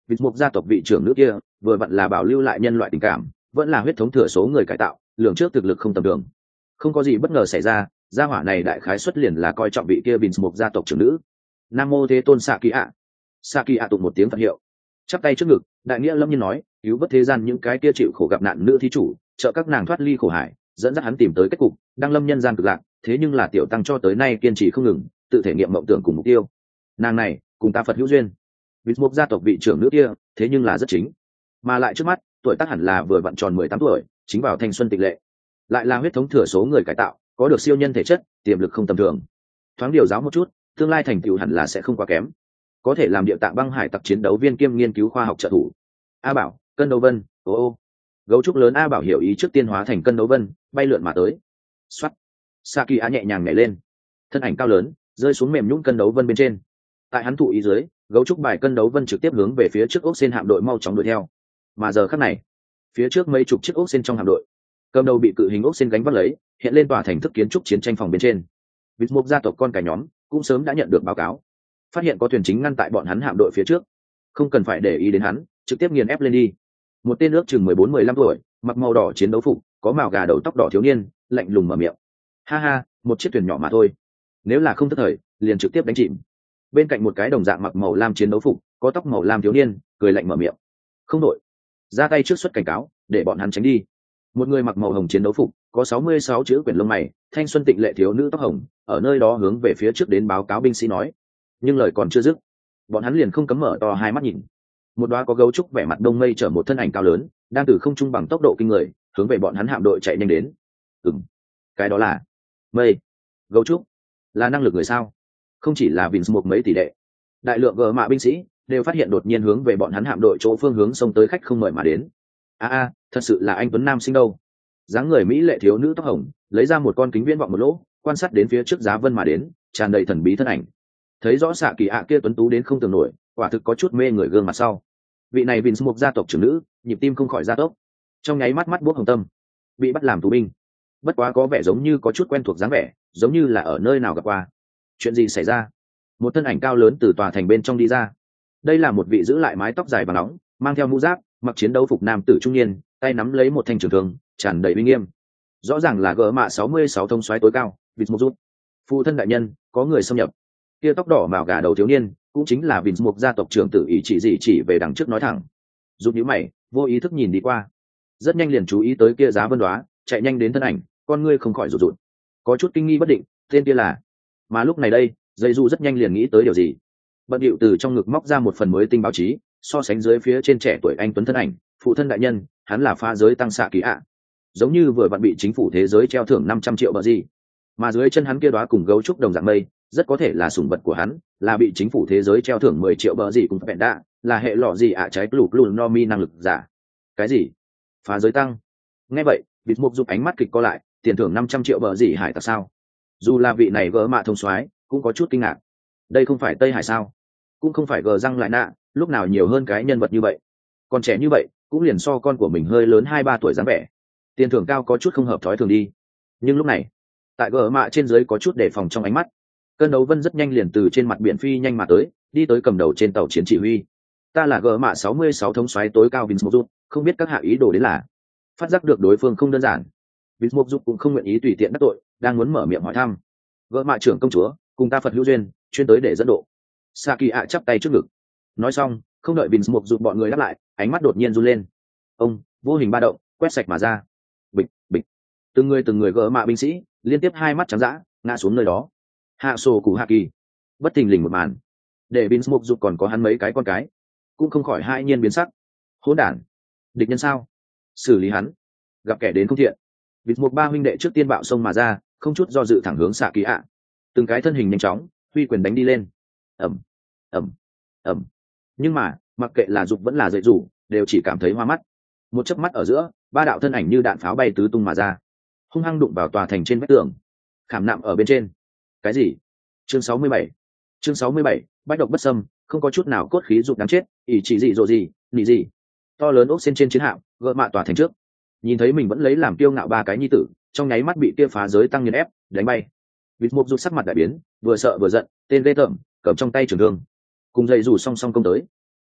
vịt mục gia tộc vị trưởng nữ kia vừa vặn là bảo lưu lại nhân loại tình cảm, vẫn là huyết thống thừa số người cải tạo, lường trước thực lực không tầm thường. Không có gì bất ngờ xảy ra, gia hỏa này đại khái xuất liền là coi trọng vị kia vịt mục gia tộc trưởng nữ. Nam mô thế tôn xạ kỳ ạ. Xạ kỳ ạ tụng một tiếng phật hiệu, chắp tay trước ngực, đại nghĩa lâm nhiên nói, cứu vớt thế gian những cái kia chịu khổ gặp nạn nữ thí chủ, trợ các nàng thoát ly khổ hải, dẫn dắt hắn tìm tới kết cục đang lâm nhân gian cực lạc. Thế nhưng là tiểu tăng cho tới nay kiên trì không ngừng, tự thể nghiệm mộng tưởng cùng mục tiêu. Nàng này cùng ta phật hữu duyên. Vịt mục gia tộc vị trưởng nữ kia thế nhưng là rất chính, mà lại trước mắt tuổi tác hẳn là vừa vặn tròn mười tám tuổi, chính vào thanh xuân tịch lệ, lại là huyết thống thừa số người cải tạo, có được siêu nhân thể chất, tiềm lực không tầm thường. Thoáng điều giáo một chút, tương lai thành tựu hẳn là sẽ không quá kém, có thể làm địa tạng băng hải tặc chiến đấu viên kiêm nghiên cứu khoa học trợ thủ. A Bảo, cân đấu vân, ô ô. Gấu trúc lớn A Bảo hiểu ý trước tiên hóa thành cân đấu vân, bay lượn mà tới. Xoát. Saki á nhẹ nhàng nhảy lên, thân ảnh cao lớn rơi xuống mềm nhũn cân đấu vân bên trên. Tại hắn thụ ý dưới, gấu trúc bài cân đấu vân trực tiếp hướng về phía trước ốc sen hạm đội mau chóng đuổi theo. Mà giờ khắc này, phía trước mấy chục chiếc ốc sen trong hạm đội, cầm đầu bị cự hình ốc sen gánh vác lấy, hiện lên tòa thành thức kiến trúc chiến tranh phòng bên trên. Vịt mục gia tộc con cái nhóm cũng sớm đã nhận được báo cáo, phát hiện có thuyền chính ngăn tại bọn hắn hạm đội phía trước, không cần phải để ý đến hắn, trực tiếp nghiền ép lên đi. Một tên nước chừng mười bốn mười lăm tuổi, mặc màu đỏ chiến đấu phục, có mào gà đầu tóc đỏ thiếu niên, lạnh lùng mở miệng. Ha ha, một chiếc thuyền nhỏ mà thôi, nếu là không thất thời, liền trực tiếp đánh chìm. Bên cạnh một cái đồng dạng mặc màu lam chiến đấu phục, có tóc màu lam thiếu niên, cười lạnh mở miệng. Không đội, ra tay trước xuất cảnh cáo, để bọn hắn tránh đi. Một người mặc màu hồng chiến đấu phục, có sáu mươi sáu chữ quyển lông mày, thanh xuân tịnh lệ thiếu nữ tóc hồng, ở nơi đó hướng về phía trước đến báo cáo binh sĩ nói. Nhưng lời còn chưa dứt, bọn hắn liền không cấm mở to hai mắt nhìn. Một đóa có gấu trúc vẻ mặt đông mây chở một thân ảnh cao lớn, đang từ không trung bằng tốc độ kinh người, hướng về bọn hắn hạm đội chạy nhanh đến. Ừm, cái đó là mây, gấu trúc, là năng lực người sao? Không chỉ là Vince một mấy tỷ đệ, đại lượng gờ mạ binh sĩ đều phát hiện đột nhiên hướng về bọn hắn hạm đội chỗ phương hướng xông tới khách không mời mà đến. A a, thật sự là anh tuấn nam sinh đâu. Dáng người mỹ lệ thiếu nữ tóc hồng lấy ra một con kính viễn vọng một lỗ, quan sát đến phía trước giá vân mà đến, tràn đầy thần bí thân ảnh. Thấy rõ xạ kỳ ạ kia tuấn tú đến không tưởng nổi, quả thực có chút mê người gương mặt sau. Vị này Vince một gia tộc trưởng nữ, nhịp tim không khỏi gia tốc, trong nháy mắt mắt buốt hồng tâm, bị bắt làm tù binh. Bất quá có vẻ giống như có chút quen thuộc dáng vẻ, giống như là ở nơi nào gặp qua. Chuyện gì xảy ra? Một thân ảnh cao lớn từ tòa thành bên trong đi ra. Đây là một vị giữ lại mái tóc dài và nóng, mang theo mũ giáp, mặc chiến đấu phục nam tử trung niên, tay nắm lấy một thanh trường thương, tràn đầy uy nghiêm. Rõ ràng là gỡ mạ sáu mươi sáu thông soái tối cao, Vince Mục. Phụ thân đại nhân, có người xâm nhập. Kia tóc đỏ màu gà đầu thiếu niên, cũng chính là Vince Mục gia tộc trưởng tử ý chỉ gì chỉ về đằng trước nói thẳng. Giúp nhíu mày, vô ý thức nhìn đi qua. Rất nhanh liền chú ý tới kia giá vân đoá, chạy nhanh đến thân ảnh, con ngươi không khỏi rụt rụt. Có chút kinh nghi bất định, tên kia là. Mà lúc này đây, dây du rất nhanh liền nghĩ tới điều gì. Bận điệu từ trong ngực móc ra một phần mới tinh báo chí, so sánh dưới phía trên trẻ tuổi anh tuấn thân ảnh, phụ thân đại nhân, hắn là pha giới tăng xạ kỳ ạ. Giống như vừa vặn bị chính phủ thế giới treo thưởng năm trăm triệu bờ gì. Mà dưới chân hắn kia đóa cùng gấu trúc đồng dạng mây, rất có thể là sủng vật của hắn, là bị chính phủ thế giới treo thưởng mười triệu bờ gì cùng vẹn đạ, là hệ lọ gì ạ trái lục lùn no mi năng lực giả. Cái gì? Phá giới tăng? Nghe vậy, Vịt Mục giúp ánh mắt kịch co lại, tiền thưởng năm trăm triệu bờ gì hải tặc sao? Dù là vị này gỡ mạ thông soái cũng có chút kinh ngạc. Đây không phải Tây Hải sao? Cũng không phải gờ răng lại nạ, lúc nào nhiều hơn cái nhân vật như vậy. Còn trẻ như vậy, cũng liền so con của mình hơi lớn hai ba tuổi dáng vẻ. Tiền thưởng cao có chút không hợp thói thường đi. Nhưng lúc này, tại gờ mạ trên dưới có chút đề phòng trong ánh mắt. Cơn đấu vân rất nhanh liền từ trên mặt biển phi nhanh mà tới, đi tới cầm đầu trên tàu chiến chỉ huy. Ta là gờ mạ sáu mươi sáu thống soái tối cao Vince Mục, không biết các hạ ý đồ đến là. Phát giác được đối phương không đơn giản, Vince Mục cũng không nguyện ý tùy tiện đắc tội, đang muốn mở miệng hỏi thăm. Gỡ mạ trưởng công chúa, cùng ta Phật hữu duyên, chuyên tới để dẫn độ. Saki ạ chắp tay trước ngực. Nói xong, không đợi Vince Mục giúp bọn người đáp lại, ánh mắt đột nhiên run lên. Ông vô hình ba động, quét sạch mà ra. Bịch, bịch. Từng người từng người gỡ mạ binh sĩ, liên tiếp hai mắt trắng dã, ngã xuống nơi đó. Hạ sổ củ hạ kỳ. Bất thình lình một màn. Để Vince Mục giúp còn có hắn mấy cái con cái, cũng không khỏi hai nhiên biến sắc. Hỗn đản, địch nhân sao? Xử lý hắn. Gặp kẻ đến không thiện. Vince Mục ba huynh đệ trước tiên bạo sông mà ra, không chút do dự thẳng hướng xạ kỳ ạ. Từng cái thân hình nhanh chóng, huy quyền đánh đi lên. Ẩm, ẩm, ẩm. Nhưng mà mặc kệ là dục vẫn là dậy rủ, đều chỉ cảm thấy hoa mắt. Một chớp mắt ở giữa, ba đạo thân ảnh như đạn pháo bay tứ tung mà ra, hung hăng đụng vào tòa thành trên vách tường, khảm nạm ở bên trên. Cái gì? Chương sáu mươi bảy. Chương sáu mươi bảy, bách độc bất xâm, không có chút nào cốt khí dục đáng chết, ỷ chỉ gì rồi gì, nỉ gì. To lớn ốc sen trên chiến hạm, gỡ mạ tòa thành trước. Nhìn thấy mình vẫn lấy làm kiêu ngạo ba cái nhi tử, trong nháy mắt bị kia phá giới tăng nhân ép đánh bay. Vịt Mục rút sắc mặt đại biến, vừa sợ vừa giận, tên ghê tởm, cầm trong tay trường thương, cùng dây dù song song công tới.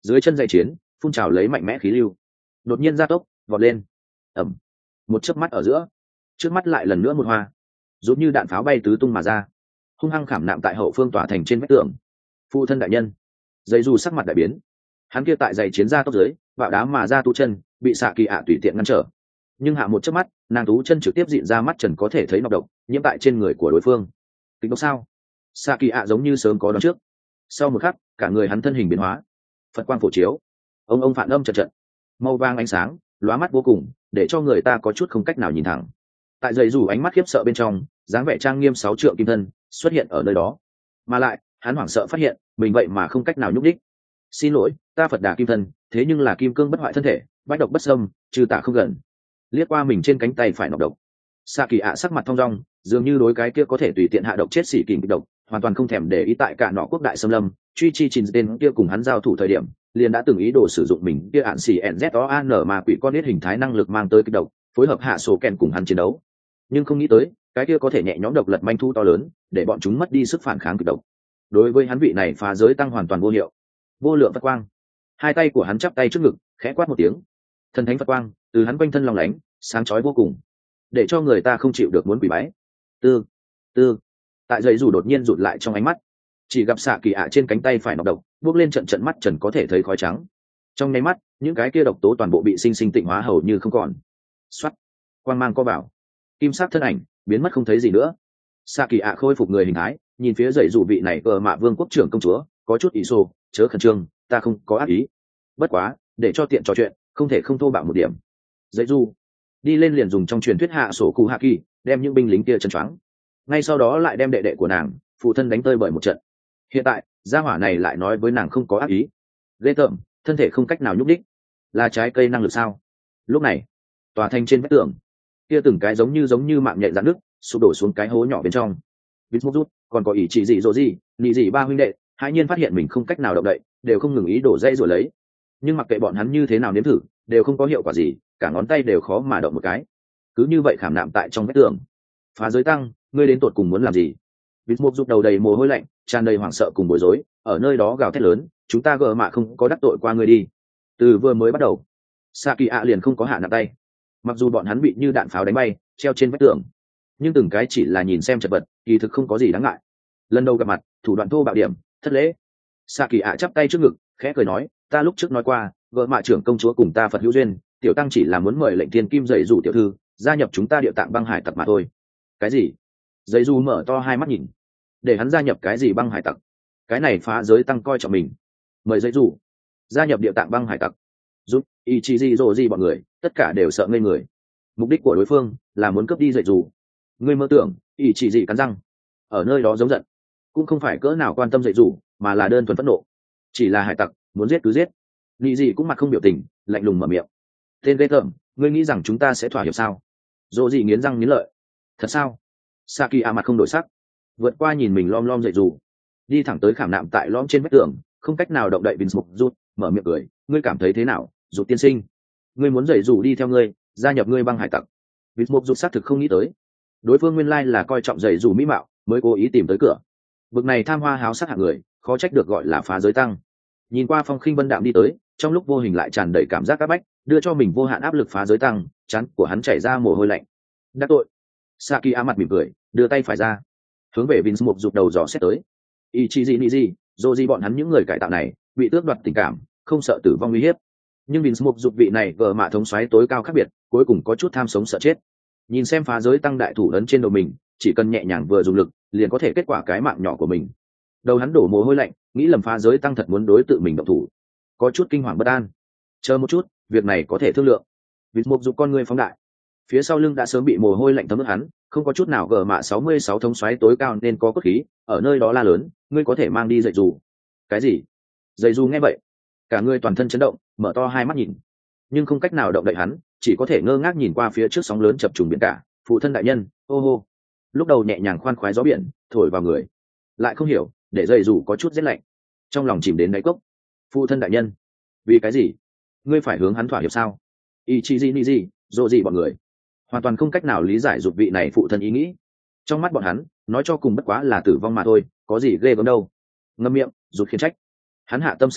dưới chân dậy chiến phun trào lấy mạnh mẽ khí lưu, đột nhiên gia tốc vọt lên. Ẩm, một chớp mắt ở giữa, trước mắt lại lần nữa một hoa, giống như đạn pháo bay tứ tung mà ra, hung hăng khảm nạm tại hậu phương tòa thành trên vách tường. Phụ thân đại nhân, dây dù sắc mặt đại biến, hắn kia tại giày chiến ra tốc dưới bạo đá mà ra tu chân bị xạ kỳ ạ tùy tiện ngăn trở, nhưng hạ một chớp mắt nàng tú chân trực tiếp dịn ra mắt trần có thể thấy nọc độc nhiễm tại trên người của đối phương. Kịch độc sao? xạ kỳ ạ giống như sớm có đón trước. Sau một khắc cả người hắn thân hình biến hóa, phật quang phổ chiếu, ông ông phản âm trận trận, màu vàng ánh sáng lóa mắt vô cùng, để cho người ta có chút không cách nào nhìn thẳng. Tại dây dù ánh mắt khiếp sợ bên trong, dáng vẻ trang nghiêm sáu trượng kim thân xuất hiện ở nơi đó, mà lại hắn hoảng sợ phát hiện mình vậy mà không cách nào nhúc đích. Xin lỗi, ta Phật Đà kim thân, thế nhưng là kim cương bất hoại thân thể, bách độc bất xâm, trừ tà không gần. Liếc qua mình trên cánh tay phải nọc độc, xạ kỳ ạ sắc mặt thong dong, dường như đối cái kia có thể tùy tiện hạ độc chết xỉ kình kịch độc hoàn toàn không thèm để ý. Tại cả nọ quốc đại xâm lâm, truy chi trình tên kia cùng hắn giao thủ thời điểm, liền đã từng ý đồ sử dụng mình kia ạn xỉ nzon mà quỷ con biết hình thái năng lực mang tới kịch độc, phối hợp hạ số kèn cùng hắn chiến đấu. Nhưng không nghĩ tới cái kia có thể nhẹ nhõm độc lật manh thu to lớn, để bọn chúng mất đi sức phản kháng kịch độc. Đối với hắn vị này phá giới tăng hoàn toàn vô hiệu. Vô lượng Phật quang, hai tay của hắn chắp tay trước ngực, khẽ quát một tiếng, thần thánh Phật quang từ hắn quanh thân long lánh, sáng chói vô cùng, để cho người ta không chịu được muốn quỳ bái. Tư tư tại dây dù đột nhiên rụt lại trong ánh mắt, chỉ gặp xạ kỳ ạ trên cánh tay phải nọc độc bước lên trận trận mắt trần có thể thấy khói trắng. Trong nháy mắt những cái kia độc tố toàn bộ bị sinh sinh tịnh hóa hầu như không còn. Xoắt, quang mang co vào, kim sắc thân ảnh biến mất không thấy gì nữa. xạ kỳ ạ khôi phục người hình thái, nhìn phía dậy dù vị này ở mạ vương quốc trưởng công chúa, có chút ý xô, chớ khẩn trương, ta không có ác ý, bất quá để cho tiện trò chuyện không thể không thô bạo một điểm. Dậy dù đi lên liền dùng trong truyền thuyết hạ sổ cụ hạ kỳ đem những binh lính kia chân choáng, ngay sau đó lại đem đệ đệ của nàng phụ thân đánh tơi bởi một trận. Hiện tại gia hỏa này lại nói với nàng không có ác ý, ghê tởm, thân thể không cách nào nhúc đích, là trái cây năng lực sao? Lúc này tòa thành trên vách tường kia từng cái giống như giống như mạng nhện dạn nước sụp đổ xuống cái hố nhỏ bên trong. Vít múc rút còn có ý chỉ gì rồi gì nị gì ba huynh đệ hãi nhiên phát hiện mình không cách nào động đậy, đều không ngừng ý đổ dây rồi lấy, nhưng mặc kệ bọn hắn như thế nào nếm thử đều không có hiệu quả gì, cả ngón tay đều khó mà động một cái, cứ như vậy khảm nạm tại trong vách tường. Phá giới tăng, ngươi đến tột cùng muốn làm gì? Vít múc rút đầu đầy mồ hôi lạnh, tràn đầy hoảng sợ cùng bối rối, ở nơi đó gào thét lớn, chúng ta gờ mạ không có đắc tội qua ngươi đi. Từ vừa mới bắt đầu Saki ạ liền không có hạ nặng tay, mặc dù bọn hắn bị như đạn pháo đánh bay treo trên vách tường, nhưng từng cái chỉ là nhìn xem chật vật, kỳ thực không có gì đáng ngại. Lần đầu gặp mặt thủ đoạn thô bạo điểm, thất lễ. Saki ạ chắp tay trước ngực khẽ cười nói, ta lúc trước nói qua, vợ mạ trưởng công chúa cùng ta Phật hữu duyên, tiểu tăng chỉ là muốn mời lệnh thiên kim dạy dụ tiểu thư gia nhập chúng ta địa tạng băng hải tặc mà thôi. Cái gì? Dạy dù mở to hai mắt nhìn, để hắn gia nhập cái gì băng hải tặc? Cái này phá giới tăng coi trọng mình, mời dạy dù gia nhập địa tạng băng hải tặc, giúp ý chí gì rồi gì bọn người tất cả đều sợ ngây người. Mục đích của đối phương là muốn cướp đi dạy dù. Ngươi mơ tưởng ý chỉ gì cắn răng ở nơi đó giống giận, cũng không phải cỡ nào quan tâm dạy dù, mà là đơn thuần phẫn nộ. Chỉ là hải tặc, muốn giết cứ giết. Nghĩ gì cũng mặt không biểu tình, lạnh lùng mở miệng. Tên ghê tởm, ngươi nghĩ rằng chúng ta sẽ thỏa hiệp sao? Dỗ gì nghiến răng nghiến lợi. Thật sao? Saki a mặt không đổi sắc, vượt qua nhìn mình lom lom dạy dù, đi thẳng tới khảm nạm tại lom trên vách tường không cách nào động đậy Vince Mục rút, mở miệng cười, ngươi cảm thấy thế nào, rút tiên sinh? Ngươi muốn dạy dù đi theo ngươi, gia nhập ngươi băng hải tặc? Vince Mục rút xác thực không nghĩ tới, đối phương nguyên lai là coi trọng dạy dù mỹ mạo, mới cố ý tìm tới cửa. Bực này tham hoa háo sắc hạng người, khó trách được gọi là phá giới tăng. Nhìn qua phong khinh vân đạm đi tới, trong lúc vô hình lại tràn đầy cảm giác áp bách, đưa cho mình vô hạn áp lực. Phá giới tăng, chán của hắn chảy ra mồ hôi lạnh. Đắc tội. Saki a mặt mỉm cười, đưa tay phải ra, hướng về Vince Mục rụt đầu dò xét tới. Ichizi Niji, Zoji bọn hắn những người cải tạo này, bị tước đoạt tình cảm, không sợ tử vong nguy hiểm. Nhưng Vince Mục rụt vị này vợ mạ thống soái tối cao khác biệt, cuối cùng có chút tham sống sợ chết. Nhìn xem phá giới tăng đại thủ ấn trên đầu mình, chỉ cần nhẹ nhàng vừa dùng lực, liền có thể kết quả cái mạng nhỏ của mình. Đầu hắn đổ mồ hôi lạnh, nghĩ lầm phá giới tăng thật muốn đối tự mình động thủ, có chút kinh hoàng bất an. Chờ một chút, việc này có thể thương lượng. Vince Mục rụt con người phóng đại, phía sau lưng đã sớm bị mồ hôi lạnh thấm ướt hắn, không có chút nào gờ mạ sáu mươi sáu thống soái tối cao nên có cốt khí, ở nơi đó la lớn, ngươi có thể mang đi dạy dù. Cái gì? Dạy dù nghe vậy, cả người toàn thân chấn động, mở to hai mắt nhìn, nhưng không cách nào động đậy hắn, chỉ có thể ngơ ngác nhìn qua phía trước sóng lớn chập trùng biển cả. Phụ thân đại nhân, ô hô. Lúc đầu nhẹ nhàng khoan khoái gió biển thổi vào người, lại không hiểu để dạy dù có chút rét lạnh, trong lòng chìm đến đáy cốc. Phụ thân đại nhân, vì cái gì ngươi phải hướng hắn thỏa hiệp sao? Ichizi Niji, dỗ gì bọn người hoàn toàn không cách nào lý giải dục vị này phụ thân ý nghĩ. Trong mắt bọn hắn, nói cho cùng bất quá là tử vong mà thôi, có gì ghê gớm đâu. Ngâm miệng, rụt khiển trách. Hắn hạ tâm sắt đá,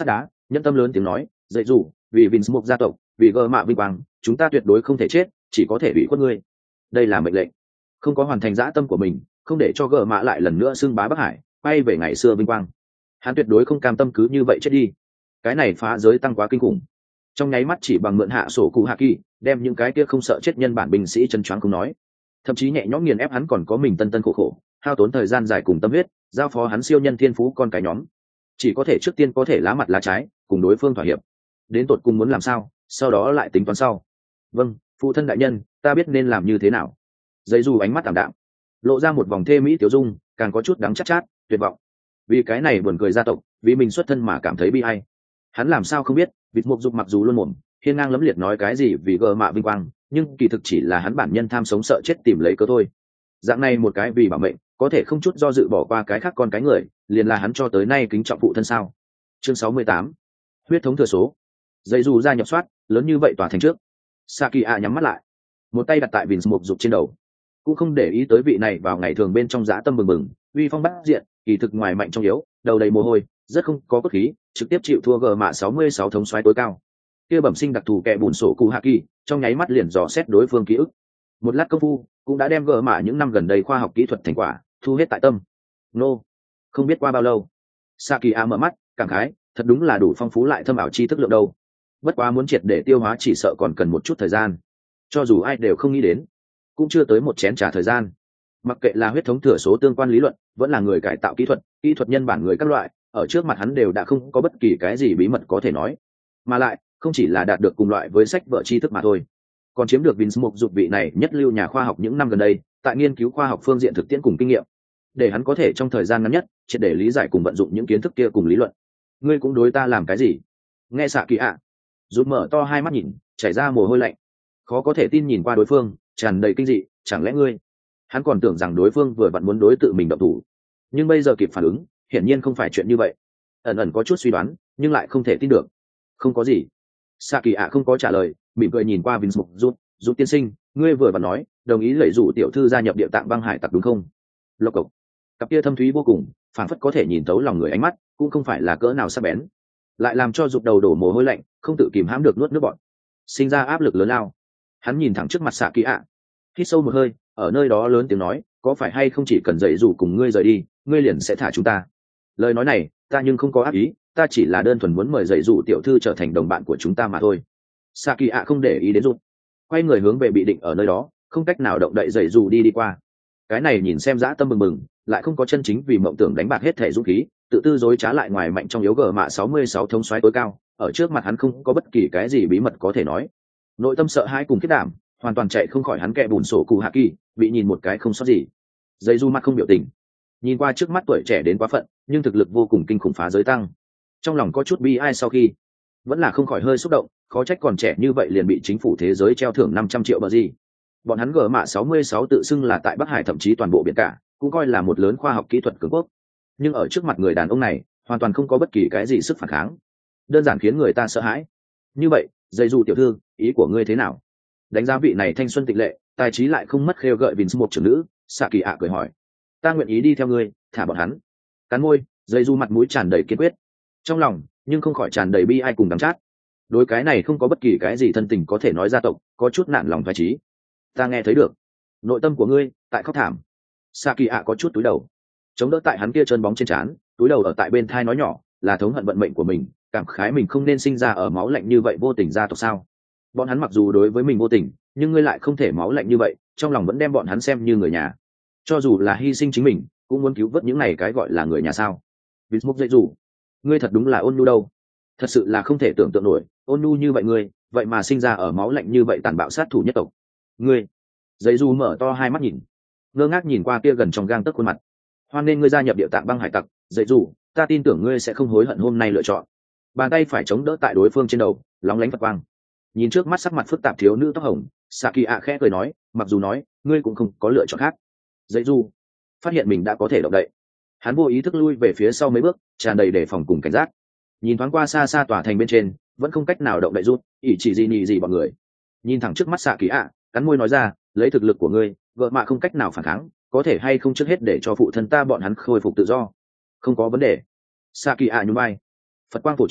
Nhân tâm lớn tiếng nói, dạy dù vì Vince một gia tộc, vì gờ mạ vinh quang, chúng ta tuyệt đối không thể chết, chỉ có thể bị khuất ngươi. Đây là mệnh lệnh. Không có hoàn thành dã tâm của mình, không để cho gờ mạ lại lần nữa xưng bá Bắc Hải, quay về ngày xưa vinh quang. Hắn tuyệt đối không cam tâm cứ như vậy chết đi. Cái này phá giới tăng quá kinh khủng. Trong nháy mắt chỉ bằng mượn hạ sổ cụ hạ kỳ, đem những cái kia không sợ chết nhân bản binh sĩ chân choáng không nói, thậm chí nhẹ nhõm nghiền ép hắn còn có mình tân tân khổ khổ, hao tốn thời gian dài cùng tâm huyết, giao phó hắn siêu nhân thiên phú con cái nhóm, chỉ có thể trước tiên có thể lá mặt lá trái, cùng đối phương thỏa hiệp. Đến tột cùng muốn làm sao, sau đó lại tính toán sau. Vâng, phụ thân đại nhân, ta biết nên làm như thế nào. Dây dù ánh mắt tạm đạm, lộ ra một vòng thê mỹ tiểu dung, càng có chút đắng chát chát, tuyệt vọng. Vì cái này buồn cười gia tộc, vì mình xuất thân mà cảm thấy bi ai. Hắn làm sao không biết, vịt mục dục mặc dù luôn mồm hiên ngang lẫm liệt nói cái gì vì gờ mạ vinh quang, nhưng kỳ thực chỉ là hắn bản nhân tham sống sợ chết tìm lấy cớ thôi. Dạng này một cái vì bảo mệnh có thể không chút do dự bỏ qua cái khác con cái người, liền là hắn cho tới nay kính trọng phụ thân sao. Chương sáu mươi tám, huyết thống thừa số. Dây dù ra nhập soát lớn như vậy tỏa thành trước, Saki a nhắm mắt lại, một tay đặt tại vịt mục dục trên đầu, cũng không để ý tới vị này vào ngày thường bên trong dã tâm bừng bừng, uy phong bát diện, kỳ thực ngoài mạnh trong yếu, đầu đầy mồ hôi, rất không có cốt khí, trực tiếp chịu thua gờ mạ sáu mươi sáu thống soái tối cao. Kia bẩm sinh đặc thù kẻ bùn sổ cụ hạ kỳ, trong nháy mắt liền dò xét đối phương ký ức. Một lát công phu, cũng đã đem gờ mạ những năm gần đây khoa học kỹ thuật thành quả thu hết tại tâm. Nô, không biết qua bao lâu, Saki a mở mắt, cảm khái, thật đúng là đủ phong phú lại thâm ảo tri thức lượng đâu. Bất quá muốn triệt để tiêu hóa chỉ sợ còn cần một chút thời gian. Cho dù ai đều không nghĩ đến, cũng chưa tới một chén trà thời gian. Mặc kệ là huyết thống thừa số tương quan lý luận, vẫn là người cải tạo kỹ thuật, kỹ thuật nhân bản người các loại, ở trước mặt hắn đều đã không có bất kỳ cái gì bí mật có thể nói, mà lại không chỉ là đạt được cùng loại với sách vở tri thức mà thôi, còn chiếm được Vince Mục dục vị này nhất lưu nhà khoa học những năm gần đây tại nghiên cứu khoa học phương diện thực tiễn cùng kinh nghiệm, để hắn có thể trong thời gian ngắn nhất triệt để lý giải cùng vận dụng những kiến thức kia cùng lý luận. Ngươi cũng đối ta làm cái gì? Nghe xạ kỳ ạ, rút mở to hai mắt nhìn, chảy ra mồ hôi lạnh, khó có thể tin nhìn qua đối phương, tràn đầy kinh dị. Chẳng lẽ ngươi? Hắn còn tưởng rằng đối phương vừa vặn muốn đối tự mình động thủ, nhưng bây giờ kịp phản ứng, hiển nhiên không phải chuyện như vậy. Ẩn ẩn có chút suy đoán, nhưng lại không thể tin được. Không có gì. Saki ạ không có trả lời, mỉm cười nhìn qua Vince Mục rút, rút tiên sinh, ngươi vừa vặn nói, đồng ý lấy dụ tiểu thư gia nhập địa tạng băng hải tặc đúng không? Lộc cộc. Cặp kia thâm thúy vô cùng, phảng phất có thể nhìn thấu lòng người ánh mắt, cũng không phải là cỡ nào sắc bén, lại làm cho rụt đầu đổ mồ hôi lạnh, không tự kìm hãm được nuốt nước bọt, sinh ra áp lực lớn lao. Hắn nhìn thẳng trước mặt Saki ạ, hít sâu một hơi, ở nơi đó lớn tiếng nói, có phải hay không chỉ cần dạy dụ cùng ngươi rời đi, ngươi liền sẽ thả chúng ta? Lời nói này, ta nhưng không có ác ý, ta chỉ là đơn thuần muốn mời dạy dụ tiểu thư trở thành đồng bạn của chúng ta mà thôi. Saki ạ không để ý đến rụt, quay người hướng về bị định ở nơi đó, không cách nào động đậy dạy dụ đi đi qua. Cái này nhìn xem dã tâm bừng bừng, lại không có chân chính vì mộng tưởng đánh bạc hết thể dũng khí, tự tư dối trá lại ngoài mạnh trong yếu gờ mạ sáu mươi sáu thống soái tối cao, ở trước mặt hắn không có bất kỳ cái gì bí mật có thể nói. Nội tâm sợ hãi cùng kết đảm, hoàn toàn chạy không khỏi hắn kẹ bùn sổ cụ hạ kỳ, bị nhìn một cái không sót gì. Dây du mắt không biểu tình, nhìn qua trước mắt tuổi trẻ đến quá phận, nhưng thực lực vô cùng kinh khủng phá giới tăng. Trong lòng có chút bi ai, sau khi vẫn là không khỏi hơi xúc động, khó trách còn trẻ như vậy liền bị chính phủ thế giới treo thưởng năm trăm triệu bờ gì. Bọn hắn gờ mạ sáu mươi sáu tự xưng là tại Bắc Hải, thậm chí toàn bộ biển cả, cũng coi là một lớn khoa học kỹ thuật cường quốc. Nhưng ở trước mặt người đàn ông này, hoàn toàn không có bất kỳ cái gì sức phản kháng, đơn giản khiến người ta sợ hãi. Như vậy, dây du tiểu thư, ý của ngươi thế nào? Đánh giá vị này thanh xuân tịch lệ, tài trí lại không mất khêu gợi Vince một trưởng nữ, Saki ạ cười hỏi. Ta nguyện ý đi theo ngươi, thả bọn hắn. Cắn môi, dây du mặt mũi tràn đầy kiên quyết, trong lòng nhưng không khỏi tràn đầy bi ai cùng đắng chát. Đối cái này không có bất kỳ cái gì thân tình có thể nói gia tộc, có chút nản lòng thoái trí. Ta nghe thấy được nội tâm của ngươi tại khóc thảm. Saki ạ có chút túi đầu, chống đỡ tại hắn kia chân bóng trên trán, túi đầu ở tại bên thai nói nhỏ, là thống hận vận mệnh của mình, cảm khái mình không nên sinh ra ở máu lạnh như vậy vô tình gia tộc sao? Bọn hắn mặc dù đối với mình vô tình, nhưng ngươi lại không thể máu lạnh như vậy, trong lòng vẫn đem bọn hắn xem như người nhà. Cho dù là hy sinh chính mình, cũng muốn cứu vớt những này cái gọi là người nhà sao? Vince dạy dù, ngươi thật đúng là ôn nhu đâu, thật sự là không thể tưởng tượng nổi, ôn nhu như vậy ngươi, vậy mà sinh ra ở máu lạnh như vậy tàn bạo sát thủ nhất tộc. Ngươi, dạy dù mở to hai mắt nhìn, ngơ ngác nhìn qua kia gần trong gang tấc khuôn mặt. Hoan nên ngươi gia nhập địa tạng băng hải tặc, dạy dù, ta tin tưởng ngươi sẽ không hối hận hôm nay lựa chọn. Bàn tay phải chống đỡ tại đối phương trên đầu, lóng lánh phật quang. Nhìn trước mắt sắc mặt phức tạp thiếu nữ tóc hồng, Saki ạ khẽ cười nói, mặc dù nói ngươi cũng không có lựa chọn khác. Dạy dù phát hiện mình đã có thể động đậy, hắn vô ý thức lui về phía sau mấy bước, tràn đầy đề phòng cùng cảnh giác. Nhìn thoáng qua xa xa tòa thành bên trên, vẫn không cách nào động đậy rút, ỷ chỉ gì nhì gì bọn người. Nhìn thẳng trước mắt Saki ạ, cắn môi nói ra, lấy thực lực của ngươi, vợ mạ không cách nào phản kháng, có thể hay không trước hết để cho phụ thân ta bọn hắn khôi phục tự do? Không có vấn đề. Saki ạ nhún vai, phật quang phổ chiếu,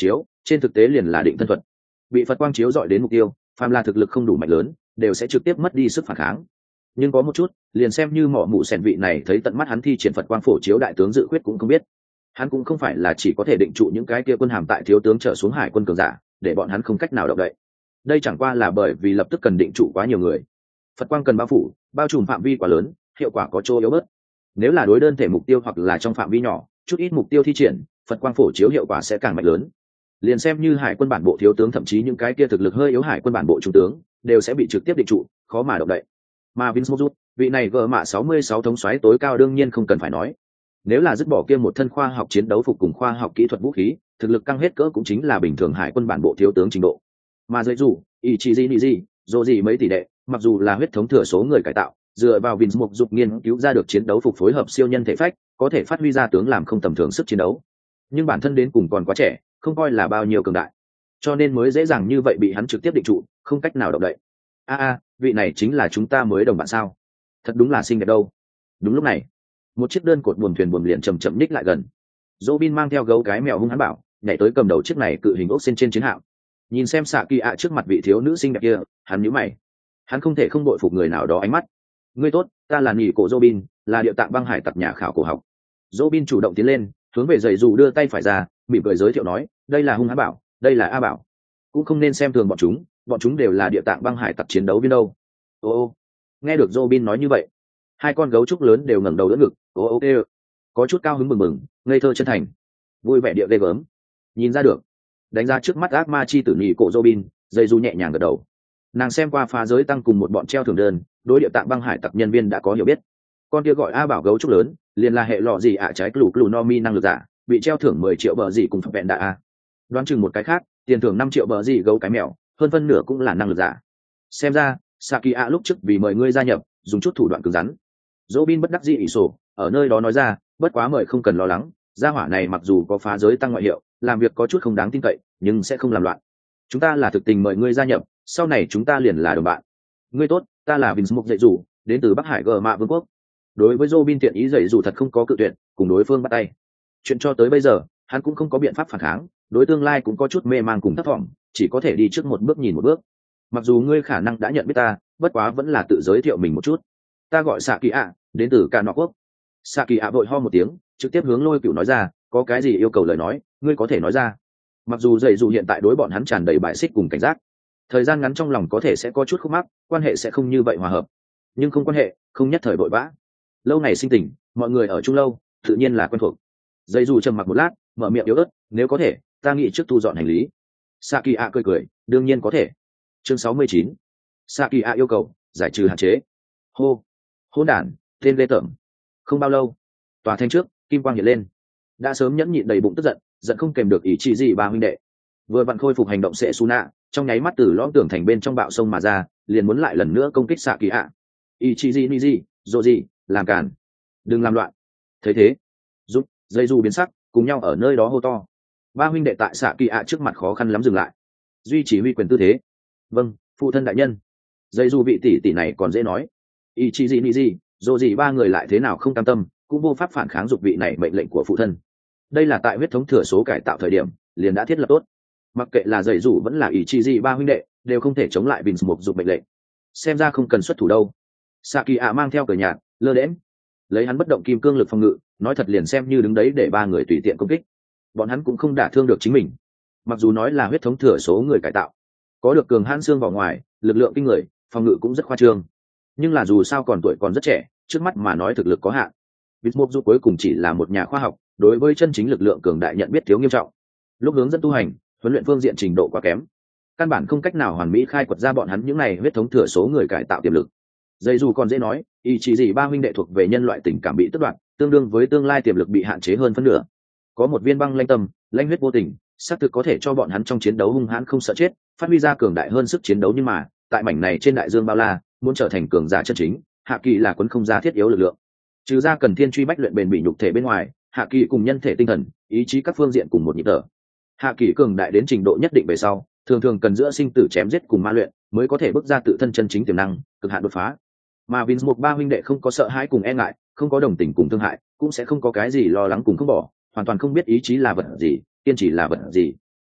trên thực tế liền là định thân thuật. Bị Phật quang chiếu dọi đến mục tiêu, phàm là thực lực không đủ mạnh lớn đều sẽ trực tiếp mất đi sức phản kháng. Nhưng có một chút, liền xem như mỏ mụ sẻn vị này thấy tận mắt hắn thi triển Phật quang phổ chiếu đại tướng dự quyết cũng không biết, hắn cũng không phải là chỉ có thể định trụ những cái kia quân hàm tại thiếu tướng trở xuống hải quân cường giả để bọn hắn không cách nào động đậy. Đây chẳng qua là bởi vì lập tức cần định trụ quá nhiều người. Phật quang cần bao phủ, bao trùm phạm vi quá lớn, hiệu quả có chỗ yếu bớt. Nếu là đối đơn thể mục tiêu hoặc là trong phạm vi nhỏ, chút ít mục tiêu thi triển, Phật quang phổ chiếu hiệu quả sẽ càng mạnh lớn. Liền xem như hải quân bản bộ thiếu tướng, thậm chí những cái kia thực lực hơi yếu hải quân bản bộ trung tướng đều sẽ bị trực tiếp định trụ, khó mà động đậy. Mà Vince Mojut, vị này gờ mạ sáu mươi sáu thống soái tối cao đương nhiên không cần phải nói. Nếu là dứt bỏ kia một thân khoa học chiến đấu phục cùng khoa học kỹ thuật vũ khí, thực lực căng hết cỡ cũng chính là bình thường hải quân bản bộ thiếu tướng trình độ. Mà dây dù, ý chí gì gì, dù gì mấy tỷ đệ, mặc dù là huyết thống thừa số người cải tạo, dựa vào Vince Mojut nghiên cứu ra được chiến đấu phục phối hợp siêu nhân thể phách, có thể phát huy ra tướng làm không tầm thường sức chiến đấu. Nhưng bản thân đến cùng còn quá trẻ, không coi là bao nhiêu cường đại, cho nên mới dễ dàng như vậy bị hắn trực tiếp định trụ, không cách nào động đậy. A a, vị này chính là chúng ta mới đồng bạn sao? Thật đúng là xinh đẹp đâu. Đúng lúc này, một chiếc đơn cột buồm thuyền buồm liền chậm chậm ních lại gần. Robin mang theo gấu cái mèo hung hãn bảo, nhảy tới cầm đầu chiếc này cự hình ốc sen trên chiến hạm. Nhìn xem xạ kỳ ạ trước mặt vị thiếu nữ xinh đẹp kia, hắn nhíu mày. Hắn không thể không bội phục người nào đó ánh mắt. Ngươi tốt, ta là nhị cổ Robin, là địa tạng băng hải tặc nhà khảo cổ học. Robin chủ động tiến lên, hướng về giày dù đưa tay phải ra, mỉm cười giới thiệu nói, đây là hung hãn bảo, đây là A bảo. Cũng không nên xem thường bọn chúng, bọn chúng đều là địa tạng băng hải tặc chiến đấu viên đâu. Ô ô, nghe được Robin nói như vậy, hai con gấu trúc lớn đều ngẩng đầu đỡ ngực, ô ô kêu, có chút cao hứng mừng mừng, ngây thơ chân thành, vui vẻ địa ghê gớm. Nhìn ra được, đánh ra trước mắt ác ma chi tử nhị cổ Robin, dây du nhẹ nhàng gật đầu. Nàng xem qua phá giới tăng cùng một bọn treo thưởng đơn, đối địa tạng băng hải tặc nhân viên đã có hiểu biết. Con kia gọi A bảo gấu trúc lớn, liền là hệ lọ gì ạ trái cừu cừu no mi năng lực giả, bị treo thưởng mười triệu bờ gì cùng phật vẹn đạ a. Đoán chừng một cái khác, tiền thưởng năm triệu bờ gì gấu cái mèo, hơn phân nửa cũng là năng lực giả. Xem ra, Saki a lúc trước vì mời ngươi gia nhập, dùng chút thủ đoạn cứng rắn. Robin bất đắc dĩ ỷ sổ, ở nơi đó nói ra, bất quá mời không cần lo lắng, gia hỏa này mặc dù có phá giới tăng ngoại hiệu, làm việc có chút không đáng tin cậy, nhưng sẽ không làm loạn. Chúng ta là thực tình mời ngươi gia nhập, sau này chúng ta liền là đồng bạn. Ngươi tốt, ta là Vince Mục dạy dù, đến từ Bắc Hải Gờ Mạ Vương quốc. Đối với Robin thiện ý dạy dù thật không có cự tuyệt, cùng đối phương bắt tay. Chuyện cho tới bây giờ, hắn cũng không có biện pháp phản kháng, đối tương lai cũng có chút mê mang cùng thất vọng, chỉ có thể đi trước một bước nhìn một bước. Mặc dù ngươi khả năng đã nhận biết ta, bất quá vẫn là tự giới thiệu mình một chút. Ta gọi Saki ạ, đến từ Cả Nọ quốc. Saki ạ vội ho một tiếng, trực tiếp hướng Lôi Cửu nói ra, có cái gì yêu cầu lời nói, ngươi có thể nói ra. Mặc dù dạy dù hiện tại đối bọn hắn tràn đầy bại xích cùng cảnh giác, thời gian ngắn trong lòng có thể sẽ có chút khúc mắc, quan hệ sẽ không như vậy hòa hợp, nhưng không quan hệ, không nhất thời vội vã. Lâu ngày sinh tình, mọi người ở chung lâu, tự nhiên là quen thuộc. Dạy dù trầm mặc một lát, mở miệng yếu ớt, nếu có thể, ta nghĩ trước thu dọn hành lý. Saki ạ cười cười, đương nhiên có thể. Chương sáu mươi chín. Saki ạ yêu cầu giải trừ hạn chế. Hô, hỗn đản, tên lê tởm. Không bao lâu, tòa thanh trước, kim quang hiện lên. Đã sớm nhẫn nhịn đầy bụng tức giận, giận không kèm được ý chí gì ba huynh đệ. Vừa vặn khôi phục hành động sẽ Suna, trong nháy mắt từ lõm tường thành bên trong bạo sông mà ra, liền muốn lại lần nữa công kích Saki ạ. Ý chí gì ni gì, rồi gì, làm cản, đừng làm loạn. Thấy thế, giúp dây du biến sắc, cùng nhau ở nơi đó hô to. Ba huynh đệ tại Saki ạ trước mặt khó khăn lắm dừng lại, duy trì huy quyền tư thế. Vâng, phụ thân đại nhân. Dây du vị tỷ tỷ này còn dễ nói, ý chí gì ni gì, rồi gì ba người lại thế nào không cam tâm, cũng vô pháp phản kháng dục vị này mệnh lệnh của phụ thân. Đây là tại huyết thống thừa số cải tạo thời điểm liền đã thiết lập tốt, mặc kệ là dạy dù vẫn là ý chí gì ba huynh đệ đều không thể chống lại bình một dục mệnh lệnh. Xem ra không cần xuất thủ đâu. Saki ạ mang theo cờ nhạt, lơ đễm, lấy hắn bất động kim cương lực phòng ngự, nói thật liền xem như đứng đấy để ba người tùy tiện công kích, bọn hắn cũng không đả thương được chính mình. Mặc dù nói là huyết thống thừa số người cải tạo, có được cường hãn xương vào ngoài, lực lượng kinh người, phòng ngự cũng rất khoa trương, nhưng là dù sao còn tuổi còn rất trẻ, trước mắt mà nói thực lực có hạn. Bismuth dù cuối cùng chỉ là một nhà khoa học, đối với chân chính lực lượng cường đại nhận biết thiếu nghiêm trọng. Lúc hướng dẫn tu hành, huấn luyện phương diện trình độ quá kém, căn bản không cách nào hoàn mỹ khai quật ra bọn hắn những này huyết thống thừa số người cải tạo tiềm lực. Dây dù còn dễ nói, ý chí gì ba huynh đệ thuộc về nhân loại tình cảm bị tước đoạt, tương đương với tương lai tiềm lực bị hạn chế hơn phân nửa. Có một viên băng lanh tâm, lanh huyết vô tình, xác thực có thể cho bọn hắn trong chiến đấu hung hãn không sợ chết, phát huy ra cường đại hơn sức chiến đấu, nhưng mà tại mảnh này trên đại dương bao la, muốn trở thành cường giả chân chính, hạ kỳ là quấn không ra thiết yếu lực lượng. Trừ ra cần thiên truy bách luyện bền bỉ nhục thể bên ngoài, hạ kỳ cùng nhân thể tinh thần, ý chí các phương diện cùng một nhịp thở. Hạ kỳ cường đại đến trình độ nhất định về sau, thường thường cần giữa sinh tử chém giết cùng ma luyện, mới có thể bước ra tự thân chân chính tiềm năng, cực hạn đột phá. Mà Vince một ba huynh đệ không có sợ hãi cùng e ngại, không có đồng tình cùng thương hại, cũng sẽ không có cái gì lo lắng cùng không bỏ, hoàn toàn không biết ý chí là vật gì, kiên trì là vật gì.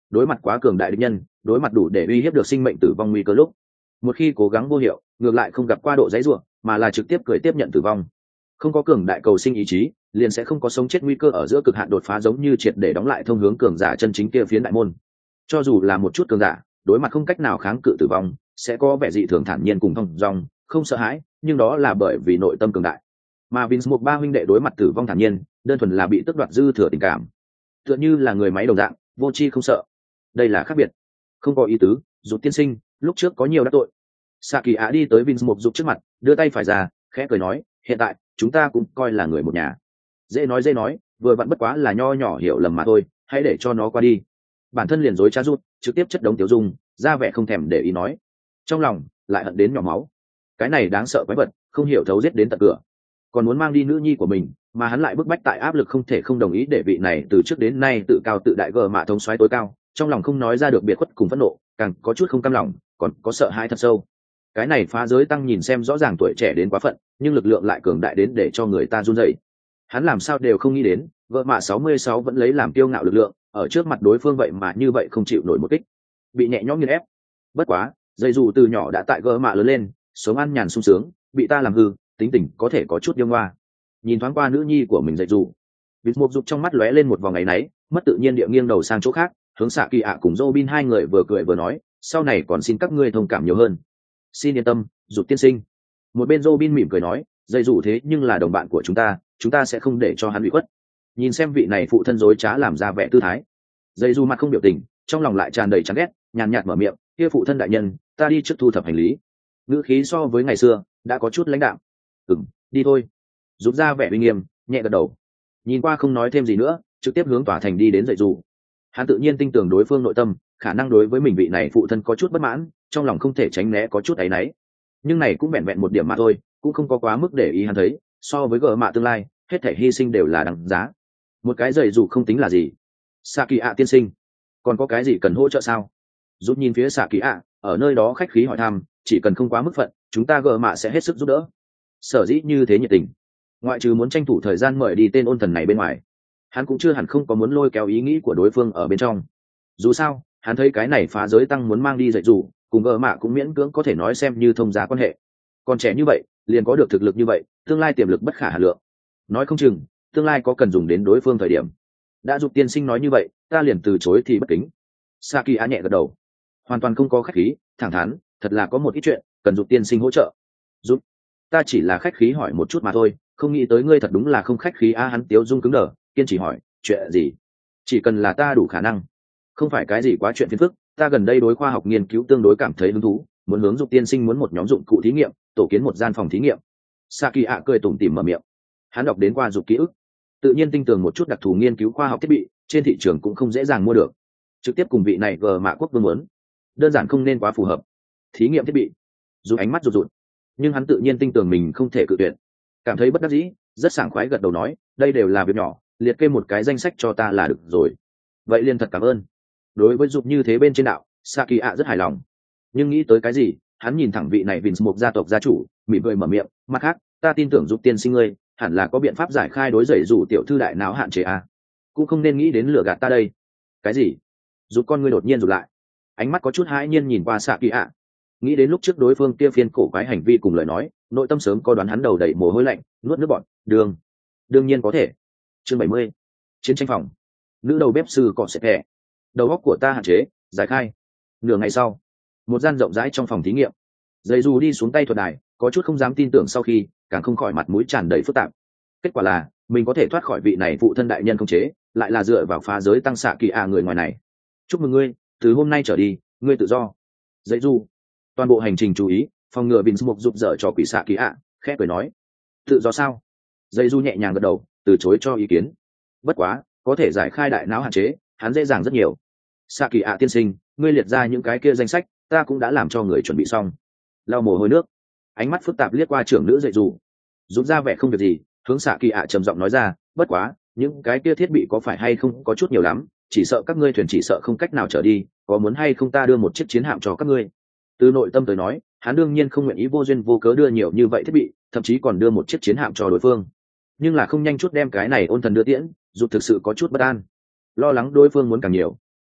đối mặt quá cường đại địch nhân, đối mặt đủ để uy hiếp được sinh mệnh tử vong nguy cơ lúc, một khi cố gắng vô hiệu, ngược lại không gặp qua độ dãy ruộng, mà là trực tiếp cười tiếp nhận tử vong. Không có cường đại cầu sinh ý chí, liền sẽ không có sống chết nguy cơ ở giữa cực hạn đột phá, giống như triệt để đóng lại thông hướng cường giả chân chính kia phiến đại môn. Cho dù là một chút cường giả, đối mặt không cách nào kháng cự tử vong, sẽ có vẻ dị thường thản nhiên cùng thông dong, không sợ hãi, nhưng đó là bởi vì nội tâm cường đại. Mà Vince một ba huynh đệ đối mặt tử vong thản nhiên, đơn thuần là bị tước đoạt dư thừa tình cảm, tựa như là người máy đồng dạng, vô tri không sợ. Đây là khác biệt. Không có ý tứ, Dục tiên sinh, lúc trước có nhiều đắc tội. Sạ Kỳ Á đi tới Vince một Dục trước mặt, đưa tay phải ra, khẽ cười nói, hiện tại chúng ta cũng coi là người một nhà. Dễ nói dễ nói, vừa vặn bất quá là nho nhỏ hiểu lầm mà thôi, hãy để cho nó qua đi. Bản thân liền dối trá rút, trực tiếp chất đống tiểu dung, ra vẻ không thèm để ý nói, trong lòng lại hận đến nhỏ máu. Cái này đáng sợ quái vật, không hiểu thấu giết đến tận cửa, còn muốn mang đi nữ nhi của mình, mà hắn lại bức bách tại áp lực không thể không đồng ý để vị này từ trước đến nay tự cao tự đại gờ mạ thống soái tối cao, trong lòng không nói ra được biệt khuất cùng phẫn nộ, càng có chút không cam lòng, còn có sợ hãi thật sâu. Cái này phá giới tăng nhìn xem rõ ràng tuổi trẻ đến quá phận, nhưng lực lượng lại cường đại đến để cho người ta run rẩy. Hắn làm sao đều không nghĩ đến, gờ mạ sáu mươi sáu vẫn lấy làm kiêu ngạo lực lượng, ở trước mặt đối phương vậy mà như vậy không chịu nổi một kích, bị nhẹ nhõm nghiền ép. Bất quá, dây dù từ nhỏ đã tại gờ mạ lớn lên, sống ăn nhàn sung sướng, bị ta làm hư, tính tình có thể có chút điêu ngoa. Nhìn thoáng qua nữ nhi của mình dạy dù, vịt một dục trong mắt lóe lên một vòng ngày náy, mất tự nhiên địa nghiêng đầu sang chỗ khác, hướng Sạ Kỳ ạ cùng Robin hai người vừa cười vừa nói, sau này còn xin các ngươi thông cảm nhiều hơn. Xin yên tâm, Dục tiên sinh. Một bên Robin mỉm cười nói, dạy dù thế nhưng là đồng bạn của chúng ta, chúng ta sẽ không để cho hắn bị khuất. Nhìn xem vị này phụ thân dối trá làm ra vẻ tư thái, dạy dù mặt không biểu tình, trong lòng lại tràn đầy chán ghét, nhàn nhạt mở miệng, kia phụ thân đại nhân, ta đi trước thu thập hành lý. Ngữ khí so với ngày xưa đã có chút lãnh đạm. Ừm, đi thôi. Rút ra vẻ uy nghiêm, nhẹ gật đầu, nhìn qua không nói thêm gì nữa, trực tiếp hướng tòa thành đi đến dạy dù. Hắn tự nhiên tin tưởng đối phương nội tâm, khả năng đối với mình vị này phụ thân có chút bất mãn, trong lòng không thể tránh né có chút áy náy, nhưng này cũng vẹn vẹn một điểm mà thôi, cũng không có quá mức để ý. Hắn thấy so với gỡ mạ tương lai, hết thể hy sinh đều là đằng giá. Một cái dạy dù không tính là gì. Sạ Kỳ ạ tiên sinh, còn có cái gì cần hỗ trợ sao? Rút nhìn phía Sạ Kỳ ạ, ở nơi đó khách khí hỏi thăm, chỉ cần không quá mức phận, chúng ta gỡ mạ sẽ hết sức giúp đỡ. Sở dĩ như thế nhiệt tình, ngoại trừ muốn tranh thủ thời gian mời đi tên ôn thần này bên ngoài, hắn cũng chưa hẳn không có muốn lôi kéo ý nghĩ của đối phương ở bên trong. Dù sao, hắn thấy cái này phá giới tăng muốn mang đi dạy dù, cùng gỡ mạ cũng miễn cưỡng có thể nói xem như thông gia quan hệ. Còn trẻ như vậy, liền có được thực lực như vậy, tương lai tiềm lực bất khả hà lượng. Nói không chừng, tương lai có cần dùng đến đối phương thời điểm. Đã Dục tiên sinh nói như vậy, ta liền từ chối thì bất kính. Sạ Kỳ á nhẹ gật đầu, hoàn toàn không có khách khí, thẳng thắn, thật là có một ít chuyện cần Dục tiên sinh hỗ trợ. Giúp, ta chỉ là khách khí hỏi một chút mà thôi, không nghĩ tới ngươi thật đúng là không khách khí. A hắn tiếu dung cứng đờ, kiên trì hỏi, chuyện gì? Chỉ cần là ta đủ khả năng, không phải cái gì quá chuyện phiền phức. Ta gần đây đối khoa học nghiên cứu tương đối cảm thấy hứng thú, muốn hướng Dục tiên sinh muốn một nhóm dụng cụ thí nghiệm, tổ kiến một gian phòng thí nghiệm. Sạ Kỳ ạ cười tủm tỉm mở miệng. Hắn đọc đến qua Dục ký ức, tự nhiên tin tưởng một chút đặc thù nghiên cứu khoa học thiết bị trên thị trường cũng không dễ dàng mua được, trực tiếp cùng vị này gờ mạ quốc vương muốn, đơn giản không nên quá phù hợp. Thí nghiệm thiết bị, dù ánh mắt rụt rụt, nhưng hắn tự nhiên tin tưởng mình không thể cự tuyệt, cảm thấy bất đắc dĩ, rất sảng khoái gật đầu nói, đây đều là việc nhỏ, liệt kê một cái danh sách cho ta là được rồi. Vậy liền thật cảm ơn. Đối với Dục như thế bên trên đạo, Sạ Kỳ ạ rất hài lòng, nhưng nghĩ tới cái gì, hắn nhìn thẳng vị này Vince một gia tộc gia chủ, mỉm cười mở miệng, mặt khác, ta tin tưởng Dục tiên sinh ngươi hẳn là có biện pháp giải khai đối dậy rủ tiểu thư đại não hạn chế à. Cũng không nên nghĩ đến lừa gạt ta đây. Cái gì? Dục con ngươi đột nhiên rụt lại, ánh mắt có chút hãi nhiên nhìn qua Sạ Kỳ ạ, nghĩ đến lúc trước đối phương kia phiên cổ quái hành vi cùng lời nói, nội tâm sớm có đoán, hắn đầu đầy mồ hôi lạnh, nuốt nước bọt. Đường, đương nhiên có thể. Chương bảy mươi, chiến tranh phòng. Nữ đầu bếp sư cọ sệt thẻ, đầu óc của ta hạn chế, giải khai. Nửa ngày sau, một gian rộng rãi trong phòng thí nghiệm, dây dù đi xuống tay thuật đài, có chút không dám tin tưởng, sau khi càng không khỏi mặt mũi tràn đầy phức tạp. Kết quả là mình có thể thoát khỏi vị này phụ thân đại nhân không chế, lại là dựa vào phá giới tăng Sạ Kỳ ạ người ngoài này. Chúc mừng ngươi, từ hôm nay trở đi, ngươi tự do. Dây dù toàn bộ hành trình chú ý phòng ngừa bình mục rụt rỡ cho quỷ Sạ Kỳ ạ, khẽ cười nói, tự do sao? Dây du nhẹ nhàng gật đầu, từ chối cho ý kiến. Bất quá có thể giải khai đại não hạn chế, hắn dễ dàng rất nhiều. Sạ Kỳ ạ tiên sinh, ngươi liệt ra những cái kia danh sách, ta cũng đã làm cho người chuẩn bị xong. Lau mồ hôi nước, ánh mắt phức tạp liếc qua trưởng nữ dạy dù, rút ra vẻ không việc gì, hướng Sạ Kỳ ạ trầm giọng nói ra, bất quá những cái kia thiết bị có phải hay không có chút nhiều lắm, chỉ sợ các ngươi thuyền chỉ sợ không cách nào trở đi, có muốn hay không ta đưa một chiếc chiến hạm cho các ngươi? Từ nội tâm tới nói, hắn đương nhiên không nguyện ý vô duyên vô cớ đưa nhiều như vậy thiết bị, thậm chí còn đưa một chiếc chiến hạm cho đối phương. Nhưng là không nhanh chút đem cái này ôn thần đưa tiễn, dù thực sự có chút bất an, lo lắng đối phương muốn càng nhiều.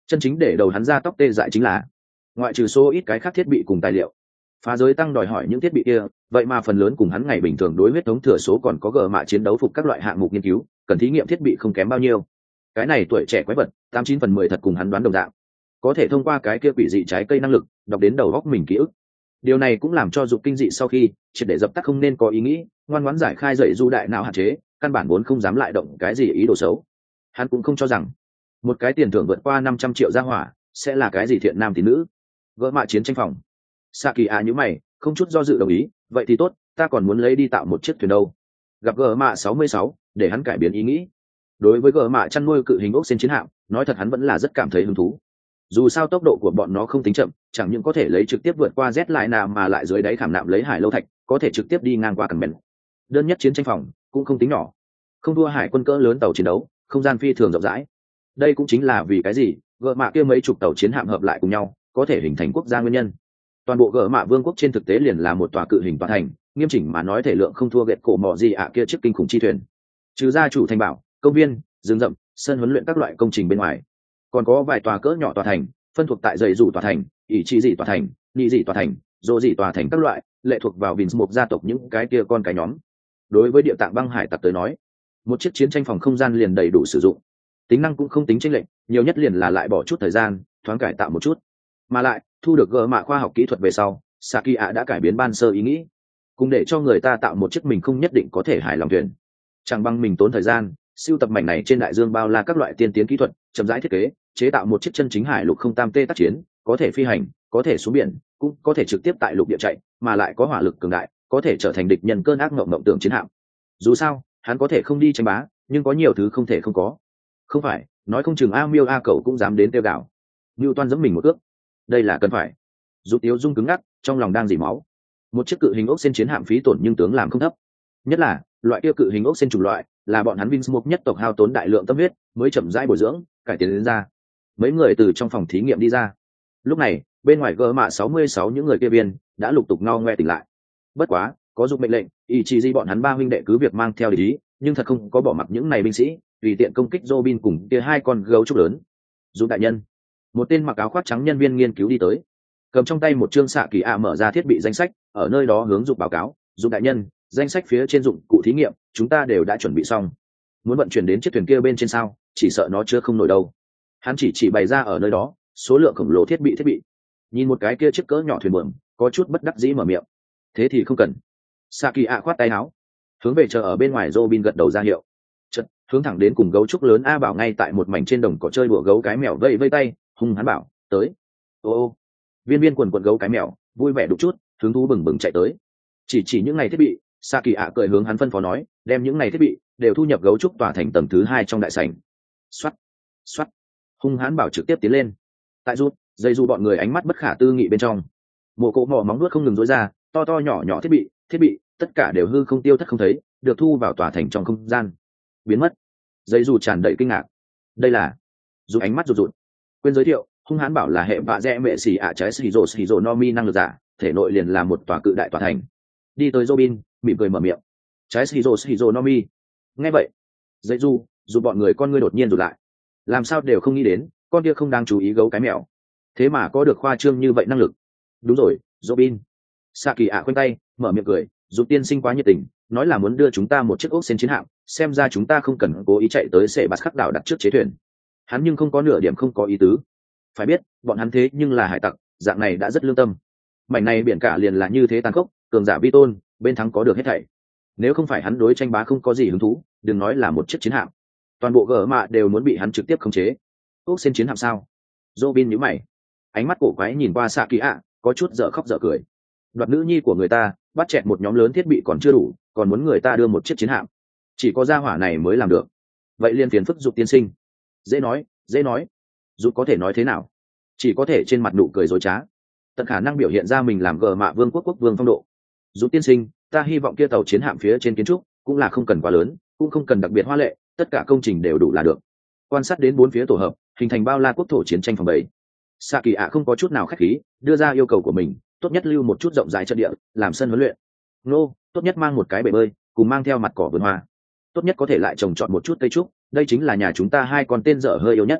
Chân chính để đầu hắn ra tóc tê dại chính là ngoại trừ số ít cái khác thiết bị cùng tài liệu, phá giới tăng đòi hỏi những thiết bị kia vậy mà phần lớn cùng hắn ngày bình thường đối huyết thống thừa số còn có gờ mạ chiến đấu phục các loại hạng mục nghiên cứu cần thí nghiệm thiết bị không kém bao nhiêu. Cái này tuổi trẻ quái vật tám chín phần mười thật cùng hắn đoán đồng dạng, có thể thông qua cái kia quỷ dị trái cây năng lực đọc đến đầu góc mình ký ức. Điều này cũng làm cho Dục kinh dị sau khi triệt để dập tắt không nên có ý nghĩ, ngoan ngoãn giải khai dậy du đại não hạn chế, căn bản vốn không dám lại động cái gì ý đồ xấu. Hắn cũng không cho rằng một cái tiền thưởng vượt qua năm trăm triệu ra hỏa sẽ là cái gì thiện nam tín nữ. Gỡ mạ chiến tranh phòng, Sa Kỳ A nhíu mày, không chút do dự đồng ý, vậy thì tốt, ta còn muốn lấy đi tạo một chiếc thuyền đâu. Gặp gỡ mạ sáu mươi sáu, để hắn cải biến ý nghĩ. Đối với gỡ mạ chăn nuôi cự hình ốc sen chiến hạm, nói thật hắn vẫn là rất cảm thấy hứng thú. Dù sao tốc độ của bọn nó không tính chậm, chẳng những có thể lấy trực tiếp vượt qua Z lại nào mà lại dưới đáy khảm nạm lấy hải lâu thạch, có thể trực tiếp đi ngang qua cần bèn. Đơn nhất chiến tranh phòng cũng không tính nhỏ, không thua hải quân cỡ lớn tàu chiến đấu, không gian phi thường rộng rãi. Đây cũng chính là vì cái gì gỡ mạ kia mấy chục tàu chiến hạm hợp lại cùng nhau có thể hình thành quốc gia nguyên nhân. Toàn bộ gỡ mạ vương quốc trên thực tế liền là một tòa cự hình tòa thành, nghiêm chỉnh mà nói thể lượng không thua gẹt cổ mọ gì ạ kia chiếc kinh khủng chi thuyền. Trừ ra chủ thành bảo, công viên, rừng rậm, sân huấn luyện các loại công trình bên ngoài, còn có vài tòa cỡ nhỏ tòa thành phân thuộc tại dãy rủ tòa thành, ỷ trị dị tòa thành, nhị dị tòa thành, dô dị tòa thành các loại, lệ thuộc vào Vins một gia tộc những cái kia con cái nhóm. Đối với địa tạng băng hải tặc tới nói, một chiếc chiến tranh phòng không gian liền đầy đủ sử dụng, tính năng cũng không tính chênh lệch, nhiều nhất liền là lại bỏ chút thời gian thoáng cải tạo một chút. Mà lại thu được gỡ mạ khoa học kỹ thuật về sau, Saki ạ đã cải biến ban sơ ý nghĩ, cùng để cho người ta tạo một chiếc mình không nhất định có thể hài lòng thuyền, chẳng bằng mình tốn thời gian siêu tập mảnh này trên đại dương bao la các loại tiên tiến kỹ thuật, chậm rãi thiết kế chế tạo một chiếc chân chính hải lục không tam tê tác chiến, có thể phi hành, có thể xuống biển, cũng có thể trực tiếp tại lục địa chạy, mà lại có hỏa lực cường đại, có thể trở thành địch nhân cơn ác mộng mộng tưởng chiến hạm. Dù sao hắn có thể không đi tranh bá, nhưng có nhiều thứ không thể không có. Không phải nói không chừng a miêu a cậu cũng dám đến tiêu gạo. Ngưu Toan giẫm mình một ước, đây là cần phải. Dù Tiếu Dung cứng ngắc, trong lòng đang dỉ máu. Một chiếc cự hình ốc sen chiến hạm phí tổn nhưng tướng làm không thấp, nhất là loại kia cự hình ốc sen chủng loại là bọn hắn Vinsmoke nhất tộc hao tốn đại lượng tâm huyết mới chậm rãi bồi dưỡng cải tiến đến ra. Mấy người từ trong phòng thí nghiệm đi ra, lúc này bên ngoài gỡ mạ sáu mươi sáu những người kia viên đã lục tục ngao ngoe tỉnh lại. Bất quá có dục mệnh lệnh, ý chí di bọn hắn ba huynh đệ cứ việc mang theo lý, nhưng thật không có bỏ mặc những này binh sĩ tùy tiện công kích Robin cùng kia hai con gấu trúc lớn. Dù đại nhân, một tên mặc áo khoác trắng nhân viên nghiên cứu đi tới, cầm trong tay một chương xạ kỳ a mở ra thiết bị danh sách, ở nơi đó hướng dục báo cáo. Dục đại nhân, danh sách phía trên dụng cụ thí nghiệm chúng ta đều đã chuẩn bị xong, muốn vận chuyển đến chiếc thuyền kia bên trên sao? Chỉ sợ nó chưa không nổi đâu. Hắn chỉ chỉ bày ra ở nơi đó số lượng khổng lồ thiết bị thiết bị. Nhìn một cái kia chiếc cỡ nhỏ thuyền buồm, có chút bất đắc dĩ mở miệng. Thế thì không cần. Saki a khoát tay áo, hướng về chờ ở bên ngoài Robin gật đầu ra hiệu. Chợt hướng thẳng đến cùng gấu trúc lớn A Bảo ngay tại một mảnh trên đồng cỏ chơi đùa gấu cái mèo vây vây tay, hung hắn bảo tới. Ô ô, viên viên quần quần gấu cái mèo vui vẻ đục chút, hứng thú bừng bừng chạy tới. Chỉ chỉ những ngày thiết bị, Saki a cười hướng hắn phân phó nói, đem những ngày thiết bị đều thu nhập gấu trúc tòa thành tầng thứ hai trong đại sảnh. Xoát, xoát, hung hãn bảo trực tiếp tiến lên. Tại rút dây du bọn người ánh mắt bất khả tư nghị bên trong, mồ cỗ mỏ móng nuốt không ngừng rối ra, to to nhỏ nhỏ thiết bị thiết bị tất cả đều hư không tiêu thất không thấy, được thu vào tòa thành trong không gian biến mất. Dây du tràn đầy kinh ngạc, đây là dù ánh mắt rụt rụt quên giới thiệu, hung hãn bảo là hệ vạ rẽ mẹ xì ạ trái shizo shizo nomi năng lực giả, thể nội liền là một tòa cự đại tòa thành. Đi tới Robin mỉm cười mở miệng, trái shizo shizo nomi. Nghe vậy dây du dù bọn người con ngươi đột nhiên rụt lại, làm sao đều không nghĩ đến con kia không đang chú ý gấu cái mèo thế mà có được khoa trương như vậy năng lực. Đúng rồi Robin. Saki ạ khoanh tay mở miệng cười, dù tiên sinh quá nhiệt tình, nói là muốn đưa chúng ta một chiếc ốc sen chiến hạm, xem ra chúng ta không cần cố ý chạy tới sệ bạt khắc đảo đặt trước chế thuyền. Hắn nhưng không có nửa điểm không có ý tứ. Phải biết bọn hắn thế nhưng là hải tặc, dạng này đã rất lương tâm. Mảnh này biển cả liền là như thế tàn khốc, cường giả vi tôn bên thắng có được hết thảy. Nếu không phải hắn đối tranh bá không có gì hứng thú, đừng nói là một chiếc chiến hạm, toàn bộ gở mạ đều muốn bị hắn trực tiếp khống chế. Ốc sen chiến hạm sao? Robin nhíu mày, ánh mắt cổ quái nhìn qua Saki ạ, có chút dở khóc dở cười. Đoạt nữ nhi của người ta, bắt chẹt một nhóm lớn thiết bị còn chưa đủ, còn muốn người ta đưa một chiếc chiến hạm, chỉ có gia hỏa này mới làm được. Vậy liên phiền phức Dục tiên sinh. Dễ nói dễ nói. Dục có thể nói thế nào? Chỉ có thể trên mặt nụ cười dối trá, tận khả năng biểu hiện ra mình làm gờ mạ vương quốc quốc vương phong độ. Dục tiên sinh, ta hy vọng kia tàu chiến hạm phía trên kiến trúc cũng là không cần quá lớn, cũng không cần đặc biệt hoa lệ, tất cả công trình đều đủ là được. Quan sát đến bốn phía tổ hợp hình thành bao la quốc thổ chiến tranh phòng bầy, Saki ạ không có chút nào khách khí, đưa ra yêu cầu của mình, tốt nhất lưu một chút rộng rãi trận địa làm sân huấn luyện. Nô, tốt nhất mang một cái bể bơi, cùng mang theo mặt cỏ vườn hoa, tốt nhất có thể lại trồng trọt một chút cây trúc, đây chính là nhà chúng ta hai con tên dở hơi yếu nhất.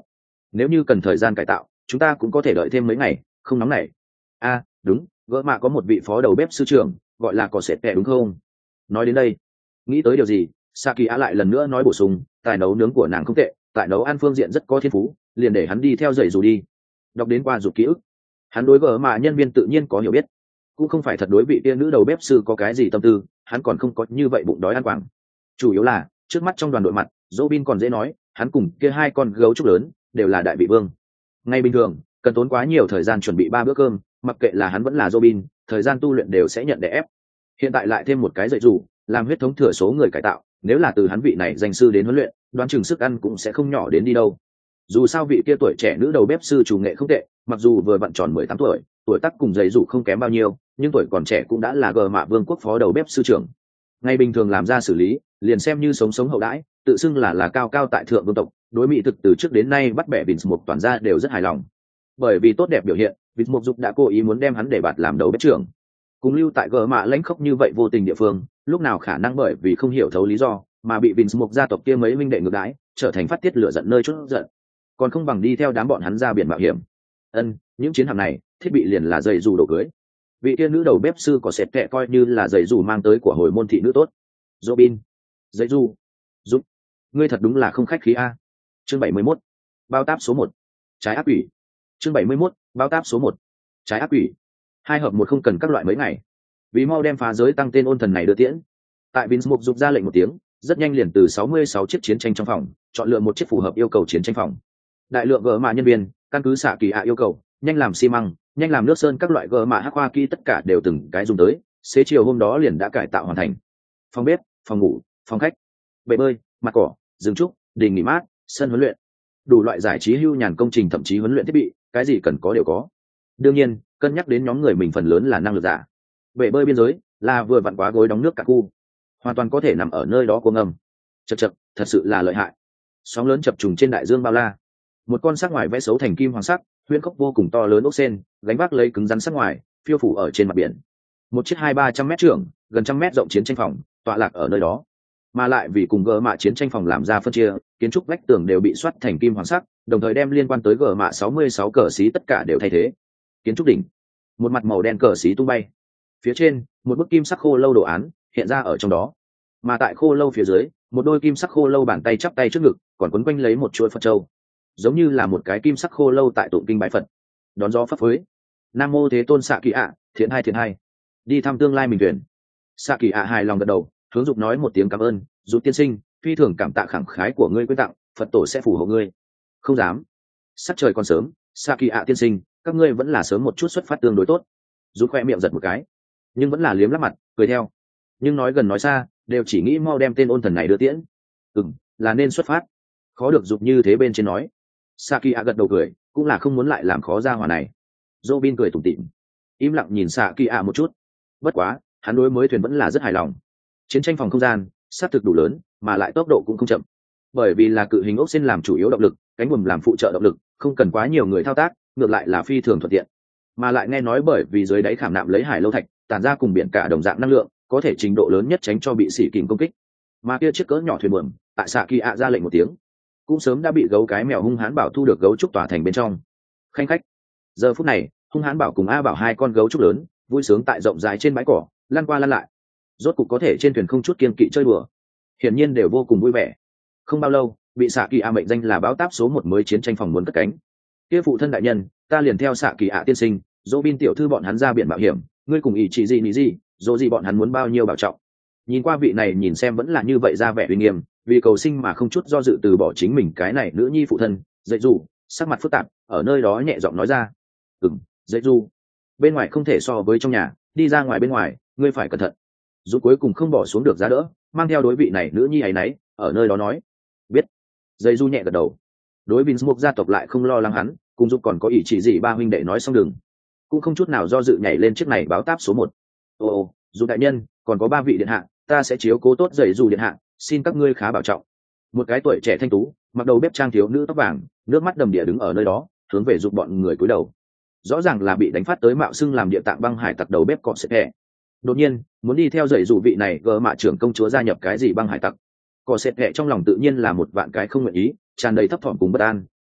nếu như cần thời gian cải tạo chúng ta cũng có thể đợi thêm mấy ngày, không nóng nảy. A à, đúng, gỡ mạ có một vị phó đầu bếp sư trưởng gọi là cỏ sệt tệ đúng không? Nói đến đây nghĩ tới điều gì, Saki A lại lần nữa nói bổ sung, tài nấu nướng của nàng không tệ, tại nấu ăn phương diện rất có thiên phú, liền để hắn đi theo dạy dù đi. Đọc đến qua dục ký ức, hắn đối gỡ mạ nhân viên tự nhiên có hiểu biết, cũng không phải thật đối vị tiên nữ đầu bếp sư có cái gì tâm tư, hắn còn không có như vậy bụng đói ăn quảng. Chủ yếu là trước mắt trong đoàn đội mặt, Robin còn dễ nói, hắn cùng kia hai con gấu trúc lớn đều là đại vị vương. Ngay bình thường cần tốn quá nhiều thời gian chuẩn bị ba bữa cơm, mặc kệ là hắn vẫn là Robin, thời gian tu luyện đều sẽ nhận đè ép. Hiện tại lại thêm một cái dạy dù, làm huyết thống thừa số người cải tạo, nếu là từ hắn vị này danh sư đến huấn luyện, đoán chừng sức ăn cũng sẽ không nhỏ đến đi đâu. Dù sao vị kia tuổi trẻ nữ đầu bếp sư chủ nghệ không tệ, mặc dù vừa vặn tròn mười tám tuổi, tuổi tác cùng dạy dù không kém bao nhiêu, nhưng tuổi còn trẻ cũng đã là gờ mạ vương quốc phó đầu bếp sư trưởng. Ngày bình thường làm ra xử lý, liền xem như sống sống hậu đãi, tự xưng là là cao cao tại thượng vương tộc, đối mỹ thực từ trước đến nay bắt bẻ Vince một toàn gia đều rất hài lòng. Bởi vì tốt đẹp biểu hiện, Vince một dục đã cố ý muốn đem hắn để bạt làm đầu bếp trưởng. Cùng lưu tại gờ mạ lãnh khốc như vậy vô tình địa phương, lúc nào khả năng bởi vì không hiểu thấu lý do mà bị Vince một gia tộc kia mấy minh đệ ngược đãi, trở thành phát tiết lửa giận nơi chút giận. Còn không bằng đi theo đám bọn hắn ra biển mạo hiểm. Ân, những chiến hạm này, thiết bị liền là giày dù đồ cưới. Vị kia nữ đầu bếp sư có sệt kẹ coi như là giày dù mang tới của hồi môn thị nữ tốt. Robin, giày dù, giúp, ngươi thật đúng là không khách khí a. Chương bảy mươi mốt, bao táp số một, trái ác quỷ. Chương bảy mươi mốt, bao táp số một, trái ác quỷ. Hai hợp một không cần các loại mấy ngày. Vì mau đem phá giới tăng tên ôn thần này đưa tiễn. Tại Vince Mục dục ra lệnh một tiếng, rất nhanh liền từ sáu mươi sáu chiếc chiến tranh trong phòng, chọn lựa một chiếc phù hợp yêu cầu chiến tranh phòng. Đại lượng gỡ mạ nhân viên, căn cứ xạ kỳ ạ yêu cầu, nhanh làm xi măng, nhanh làm nước sơn các loại gỡ mạ hắc hoa kỳ tất cả đều từng cái dùng tới, xế chiều hôm đó liền đã cải tạo hoàn thành. Phòng bếp, phòng ngủ, phòng khách, bể bơi, mặt cỏ, rừng trúc, đình nghỉ mát, sân huấn luyện, đủ loại giải trí hưu nhàn công trình thậm chí huấn luyện thiết bị, cái gì cần có đều có. Đương nhiên, cân nhắc đến nhóm người mình phần lớn là năng lực giả. Bể bơi biên giới là vừa vặn quá gối đóng nước cả khu, hoàn toàn có thể nằm ở nơi đó cuồng ngầm. Chậc chậc, thật sự là lợi hại. Sóng lớn chập trùng trên đại dương bao la. Một con sắc ngoài vẽ xấu thành kim hoàng sắc, huyễn khốc vô cùng to lớn ốc sen, gánh vác lấy cứng rắn sắc ngoài, phiêu phủ ở trên mặt biển. Một chiếc hai ba trăm mét trưởng, gần trăm mét rộng chiến tranh phòng, tọa lạc ở nơi đó. Mà lại vì cùng gờ mạ chiến tranh phòng làm ra phân chia, kiến trúc vách tường đều bị xoát thành kim hoàng sắc, đồng thời đem liên quan tới gờ mạ sáu mươi sáu cờ xí tất cả đều thay thế. Kiến trúc đỉnh, một mặt màu đen cờ xí tung bay. Phía trên, một bức kim sắc khô lâu đồ án hiện ra ở trong đó. Mà tại khô lâu phía dưới, một đôi kim sắc khô lâu bàn tay chắp tay trước ngực, còn quấn quanh lấy một chuỗi Phật châu, giống như là một cái kim sắc khô lâu tại tụng kinh bái Phật. Đón gió phấp phới. Nam mô Thế Tôn xạ kỳ ạ, thiện hai thiện hai. Đi thăm tương lai mình tuyển. Xạ kỳ ạ hài lòng gật đầu, hướng dục nói một tiếng cảm ơn, Dục tiên sinh, phi thường cảm tạ khẳng khái của ngươi quyên tặng, Phật tổ sẽ phù hộ ngươi. Không dám. Sắc trời còn sớm, xạ kỳ ạ tiên sinh, các ngươi vẫn là sớm một chút xuất phát tương đối tốt. Dục khoe miệng giật một cái, nhưng vẫn là liếm lắp mặt, cười theo. Nhưng nói gần nói xa, đều chỉ nghĩ mau đem tên ôn thần này đưa tiễn. Ừm, là nên xuất phát. Khó được Dục như thế bên trên nói. Saki A gật đầu cười, cũng là không muốn lại làm khó ra hỏa này. Robin cười tủm tỉm, im lặng nhìn Saki A một chút. Bất quá, hắn đối mới thuyền vẫn là rất hài lòng. Chiến tranh phòng không gian, sát thực đủ lớn, mà lại tốc độ cũng không chậm. Bởi vì là cự hình ốc sen làm chủ yếu động lực, cánh buồm làm phụ trợ động lực, không cần quá nhiều người thao tác, ngược lại là phi thường thuận tiện. Mà lại nghe nói bởi vì dưới đáy khảm nạm lấy hải lâu thạch, tản ra cùng biển cả đồng dạng năng lượng, có thể trình độ lớn nhất tránh cho bị xỉ kình công kích. Mà kia chiếc cỡ nhỏ thuyền buồm, tại Saki A ra lệnh một tiếng, cũng sớm đã bị gấu cái mèo hung hãn bảo thu được gấu trúc tỏa thành bên trong. Khanh khách. Giờ phút này, hung hãn bảo cùng A bảo hai con gấu trúc lớn, vui sướng tại rộng rãi trên bãi cỏ, lăn qua lăn lại. Rốt cục có thể trên thuyền không chút kiên kỵ chơi đùa. Hiển nhiên đều vô cùng vui vẻ. Không bao lâu, bị Saki A mệnh danh là báo táp số một mới chiến tranh phòng muốn cất cánh. Kia phụ thân đại nhân, ta liền theo Saki A tiên sinh, Robin tiểu thư bọn hắn ra biển mạo hiểm, ngươi cùng ý chỉ gì ní gì, rồi gì bọn hắn muốn bao nhiêu bảo trọng. Nhìn qua vị này nhìn xem vẫn là như vậy ra vẻ uy nghiêm, vì cầu sinh mà không chút do dự từ bỏ chính mình cái này nữ nhi phụ thân, dạy dù, sắc mặt phức tạp, ở nơi đó nhẹ giọng nói ra. Ừm, dạy dù, bên ngoài không thể so với trong nhà, đi ra ngoài bên ngoài, ngươi phải cẩn thận. Dù cuối cùng không bỏ xuống được giá đỡ, mang theo đối vị này nữ nhi ấy nấy, ở nơi đó nói. Biết. Dạy dù nhẹ gật đầu. Đối Vince Mục gia tộc lại không lo lắng hắn, cùng giúp còn có ý chỉ gì ba huynh đệ nói xong đường, cũng không chút nào do dự nhảy lên chiếc này báo táp số một. Ồ, ồ, dù đại nhân, còn có ba vị điện hạ, ta sẽ chiếu cố tốt dạy dù điện hạ, xin các ngươi khá bảo trọng. Một cái tuổi trẻ thanh tú, mặc đầu bếp trang thiếu nữ tóc vàng, nước mắt đầm đìa đứng ở nơi đó, hướng về giúp bọn người cúi đầu. Rõ ràng là bị đánh phát tới mạo xưng làm địa tạng băng hải tặc đầu bếp cọ sệt hẹ. Đột nhiên, muốn đi theo dạy dù vị này gờ mạ trưởng công chúa gia nhập cái gì băng hải tặc. Cọ sệt hẹ trong lòng tự nhiên là một vạn cái không nguyện ý, tràn đầy thấp thỏm cùng bất an,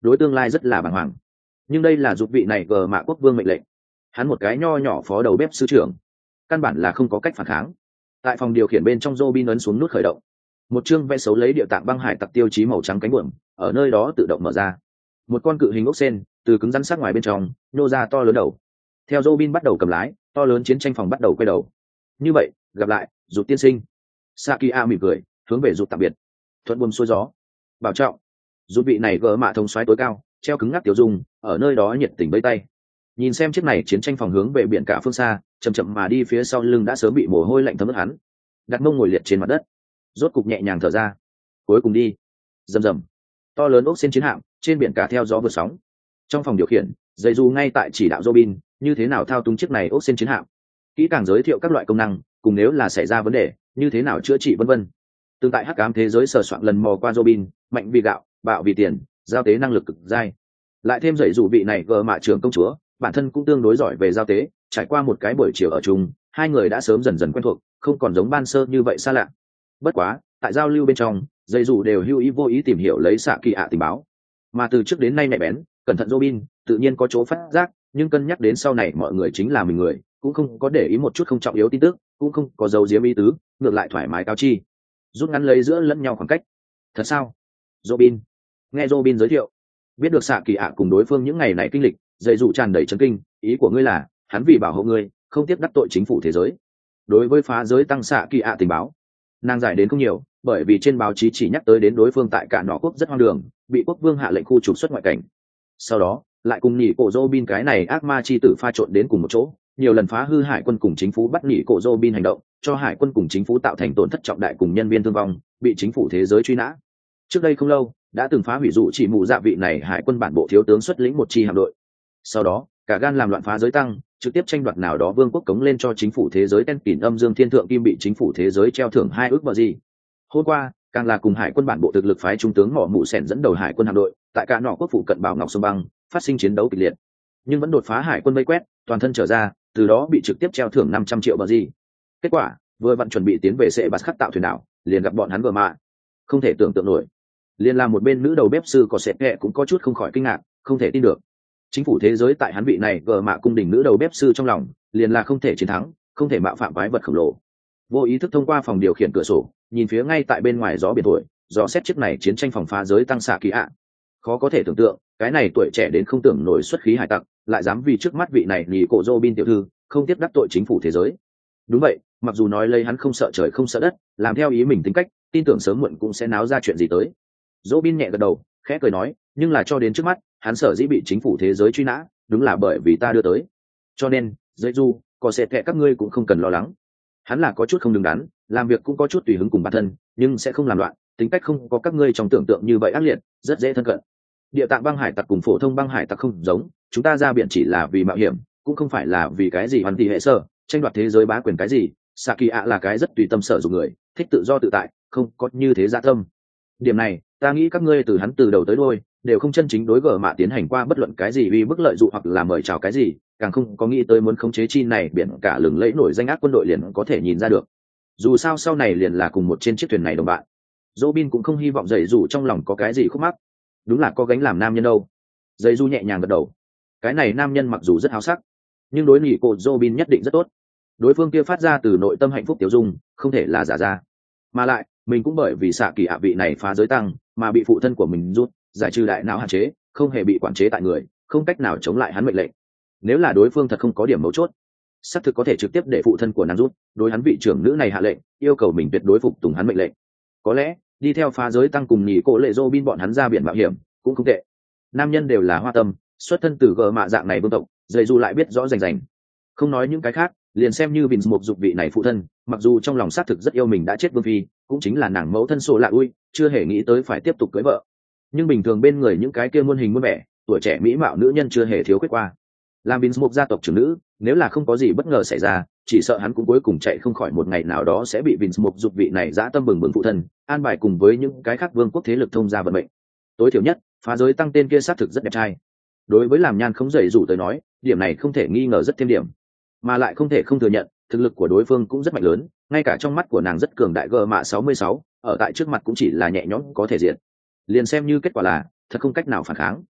đối tương lai rất là bàng hoàng. Nhưng đây là dục vị này gờ mạ quốc vương mệnh lệnh, hắn một cái nho nhỏ phó đầu bếp sư trưởng căn bản là không có cách phản kháng. Tại phòng điều khiển bên trong, Robin ấn xuống nút khởi động, một chương vẽ xấu lấy địa tạng băng hải tặc tiêu chí màu trắng cánh buồm ở nơi đó tự động mở ra, một con cự hình ốc sen từ cứng rắn sát ngoài bên trong nhô ra to lớn đầu. Theo Robin bắt đầu cầm lái, to lớn chiến tranh phòng bắt đầu quay đầu. Như vậy, gặp lại Dục tiên sinh. Sakia mỉm cười hướng về Dục tạm biệt. Thuận buồm xuôi gió, bảo trọng. Dục vị này gỡ mạ thông xoáy tối cao treo cứng ngắc tiểu dung ở nơi đó nhiệt tình bấy tay, nhìn xem chiếc này chiến tranh phòng hướng về biển cả phương xa chậm chậm mà đi, phía sau lưng đã sớm bị mồ hôi lạnh thấm ướt hắn, đặt mông ngồi liệt trên mặt đất, rốt cục nhẹ nhàng thở ra. Cuối cùng đi. Rầm rầm, to lớn ốc xên chiến hạm trên biển cả theo gió vượt sóng. Trong phòng điều khiển, dây du ngay tại chỉ đạo Robin như thế nào thao túng chiếc này ốc xên chiến hạm, kỹ càng giới thiệu các loại công năng, cùng nếu là xảy ra vấn đề như thế nào chữa trị vân vân. Tương tại hắc ám thế giới sờ soạn lần mò qua Robin, mạnh vì gạo, bạo vì tiền, giao tế năng lực cực dai. Lại thêm dạy dụ vị này gờ mạ trưởng công chúa bản thân cũng tương đối giỏi về giao tế, trải qua một cái buổi chiều ở chung, hai người đã sớm dần dần quen thuộc, không còn giống ban sơ như vậy xa lạ. Bất quá tại giao lưu bên trong, dạy dụ đều hữu ý vô ý tìm hiểu lấy xạ kỳ ạ tình báo, mà từ trước đến nay nhạy bén cẩn thận Robin tự nhiên có chỗ phát giác, nhưng cân nhắc đến sau này mọi người chính là mình người, cũng không có để ý một chút không trọng yếu tin tức, cũng không có dấu diếm ý tứ, ngược lại thoải mái cáo chi, rút ngắn lấy giữa lẫn nhau khoảng cách. Thật sao? Robin nghe Robin giới thiệu, biết được xạ kỳ ạ cùng đối phương những ngày này kinh lịch, dạy dụ tràn đầy chấn kinh. Ý của ngươi là hắn vì bảo hộ ngươi không tiếp đắc tội chính phủ thế giới? Đối với phá giới tăng xạ kỳ ạ tình báo, nàng giải đến không nhiều, bởi vì trên báo chí chỉ nhắc tới đến đối phương tại cả nọ quốc rất hoang đường, bị quốc vương hạ lệnh khu trục xuất ngoại cảnh, sau đó lại cùng nhị cổ Robin cái này ác ma chi tử pha trộn đến cùng một chỗ, nhiều lần phá hư hải quân cùng chính phủ, bắt nhị cổ Robin hành động, cho hải quân cùng chính phủ tạo thành tổn thất trọng đại cùng nhân viên thương vong, bị chính phủ thế giới truy nã. Trước đây không lâu đã từng phá hủy dụ chỉ mù dạ vị này hải quân bản bộ thiếu tướng xuất lĩnh một chi hạm đội, sau đó cả gan làm loạn phá giới tăng, trực tiếp tranh đoạt nào đó vương quốc cống lên cho chính phủ thế giới tên kỷ âm dương thiên thượng kim, bị chính phủ thế giới treo thưởng hai ước bờ gì. Hôm qua càng là cùng hải quân bản bộ thực lực phái trung tướng mỏ mụ sẻn dẫn đầu hải quân hạm đội tại cả nọ quốc phụ cận bảo ngọc sông băng phát sinh chiến đấu kịch liệt, nhưng vẫn đột phá hải quân vây quét, toàn thân trở ra, từ đó bị trực tiếp treo thưởng năm trăm triệu bờ gì. Kết quả vừa vặn chuẩn bị tiến về sệ bạt khắc tạo thuyền đảo, liền gặp bọn hắn vừa mạ, không thể tưởng tượng nổi. Liên là một bên nữ đầu bếp sư có sệt kẹ cũng có chút không khỏi kinh ngạc, không thể tin được. Chính phủ thế giới tại hắn vị này gờ mạ cung đình nữ đầu bếp sư trong lòng liền là không thể chiến thắng, không thể mạo phạm quái vật khổng lồ. Vô ý thức thông qua phòng điều khiển cửa sổ nhìn phía ngay tại bên ngoài gió biển thổi, dò xét chiếc này chiến tranh phòng phá giới tăng xạ kỳ ạ. Khó có thể tưởng tượng, cái này tuổi trẻ đến không tưởng nổi xuất khí hải tặc lại dám vì trước mắt vị này nhị cổ Robin tiểu thư không tiếp đắc tội chính phủ thế giới. Đúng vậy, mặc dù nói lấy hắn không sợ trời không sợ đất, làm theo ý mình tính cách, tin tưởng sớm muộn cũng sẽ náo ra chuyện gì tới. Robin nhẹ gật đầu, khẽ cười nói, nhưng là cho đến trước mắt, hắn sở dĩ bị chính phủ thế giới truy nã, đúng là bởi vì ta đưa tới. Cho nên, dễ du, có sẽ kệ các ngươi cũng không cần lo lắng. Hắn là có chút không đứng đắn, làm việc cũng có chút tùy hứng cùng bản thân, nhưng sẽ không làm loạn, tính cách không có các ngươi trong tưởng tượng như vậy ác liệt, rất dễ thân cận. Địa tạng băng hải tặc cùng phổ thông băng hải tặc không giống, chúng ta ra biển chỉ là vì mạo hiểm, cũng không phải là vì cái gì hoàn tỷ hệ sơ, tranh đoạt thế giới bá quyền cái gì. Saki ạ là cái rất tùy tâm sở dụng người, thích tự do tự tại, không có như thế dạ tâm. Điểm này, ta nghĩ các ngươi từ hắn từ đầu tới đuôi đều không chân chính đối gở mạ tiến hành qua bất luận cái gì vì bức lợi dụ hoặc là mời chào cái gì, càng không có nghĩ tới muốn khống chế chi này biển cả lừng lẫy nổi danh ác quân đội liền có thể nhìn ra được. Dù sao sau này liền là cùng một trên chiếc thuyền này đồng bạn. Robin cũng không hy vọng dậy dù trong lòng có cái gì khúc mắc, đúng là có gánh làm nam nhân đâu. Dậy du nhẹ nhàng gật đầu, cái này nam nhân mặc dù rất háo sắc, nhưng đối nghỉ cô Robin nhất định rất tốt. Đối phương kia phát ra từ nội tâm hạnh phúc tiểu dung, không thể là giả ra. Mà lại mình cũng bởi vì xạ kỳ hạ vị này phá giới tăng mà bị phụ thân của mình rút giải trừ đại não hạn chế, không hề bị quản chế tại người, không cách nào chống lại hắn mệnh lệnh. Nếu là đối phương thật không có điểm mấu chốt, xác thực có thể trực tiếp để phụ thân của nàng rút đối hắn vị trưởng nữ này hạ lệnh, yêu cầu mình tuyệt đối phục tùng hắn mệnh lệnh. Có lẽ đi theo phá giới tăng cùng nhì cổ lệ Robin bọn hắn ra biển mạo hiểm cũng không tệ. Nam nhân đều là hoa tâm, xuất thân từ gờ mạ dạng này vương tộc, dày dù lại biết rõ rành rành. Không nói những cái khác, liền xem như Vince một dục vị này phụ thân, mặc dù trong lòng xác thực rất yêu mình đã chết vương phi, cũng chính là nàng mẫu thân sổ lạ ui, chưa hề nghĩ tới phải tiếp tục cưới vợ. Nhưng bình thường bên người những cái kia muôn hình muôn vẻ, tuổi trẻ mỹ mạo nữ nhân chưa hề thiếu khuyết qua. Làm Vince một gia tộc trưởng nữ, nếu là không có gì bất ngờ xảy ra, chỉ sợ hắn cũng cuối cùng chạy không khỏi một ngày nào đó sẽ bị Vince một dục vị này dã tâm bừng bừng phụ thân an bài cùng với những cái khác vương quốc thế lực thông gia vận mệnh. Tối thiểu nhất, phá giới tăng tên kia xác thực rất đẹp trai. Đối với làm nhan không dậy rủ tới nói, điểm này không thể nghi ngờ rất thêm điểm, mà lại không thể không thừa nhận thực lực của đối phương cũng rất mạnh lớn, ngay cả trong mắt của nàng rất cường đại gờ mạ sáu mươi sáu, ở tại trước mặt cũng chỉ là nhẹ nhõm có thể diện. Liền xem như kết quả là thật không cách nào phản kháng,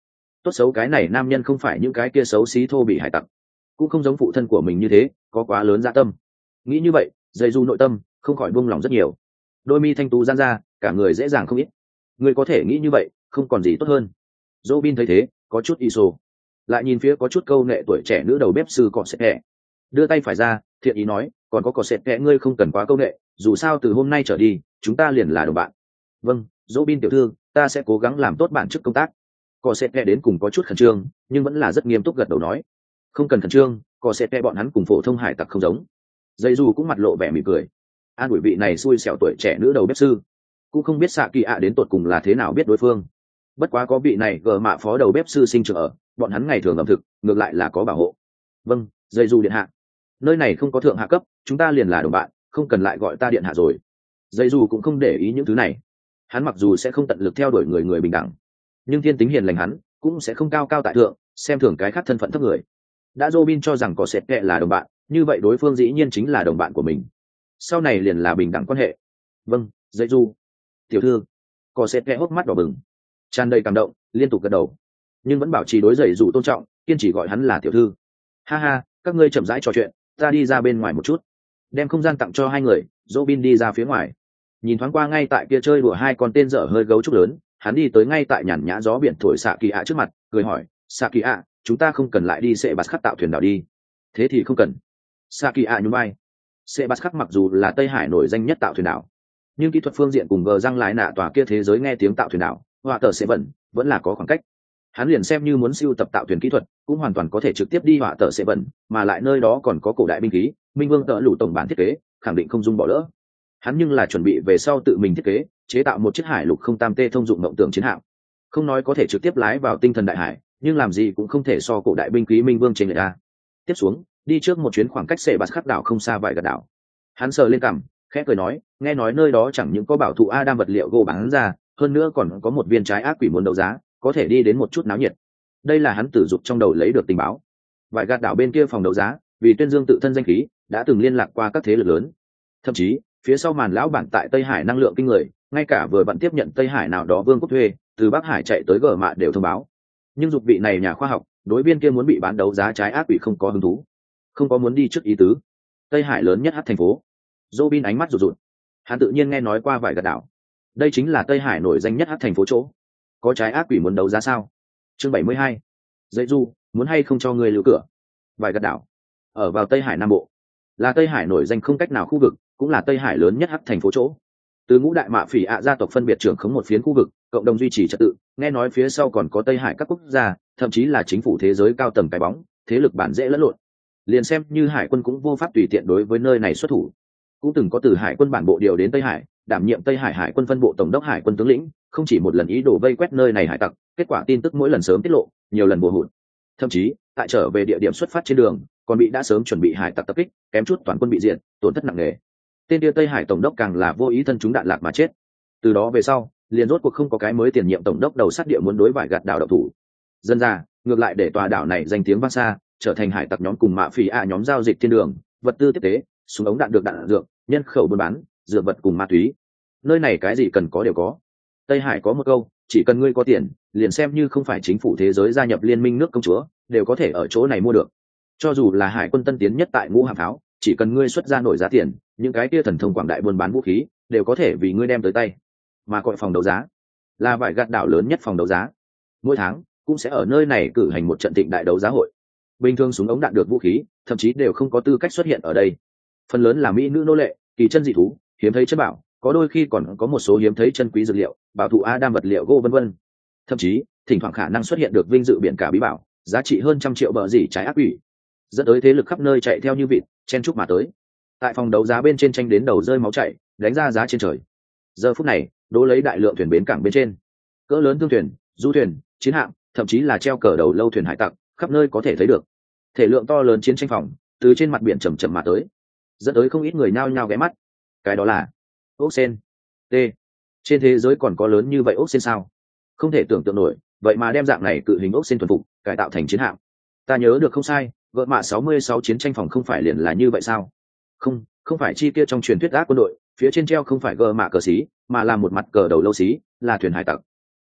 tốt xấu cái này nam nhân không phải những cái kia xấu xí thô bị hải tặc, cũng không giống phụ thân của mình như thế có quá lớn dạ tâm. Nghĩ như vậy dây du nội tâm không khỏi buông lòng rất nhiều, đôi mi thanh tú giãn ra, cả người dễ dàng không ít. Người có thể nghĩ như vậy không còn gì tốt hơn. Robin thấy thế có chút y sô, lại nhìn phía có chút câu nệ tuổi trẻ nữ đầu bếp sư cọ sệt kẹ, đưa tay phải ra thiện ý nói, còn có cọ sệt kẹ, ngươi không cần quá câu nệ, dù sao từ hôm nay trở đi chúng ta liền là đồng bạn. Vâng, Robin tiểu thư, ta sẽ cố gắng làm tốt bản chức công tác. Cọ sệt kẹ đến cùng có chút khẩn trương nhưng vẫn là rất nghiêm túc gật đầu nói, không cần khẩn trương, cọ sệt kẹ bọn hắn cùng phổ thông hải tặc không giống. Dây dù cũng mặt lộ vẻ mỉm cười, an ủi vị này xui xẻo tuổi trẻ nữ đầu bếp sư, cũng không biết xạ kỳ ạ đến tột cùng là thế nào biết đối phương. Bất quá có vị này gờ mạ phó đầu bếp sư sinh trưởng ở, bọn hắn ngày thường ẩm thực ngược lại là có bảo hộ. Vâng, dây dù điện hạ, nơi này không có thượng hạ cấp, chúng ta liền là đồng bạn, không cần lại gọi ta điện hạ rồi. Dây dù cũng không để ý những thứ này, hắn mặc dù sẽ không tận lực theo đuổi người người bình đẳng, nhưng thiên tính hiền lành hắn cũng sẽ không cao cao tại thượng xem thường cái khác thân phận thấp người. Đã Robin cho rằng có sệt kệ là đồng bạn, như vậy đối phương dĩ nhiên chính là đồng bạn của mình, sau này liền là bình đẳng quan hệ. Vâng, dây du tiểu thư. Có sệt kệ hốc mắt đỏ bừng, tràn đầy cảm động, liên tục gật đầu, nhưng vẫn bảo trì đối dậy dù tôn trọng, kiên trì gọi hắn là tiểu thư. Ha ha, các ngươi chậm rãi trò chuyện, ta đi ra bên ngoài một chút. Đem không gian tặng cho hai người, Robin đi ra phía ngoài, nhìn thoáng qua ngay tại kia chơi đùa hai con tên dở hơi gấu trúc lớn, hắn đi tới ngay tại nhàn nhã gió biển thổi xạ kỳ ạ trước mặt, cười hỏi, xạ kỳ ạ, chúng ta không cần lại đi sẽ bắt khắc tạo thuyền đảo đi. Thế thì không cần. Xạ kỳ ạ nhún vai. Sẽ bắt khắc mặc dù là Tây Hải nổi danh nhất tạo thuyền đảo, nhưng kỹ thuật phương diện cùng gờ răng lái nạ tòa kia thế giới nghe tiếng tạo thuyền đảo họa tờ sẽ bẩn vẫn là có khoảng cách. Hắn liền xem như muốn siêu tập tạo thuyền kỹ thuật cũng hoàn toàn có thể trực tiếp đi họa tờ sẽ bẩn, mà lại nơi đó còn có cổ đại binh khí, minh vương tợ lũ tổng bản thiết kế khẳng định không dung bỏ lỡ. Hắn nhưng là chuẩn bị về sau tự mình thiết kế chế tạo một chiếc hải lục không tam tê thông dụng mộng tưởng chiến hạm, không nói có thể trực tiếp lái vào tinh thần đại hải, nhưng làm gì cũng không thể so cổ đại binh khí minh vương trên người ta. Tiếp xuống đi trước một chuyến khoảng cách sệ bạt khắc đảo không xa vài gật đảo. Hắn sờ lên cằm khẽ cười nói, nghe nói nơi đó chẳng những có bảo thụ Adam vật liệu gỗ bán ra, hơn nữa còn có một viên trái ác quỷ muốn đấu giá, có thể đi đến một chút náo nhiệt. Đây là hắn tử dục trong đầu lấy được tình báo. Vài gạt đảo bên kia phòng đấu giá vì tuyên dương tự thân danh khí đã từng liên lạc qua các thế lực lớn, thậm chí phía sau màn lão bản tại Tây Hải năng lượng kinh người, ngay cả vừa bận tiếp nhận Tây Hải nào đó vương quốc thuê từ Bắc Hải chạy tới gờ mạ đều thông báo. Nhưng dục vị này nhà khoa học đối viên kia muốn bị bán đấu giá trái ác quỷ không có hứng thú, không có muốn đi trước ý tứ. Tây Hải lớn nhất hắc thành phố. Robin ánh mắt rụt rụt, hắn tự nhiên nghe nói qua vài gạt đảo, đây chính là Tây Hải nổi danh nhất hắc thành phố chỗ. Có trái ác quỷ muốn đấu giá sao? Chương bảy mươi hai. Dậy du, muốn hay không cho người lưu cửa. Vài gạt đảo ở vào Tây Hải Nam Bộ, là Tây Hải nổi danh không cách nào khu vực, cũng là Tây Hải lớn nhất hắc thành phố chỗ. Từ ngũ đại mạ phỉ ạ gia tộc phân biệt trưởng khống một phiến khu vực, cộng đồng duy trì trật tự, nghe nói phía sau còn có Tây Hải các quốc gia, thậm chí là chính phủ thế giới cao tầng cái bóng, thế lực bản dễ lẫn lộn. Liền xem như hải quân cũng vô pháp tùy tiện đối với nơi này xuất thủ. Cũng từng có từ hải quân bản bộ điều đến Tây Hải, đảm nhiệm Tây Hải hải quân phân bộ tổng đốc hải quân tướng lĩnh, không chỉ một lần ý đồ vây quét nơi này hải tặc, kết quả tin tức mỗi lần sớm tiết lộ, nhiều lần bùa hụt. Thậm chí tại trở về địa điểm xuất phát trên đường, còn bị đã sớm chuẩn bị hải tặc tập kích, kém chút toàn quân bị diệt, tổn thất nặng nề. Tên kia Tây Hải tổng đốc càng là vô ý thân chúng đạn lạc mà chết. Từ đó về sau, liền rốt cuộc không có cái mới tiền nhiệm tổng đốc đầu sát địa muốn đối vải gạt đảo độc thủ. Dân ra, ngược lại để tòa đảo này danh tiếng vang xa, trở thành hải tặc nhóm cùng mạ phỉ ạ nhóm giao dịch thiên đường, vật tư tiếp tế, súng ống đạn được đạn dược, nhân khẩu buôn bán, dược vật cùng ma túy. Nơi này cái gì cần có đều có. Tây Hải có một câu, chỉ cần ngươi có tiền, liền xem như không phải chính phủ thế giới gia nhập liên minh nước công chúa, đều có thể ở chỗ này mua được. Cho dù là hải quân tân tiến nhất tại ngũ hạm pháo, chỉ cần ngươi xuất ra nổi giá tiền, những cái kia thần thông quảng đại buôn bán vũ khí đều có thể vì ngươi đem tới tay. Mà gọi phòng đấu giá là vải gạt đảo lớn nhất phòng đấu giá, mỗi tháng cũng sẽ ở nơi này cử hành một trận thịnh đại đấu giá hội. Bình thường súng ống đạn được vũ khí thậm chí đều không có tư cách xuất hiện ở đây, phần lớn là mỹ nữ nô lệ, kỳ chân dị thú, hiếm thấy chất bảo, có đôi khi còn có một số hiếm thấy chân quý dược liệu, bảo thụ Adam vật liệu gỗ vân vân. Thậm chí thỉnh thoảng khả năng xuất hiện được vinh dự biển cả bí bảo, giá trị hơn trăm triệu bờ gì trái ác quỷ, dẫn tới thế lực khắp nơi chạy theo như vịt chen chúc mà tới. Tại phòng đấu giá bên trên tranh đến đầu rơi máu chảy, đánh ra giá trên trời. Giờ phút này đố lấy đại lượng thuyền bến cảng bên trên, cỡ lớn thương thuyền, du thuyền, chiến hạm, thậm chí là treo cờ đầu lâu thuyền hải tặc, khắp nơi có thể thấy được. Thể lượng to lớn chiến tranh phòng từ trên mặt biển chầm chậm mà tới, dẫn tới không ít người nhao nhao ghé mắt. Cái đó là ốc sen. T. Trên thế giới còn có lớn như vậy ốc sen sao? Không thể tưởng tượng nổi, vậy mà đem dạng này cự hình ốc sen thuần phục cải tạo thành chiến hạm. Ta nhớ được không sai, vợ mạ sáu mươi sáu chiến tranh phòng không phải liền là như vậy sao? Không, không phải chi kia trong truyền thuyết ác quân đội, phía trên treo không phải gờ mạ cờ xí, mà là một mặt cờ đầu lâu xí, là thuyền hải tặc.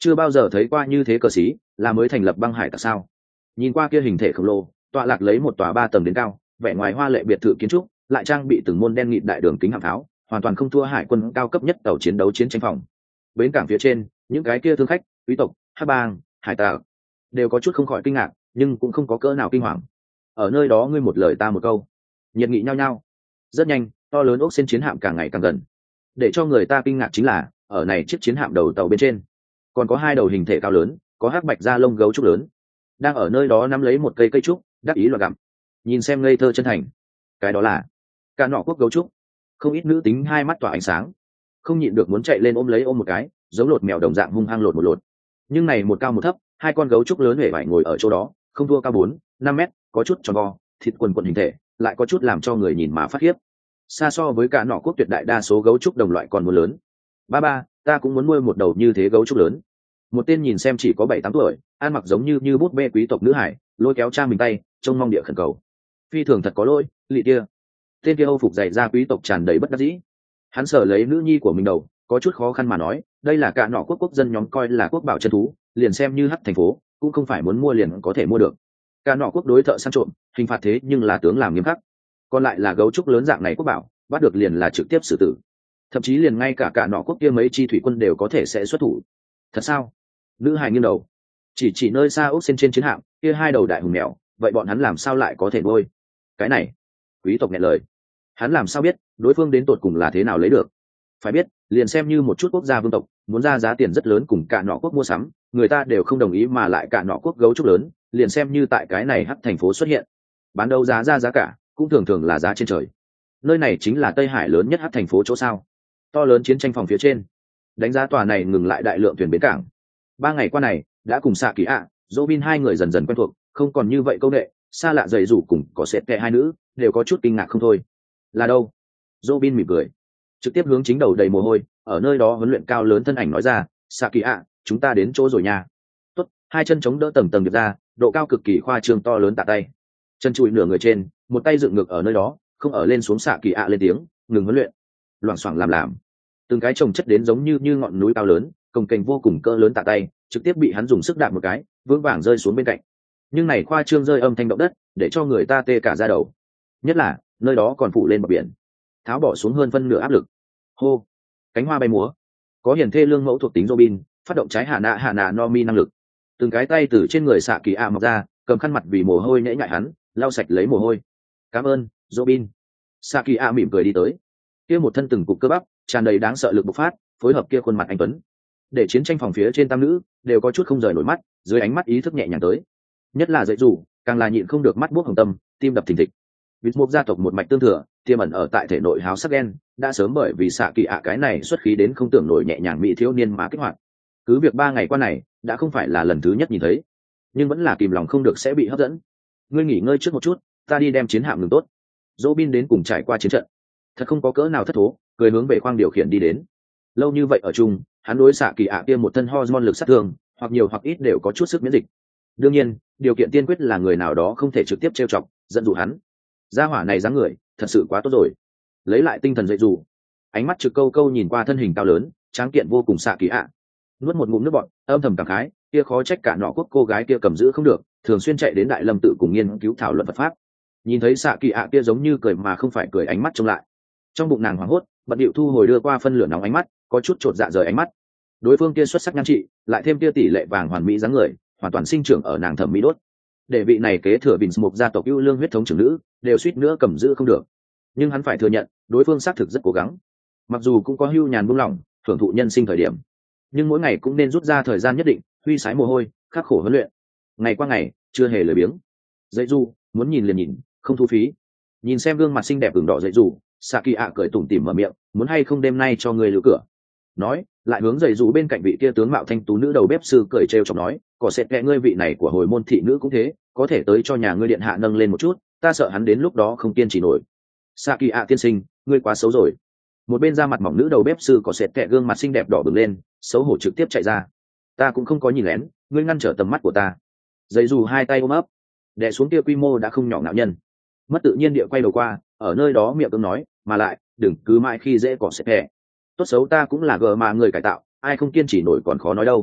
chưa bao giờ thấy qua như thế cờ xí, là mới thành lập băng hải tặc sao? Nhìn qua kia hình thể khổng lồ, tọa lạc lấy một tòa ba tầng đến cao, vẻ ngoài hoa lệ biệt thự kiến trúc, lại trang bị từng môn đen nghịt đại đường kính hạm pháo, hoàn toàn không thua hải quân cao cấp nhất tàu chiến đấu chiến tranh phòng. Bến cảng phía trên, những cái kia thương khách, quý tộc, hắc bang, hải tặc đều có chút không khỏi kinh ngạc, nhưng cũng không có cỡ nào kinh hoàng. Ở nơi đó ngươi một lời ta một câu, nhiệt nghị nhau nhau. Rất nhanh, to lớn ốc xên chiến hạm càng ngày càng gần. Để cho người ta kinh ngạc chính là, ở này chiếc chiến hạm đầu tàu bên trên, còn có hai đầu hình thể cao lớn, có hắc bạch da lông gấu trúc lớn, đang ở nơi đó nắm lấy một cây cây trúc, đắc ý loạn gặm. Nhìn xem ngây thơ chân thành, cái đó là cả nọ quốc gấu trúc. Không ít nữ tính hai mắt tỏa ánh sáng, không nhịn được muốn chạy lên ôm lấy ôm một cái, giống lột mèo đồng dạng hung hăng lột một lột. Nhưng này một cao một thấp, hai con gấu trúc lớn hề vải ngồi ở chỗ đó, không thua cao bốn năm mét, có chút tròn vo, thịt quần quần hình thể, lại có chút làm cho người nhìn mà phát khiếp. Xa so với cả nọ quốc tuyệt đại đa số gấu trúc đồng loại còn muốn lớn. Ba ba, ta cũng muốn nuôi một đầu như thế gấu trúc lớn. Một tên nhìn xem chỉ có bảy tám tuổi, ăn mặc giống như như bút bê quý tộc nữ hải, lôi kéo cha mình tay, trông mong địa khẩn cầu. Phi thường thật có lỗi, lị kia. Tên kia âu phục dày ra quý tộc tràn đầy bất đắc dĩ. Hắn sờ lấy nữ nhi của mình đầu, có chút khó khăn mà nói, đây là cả nọ quốc quốc dân nhóm coi là quốc bảo chân thú, liền xem như hắc thành phố, cũng không phải muốn mua liền có thể mua được. Cả nọ quốc đối thợ săn trộm, hình phạt thế nhưng là tướng làm nghiêm khắc. Còn lại là gấu trúc lớn dạng này quốc bảo, bắt được liền là trực tiếp xử tử. Thậm chí liền ngay cả cả nọ quốc kia mấy chi thủy quân đều có thể sẽ xuất thủ. Thật sao? Nữ hài nghiêng đầu, chỉ chỉ nơi xa ốc xên trên chiến hạm, kia hai đầu đại hùng mèo, vậy bọn hắn làm sao lại có thể nuôi? Cái này, quý tộc nghẹn lời. Hắn làm sao biết đối phương đến tột cùng là thế nào lấy được? Phải biết, liền xem như một chút quốc gia vương tộc muốn ra giá tiền rất lớn cùng cả nọ quốc mua sắm, người ta đều không đồng ý, mà lại cả nọ quốc gấu trúc lớn, liền xem như tại cái này hắc thành phố xuất hiện, bán đấu giá ra giá cả cũng thường thường là giá trên trời. Nơi này chính là Tây Hải lớn nhất hắc thành phố chỗ sao? To lớn chiến tranh phòng phía trên, đánh giá tòa này ngừng lại đại lượng thuyền bến cảng. Ba ngày qua này đã cùng xạ kỳ ạ, Robin hai người dần dần quen thuộc, không còn như vậy câu nệ, xa lạ dày rủ cùng có sệt kẹ hai nữ đều có chút kinh ngạc không thôi. Là đâu? Robin mỉm cười, trực tiếp hướng chính đầu đầy mồ hôi, ở nơi đó huấn luyện cao lớn thân ảnh nói ra, xạ kỳ ạ, chúng ta đến chỗ rồi nha. Tốt, hai chân chống đỡ tầng tầng điệp ra, độ cao cực kỳ khoa trương to lớn tạ tay, chân chùi nửa người trên, một tay dựng ngược ở nơi đó, không ở lên xuống. Xạ kỳ ạ lên tiếng, ngừng huấn luyện, loảng xoảng làm làm, từng cái chồng chất đến giống như như ngọn núi cao lớn, cồng kềnh vô cùng cỡ lớn tạ tay trực tiếp bị hắn dùng sức đạp một cái, vững vàng rơi xuống bên cạnh. Nhưng này khoa trương rơi âm thanh động đất, để cho người ta tê cả da đầu, nhất là nơi đó còn phủ lên bờ biển, tháo bỏ xuống hơn phân nửa áp lực. Hô, cánh hoa bay múa, có hiển thê lương mẫu thuộc tính Robin phát động trái hạ nạ hạ nạ no mi năng lực, từng cái tay từ trên người xạ kỳ ạ mọc ra, cầm khăn mặt vì mồ hôi nhễ nhại hắn, lau sạch lấy mồ hôi. Cảm ơn Robin. Xạ kỳ ạ mỉm cười đi tới, kia một thân từng cục cơ bắp tràn đầy đáng sợ lực bộc phát, phối hợp kia khuôn mặt anh tuấn, để chiến tranh phòng phía trên tam nữ đều có chút không rời nổi mắt, dưới ánh mắt ý thức nhẹ nhàng tới. Nhất là dạy dù, càng là nhịn không được mắt buốc hồng tâm, tim đập thình thịch. Vịt mục gia tộc một mạch tương thừa, tiềm ẩn ở tại thể nội háo sắc đen, đã sớm bởi vì xạ kỳ ạ cái này xuất khí đến không tưởng nổi nhẹ nhàng mỹ thiếu niên mà kích hoạt. Cứ việc ba ngày qua này đã không phải là lần thứ nhất nhìn thấy, nhưng vẫn là kìm lòng không được sẽ bị hấp dẫn. Ngươi nghỉ ngơi trước một chút, ta đi đem chiến hạm ngừng tốt. Robin đến cùng trải qua chiến trận, thật không có cỡ nào thất thố, cười hướng về khoang điều khiển đi đến. Lâu như vậy ở chung, hắn đối xạ kỳ ạ kia một thân hormone lực sát thương, hoặc nhiều hoặc ít đều có chút sức miễn dịch. Đương nhiên, điều kiện tiên quyết là người nào đó không thể trực tiếp trêu chọc, dẫn dụ hắn. Gia hỏa này dáng người, thật sự quá tốt rồi. Lấy lại tinh thần dậy dù, ánh mắt trực câu câu nhìn qua thân hình cao lớn, tráng kiện vô cùng xạ kỳ ạ, nuốt một ngụm nước bọt, âm thầm cảm khái, kia khó trách cả nọ quốc cô gái kia cầm giữ không được, thường xuyên chạy đến Đại Lâm tự cùng nghiên cứu thảo luận Phật pháp. Nhìn thấy xạ kỳ ạ kia giống như cười mà không phải cười ánh mắt trông lại, trong bụng nàng hoảng hốt, bận điệu thu hồi đưa qua phân lửa nóng ánh mắt, có chút chột dạ rời ánh mắt. Đối phương kia xuất sắc nhan trị, lại thêm kia tỷ lệ vàng hoàn mỹ dáng người, hoàn toàn sinh trưởng ở nàng thẩm mỹ đốt. Để vị này kế thừa Bình Smok gia tộc ưu lương huyết thống trưởng nữ, đều suýt nữa cầm giữ không được. Nhưng hắn phải thừa nhận, đối phương xác thực rất cố gắng. Mặc dù cũng có hưu nhàn buông lỏng, thưởng thụ nhân sinh thời điểm, nhưng mỗi ngày cũng nên rút ra thời gian nhất định, huy sái mồ hôi, khắc khổ huấn luyện. Ngày qua ngày, chưa hề lười biếng. Dạy du, muốn nhìn liền nhìn, không thu phí. Nhìn xem gương mặt xinh đẹp ửng đỏ dạy du, Saki ạ cười tủm tỉm mở miệng, muốn hay không đêm nay cho người lưu cửa. Nói, lại hướng dạy du bên cạnh vị kia tướng mạo thanh tú nữ đầu bếp sư cười trêu chọc nói, có sẽ kệ ngươi vị này của hồi môn thị nữ cũng thế, có thể tới cho nhà ngươi điện hạ nâng lên một chút, ta sợ hắn đến lúc đó không kiên trì nổi. Saki ạ tiên sinh, ngươi quá xấu rồi. Một bên da mặt mỏng nữ đầu bếp sư có sệt kệ gương mặt xinh đẹp đỏ bừng lên, xấu hổ trực tiếp chạy ra. Ta cũng không có nhìn lén, ngươi ngăn trở tầm mắt của ta. Dạy dù hai tay ôm ấp, đè xuống kia quy mô đã không nhỏ ngạo nhân, mất tự nhiên địa quay đầu qua, ở nơi đó miệng tương nói, mà lại đừng cứ mãi khi dễ cỏ sệt kệ. Tốt xấu ta cũng là gờ mà người cải tạo, ai không kiên trì nổi còn khó nói đâu.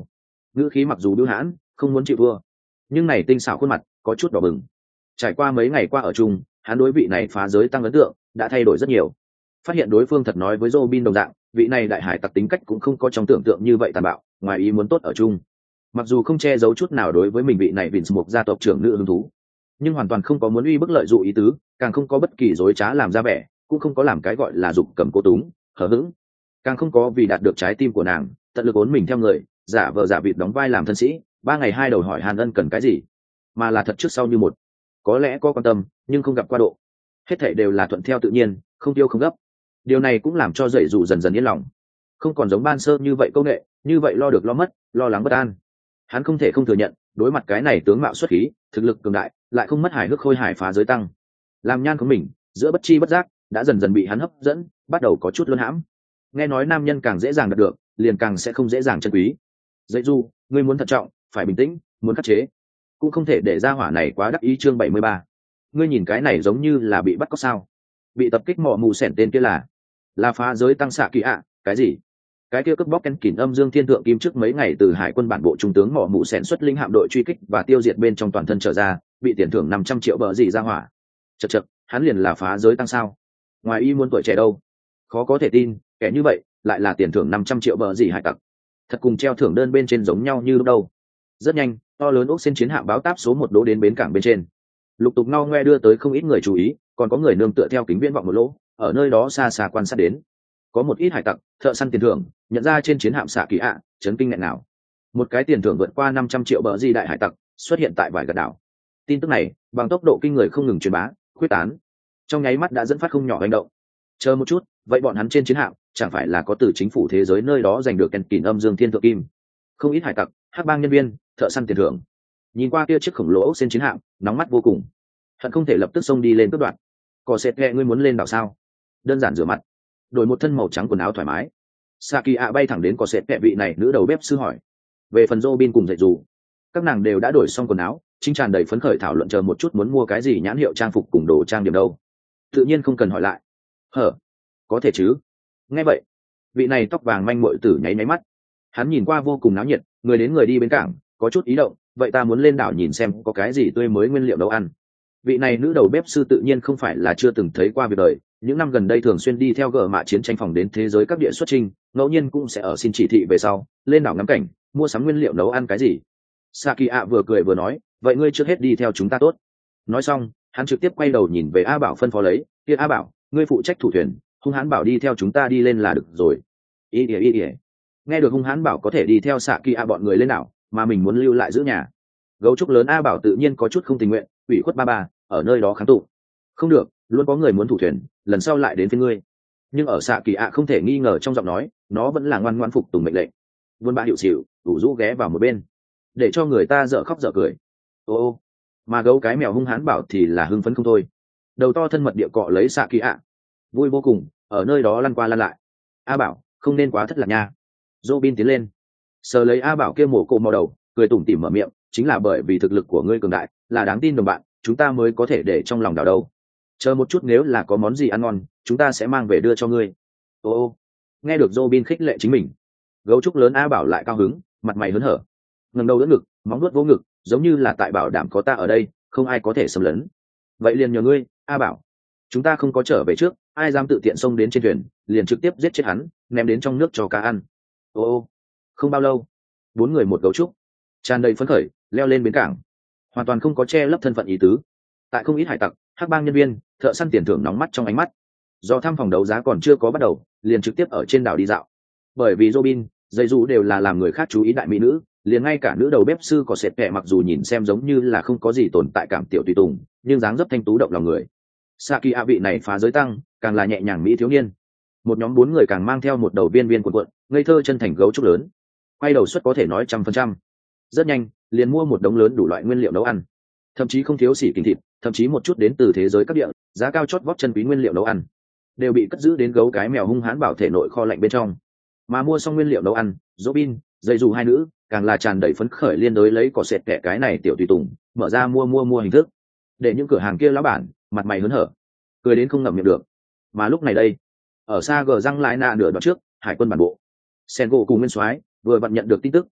ngữ khí mặc dù bưu hãn không muốn chịu thua, nhưng này tinh xảo khuôn mặt có chút đỏ bừng. Trải qua mấy ngày qua ở chung, hắn đối vị này phá giới tăng ấn tượng đã thay đổi rất nhiều. Phát hiện đối phương thật nói với Robin đồng dạng, vị này đại hải tặc tính cách cũng không có trong tưởng tượng như vậy tàn bạo, ngoài ý muốn tốt ở chung. Mặc dù không che giấu chút nào đối với mình vị này Vince một gia tộc trưởng nữ hứng thú, nhưng hoàn toàn không có muốn uy bức lợi dụ ý tứ, càng không có bất kỳ dối trá làm ra vẻ, cũng không có làm cái gọi là dục cầm cố túng hờ hững, càng không có vì đạt được trái tim của nàng tận lực ốn mình theo người, giả vờ giả vịt đóng vai làm thân sĩ, ba ngày hai đầu hỏi Hàn Ân cần cái gì, mà là thật trước sau như một. Có lẽ có quan tâm nhưng không gặp qua độ, hết thảy đều là thuận theo tự nhiên, không tiêu không gấp. Điều này cũng làm cho dậy dù dần dần yên lòng, không còn giống ban sơ như vậy công nghệ, như vậy lo được lo mất, lo lắng bất an. Hắn không thể không thừa nhận, đối mặt cái này tướng mạo xuất khí, thực lực cường đại, lại không mất hài hước khôi hài phá giới tăng, làm nhan của mình giữa bất chi bất giác đã dần dần bị hắn hấp dẫn, bắt đầu có chút luân hãm. Nghe nói nam nhân càng dễ dàng đạt được, liền càng sẽ không dễ dàng trân quý. Dậy du, ngươi muốn thận trọng, phải bình tĩnh, muốn khắc chế, cũng không thể để ra hỏa này quá đắc ý. Chương bảy mươi ba, ngươi nhìn cái này giống như là bị bắt cóc sao? Bị tập kích mỏ mù sẻn tên kia là là phá giới tăng xạ kỳ ạ? Cái gì? Cái kia cướp bóc ken kỉn âm dương thiên thượng kim trước mấy ngày từ hải quân bản bộ trung tướng mỏ mù sẻn xuất linh hạm đội truy kích và tiêu diệt bên trong toàn thân trở ra, bị tiền thưởng năm trăm triệu bờ gì ra hỏa. Chậc chậc, hắn liền là phá giới tăng sao? Ngoài y muốn tuổi trẻ đâu? Khó có thể tin, kẻ như vậy lại là tiền thưởng năm trăm triệu bờ gì hải tặc. Thật cùng treo thưởng đơn bên trên giống nhau như lúc đâu. Rất nhanh, to lớn ốc xin chiến hạm báo táp số một đỗ đến bến cảng bên trên. Lục tục ngao ngoe đưa tới không ít người chú ý, còn có người nương tựa theo kính viễn vọng một lỗ, ở nơi đó xa xa quan sát đến. Có một ít hải tặc, thợ săn tiền thưởng, nhận ra trên chiến hạm xạ kỳ ạ, chấn kinh nghẹn nào. Một cái tiền thưởng vượt qua năm trăm triệu bờ gì đại hải tặc xuất hiện tại vài gật đảo. Tin tức này, bằng tốc độ kinh người không ngừng truyền bá, quyết tán, trong nháy mắt đã dẫn phát không nhỏ hành động. Chờ một chút, vậy bọn hắn trên chiến hạm chẳng phải là có từ chính phủ thế giới nơi đó giành được ken kỉn âm dương thiên thượng kim? Không ít hải tặc, hắc bang nhân viên, thợ săn tiền thưởng, nhìn qua kia chiếc khổng lồ ốc trên chiến hạm, nóng mắt vô cùng, hận không thể lập tức xông đi lên cướp đoạt. Có sệt ghẹ, ngươi muốn lên đảo sao? Đơn giản rửa mặt, đổi một thân màu trắng quần áo thoải mái. Saki ạ bay thẳng đến có sệt ghẹ vị này nữ đầu bếp sư hỏi. Về phần Robin cùng dạy dù, các nàng đều đã đổi xong quần áo, chính tràn đầy phấn khởi thảo luận chờ một chút muốn mua cái gì nhãn hiệu trang phục cùng đồ trang điểm đâu. Tự nhiên không cần hỏi lại. Hở, có thể chứ? Nghe vậy, vị này tóc vàng manh muội tử nháy nháy mắt. Hắn nhìn qua vô cùng náo nhiệt, người đến người đi bên cảng, có chút ý động. Vậy ta muốn lên đảo nhìn xem có cái gì tươi mới nguyên liệu nấu ăn. Vị này nữ đầu bếp sư tự nhiên không phải là chưa từng thấy qua việc đời, những năm gần đây thường xuyên đi theo gờ mạ chiến tranh phòng đến thế giới các địa xuất trình, ngẫu nhiên cũng sẽ ở xin chỉ thị về sau lên đảo ngắm cảnh, mua sắm nguyên liệu nấu ăn cái gì. Saki ạ vừa cười vừa nói, vậy ngươi trước hết đi theo chúng ta tốt. Nói xong, hắn trực tiếp quay đầu nhìn về A Bảo phân phó lấy, kia A Bảo, ngươi phụ trách thủ thuyền, hung hãn bảo đi theo chúng ta đi lên là được rồi. Ý ỉa ý ỉa. Nghe được hung hãn bảo có thể đi theo Saki ạ bọn người lên đảo, mà mình muốn lưu lại giữ nhà. Gấu trúc lớn A Bảo tự nhiên có chút không tình nguyện, ủy khuất ba ba, ở nơi đó kháng tụ. Không được, luôn có người muốn thủ thuyền, lần sau lại đến phía ngươi. Nhưng ở Saki ạ không thể nghi ngờ trong giọng nói, nó vẫn là ngoan ngoãn phục tùng mệnh lệnh. Vân ba hiệu xỉu, ủ rũ ghé vào một bên, để cho người ta dở khóc dở cười. Ô ô, mà gấu cái mèo hung hãn bảo thì là hưng phấn không thôi, đầu to thân mật địa cọ lấy Saki ạ, vui vô cùng, ở nơi đó lăn qua lăn lại. A Bảo, không nên quá thất lạc nha. Robin tiến lên, sờ lấy A Bảo kia mổ cổ màu đầu, cười tủm tỉm mở miệng, chính là bởi vì thực lực của ngươi cường đại, là đáng tin đồng bạn, chúng ta mới có thể để trong lòng đảo đâu. Chờ một chút, nếu là có món gì ăn ngon, chúng ta sẽ mang về đưa cho ngươi. Ô ô, nghe được Robin khích lệ chính mình, gấu trúc lớn A Bảo lại cao hứng, mặt mày hớn hở, ngẩng đầu đỡ ngực, móng nuốt vỗ ngực, giống như là tại bảo đảm có ta ở đây, không ai có thể xâm lấn. Vậy liền nhờ ngươi, A Bảo. Chúng ta không có trở về trước, ai dám tự tiện xông đến trên thuyền, liền trực tiếp giết chết hắn, ném đến trong nước cho cá ăn. Ô ô, không bao lâu, bốn người một gấu trúc, tràn đầy phấn khởi, leo lên bến cảng, hoàn toàn không có che lấp thân phận ý tứ. Tại không ít hải tặc, hắc bang nhân viên, thợ săn tiền thưởng nóng mắt trong ánh mắt. Do thăm phòng đấu giá còn chưa có bắt đầu, liền trực tiếp ở trên đảo đi dạo. Bởi vì Robin, dây dù đều là làm người khác chú ý đại mỹ nữ, liền ngay cả nữ đầu bếp sư có sệt kẻ mặc dù nhìn xem giống như là không có gì tồn tại cảm tiểu tùy tùng, nhưng dáng dấp thanh tú động lòng người. Saki a vị này phá giới tăng, càng là nhẹ nhàng mỹ thiếu niên. Một nhóm bốn người càng mang theo một đầu viên viên cuộn cuộn, ngây thơ chân thành gấu trúc lớn. Quay đầu suất có thể nói trăm phần trăm. Rất nhanh, liền mua một đống lớn đủ loại nguyên liệu nấu ăn, thậm chí không thiếu xỉ kinh thịt, thậm chí một chút đến từ thế giới các địa, giá cao chót vót chân quý nguyên liệu nấu ăn, đều bị cất giữ đến gấu cái mèo hung hãn bảo thể nội kho lạnh bên trong. Mà mua xong nguyên liệu nấu ăn, Robin, dây dù hai nữ, càng là tràn đầy phấn khởi liên đối lấy cỏ sệt kẻ cái này tiểu tùy tùng, mở ra mua mua mua hình thức, để những cửa hàng kia lão bản mặt mày hớn hở, cười đến không ngậm miệng được. Mà lúc này đây, ở xa gờ răng lại nạ nửa đoạn trước, hải quân bản bộ, Sengo cùng Nguyên Soái vừa vặn nhận được tin tức,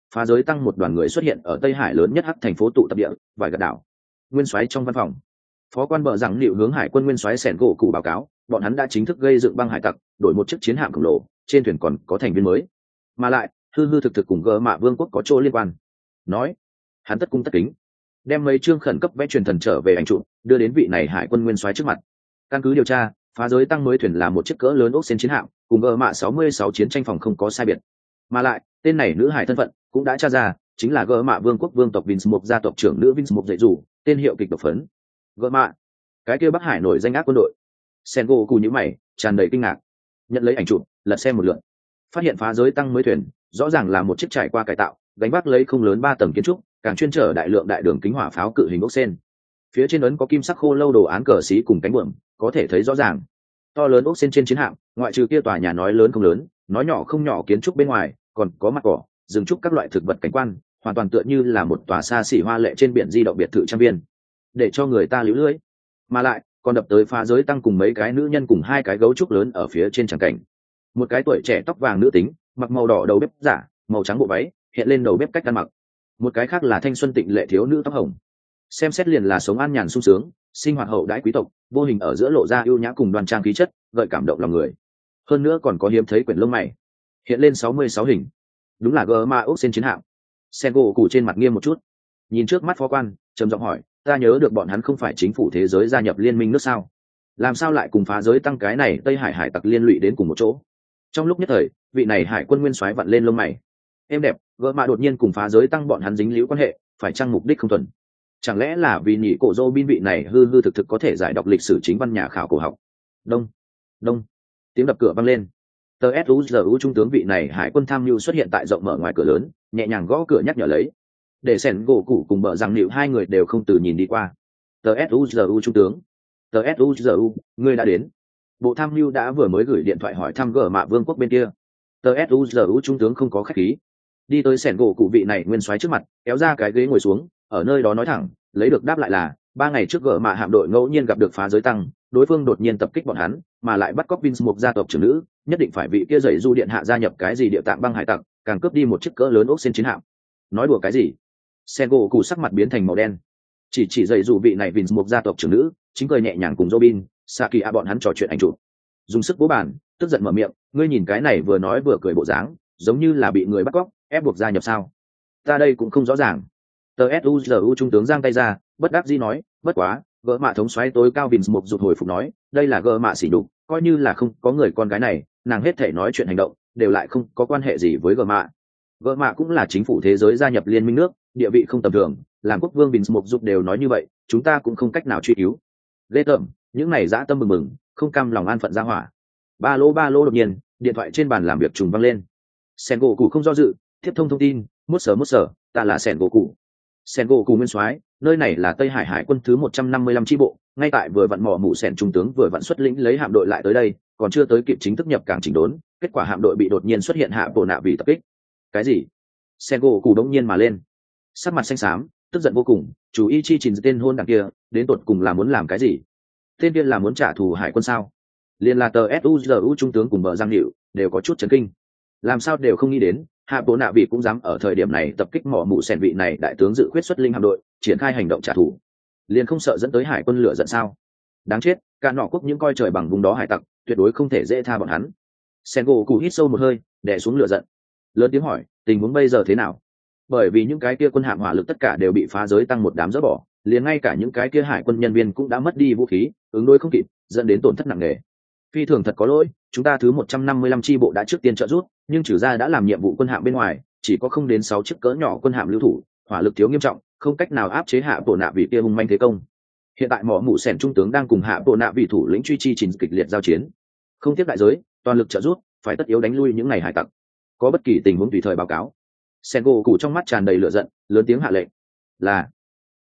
phá giới tăng một đoàn người xuất hiện ở Tây Hải lớn nhất hắc thành phố tụ tập địa, vài gật đảo. Nguyên soái trong văn phòng, phó quan bợ rằng liệu hướng hải quân nguyên soái sẻn gỗ cụ báo cáo, bọn hắn đã chính thức gây dựng băng hải tặc, đổi một chiếc chiến hạm khổng lồ, trên thuyền còn có thành viên mới, mà lại hư hư thực thực cùng gỡ mạ vương quốc có chỗ liên quan. Nói, hắn tất cung tất kính, đem mấy chương khẩn cấp vẽ truyền thần trở về ảnh chụp, đưa đến vị này hải quân nguyên soái trước mặt. Căn cứ điều tra, phá giới tăng mới thuyền là một chiếc cỡ lớn ốc xên chiến hạm, cùng gỡ mạ sáu mươi sáu chiến tranh phòng không có sai biệt. Mà lại, tên này nữ hải thân phận cũng đã tra ra, chính là gỡ mạ vương quốc vương tộc Vince Mục gia tộc trưởng nữ Vince Mục dạy dù, tên hiệu kịch độc phấn. Gỡ mạ, cái kia Bắc Hải nổi danh ác quân đội. Sengo cù nhíu mày, tràn đầy kinh ngạc. Nhận lấy ảnh chụp, lật xem một lượt, phát hiện phá giới tăng mới thuyền, rõ ràng là một chiếc trải qua cải tạo, gánh vác lấy không lớn ba tầng kiến trúc, càng chuyên chở đại lượng đại đường kính hỏa pháo cự hình ốc sen. Phía trên ấn có kim sắc khô lâu đồ án cờ xí cùng cánh buồm, có thể thấy rõ ràng. To lớn ốc sen trên chiến hạm, ngoại trừ kia tòa nhà nói lớn không lớn, nói nhỏ không nhỏ kiến trúc bên ngoài, còn có mặt cỏ, rừng trúc các loại thực vật cảnh quan, hoàn toàn tựa như là một tòa xa xỉ hoa lệ trên biển di động biệt thự trang viên, để cho người ta líu lưỡi. Mà lại, còn đập tới phá giới tăng cùng mấy cái nữ nhân cùng hai cái gấu trúc lớn ở phía trên tràng cảnh. Một cái tuổi trẻ tóc vàng nữ tính, mặc màu đỏ đầu bếp giả, màu trắng bộ váy, hiện lên đầu bếp cách ăn mặc. Một cái khác là thanh xuân tịnh lệ thiếu nữ tóc hồng, xem xét liền là sống an nhàn sung sướng, sinh hoạt hậu đãi quý tộc, vô hình ở giữa lộ ra ưu nhã cùng đoan trang khí chất, gợi cảm động lòng người. Hơn nữa còn có hiếm thấy quyển lông mày, hiện lên sáu mươi sáu hình, đúng là gờ ma ốc trên chiến hạm. Sengo cụ trên mặt nghiêm một chút, nhìn trước mắt phó quan, trầm giọng hỏi, ta nhớ được bọn hắn không phải chính phủ thế giới gia nhập liên minh nước sao, làm sao lại cùng phá giới tăng cái này Tây Hải hải tặc liên lụy đến cùng một chỗ? Trong lúc nhất thời, vị này hải quân nguyên soái vặn lên lông mày. Em đẹp, gỡ mạ đột nhiên cùng phá giới tăng bọn hắn dính líu quan hệ, phải chăng mục đích không thuần? Chẳng lẽ là vì nhị cổ dô bin vị này hư hư thực thực có thể giải đọc lịch sử chính văn nhà khảo cổ học? Đông, đông, tiếng đập cửa vang lên. Tờ suzu trung tướng vị này hải quân tham mưu xuất hiện tại rộng mở ngoài cửa lớn, nhẹ nhàng gõ cửa nhắc nhở lấy, để sẻn gỗ cụ cùng bợ rằng liệu hai người đều không từ nhìn đi qua. Tờ suzu trung tướng, tờ suzu, ngươi đã đến. Bộ tham mưu đã vừa mới gửi điện thoại hỏi thăm gỡ mạ vương quốc bên kia. Tờ suzu trung tướng không có khách khí, đi tới sẻn gỗ cụ vị này nguyên soái trước mặt, kéo ra cái ghế ngồi xuống, ở nơi đó nói thẳng, lấy được đáp lại là ba ngày trước gỡ mạ hạm đội ngẫu nhiên gặp được phá giới tăng, đối phương đột nhiên tập kích bọn hắn, mà lại bắt cóc Vince Mục gia tộc trưởng nữ, nhất định phải vị kia dậy du điện hạ gia nhập cái gì địa tạng băng hải tặc, càng cướp đi một chiếc cỡ lớn ốc xên chiến hạm. Nói đùa cái gì? Sengo cụ sắc mặt biến thành màu đen, chỉ chỉ dậy dù vị này Vince Mục gia tộc trưởng nữ, chính cười nhẹ nhàng cùng Robin, Saki a bọn hắn trò chuyện ảnh chụp. Dùng sức bố bàn, tức giận mở miệng, ngươi nhìn cái này vừa nói vừa cười bộ dáng, giống như là bị người bắt cóc, ép buộc gia nhập sao? Ta đây cũng không rõ ràng. Tờ suzu trung tướng giang tay ra, bất đắc dĩ nói, bất quá, gỡ mạ thống soái tối cao Vince Mục rụt hồi phục nói, đây là gỡ mạ xỉ đục, coi như là không có người con gái này, nàng hết thể nói chuyện hành động đều lại không có quan hệ gì với gỡ mạ. Gỡ mạ cũng là chính phủ thế giới gia nhập liên minh nước, địa vị không tầm thường, làm quốc vương Vince Mục rụt đều nói như vậy, chúng ta cũng không cách nào truy cứu. Lê tởm, những này dã tâm mừng mừng, không cam lòng an phận ra hỏa. Ba lô ba lô đột nhiên, điện thoại trên bàn làm việc trùng văng lên. Sengo cụ không do dự, tiếp thông thông tin, mút sở mút sở, ta là Sengo cụ. Sengo cụ nguyên soái, nơi này là Tây Hải Hải quân thứ một trăm năm mươi lăm chi bộ, ngay tại vừa vặn mỏ mụ sẻn trung tướng vừa vặn xuất lĩnh lấy hạm đội lại tới đây, còn chưa tới kịp chính thức nhập cảng chỉnh đốn, kết quả hạm đội bị đột nhiên xuất hiện hạ bộ nạ vì tập kích. Cái gì? Sengo cụ đống nhiên mà lên, sắc mặt xanh xám, tức giận vô cùng, chú ý chi trình tên hôn đằng kia, đến tột cùng là muốn làm cái gì? Tên kia là muốn trả thù hải quân sao? Liên là tờ suzu trung tướng cùng bờ giang hiệu đều có chút chấn kinh, làm sao đều không nghĩ đến hạ bộ nạ vị cũng dám ở thời điểm này tập kích mỏ mụ sẻn vị này đại tướng dự khuyết xuất linh hạm đội, triển khai hành động trả thù, liền không sợ dẫn tới hải quân lửa giận sao? Đáng chết, cả nọ quốc những coi trời bằng vùng đó hải tặc tuyệt đối không thể dễ tha bọn hắn. Sengo cụ hít sâu một hơi, đè xuống lửa giận, lớn tiếng hỏi, tình huống bây giờ thế nào? Bởi vì những cái kia quân hạm hỏa lực tất cả đều bị phá giới tăng một đám dỡ bỏ, liền ngay cả những cái kia hải quân nhân viên cũng đã mất đi vũ khí, ứng đối không kịp, dẫn đến tổn thất nặng nề. Phi thường thật có lỗi, chúng ta thứ một trăm năm mươi lăm chi bộ đã trước tiên trợ giúp, nhưng trừ ra đã làm nhiệm vụ quân hạm bên ngoài, chỉ có không đến sáu chiếc cỡ nhỏ quân hạm lưu thủ, hỏa lực thiếu nghiêm trọng, không cách nào áp chế hạ bộ nạ vị kia hung manh thế công. Hiện tại mỏ mụ sẻn trung tướng đang cùng hạ bộ nạ vị thủ lĩnh truy chi trình kịch liệt giao chiến, không tiếc đại giới, toàn lực trợ giúp, phải tất yếu đánh lui những ngày hải tặc. Có bất kỳ tình huống tùy thời báo cáo. Sengo cụ trong mắt tràn đầy lửa giận, lớn tiếng hạ lệnh. Là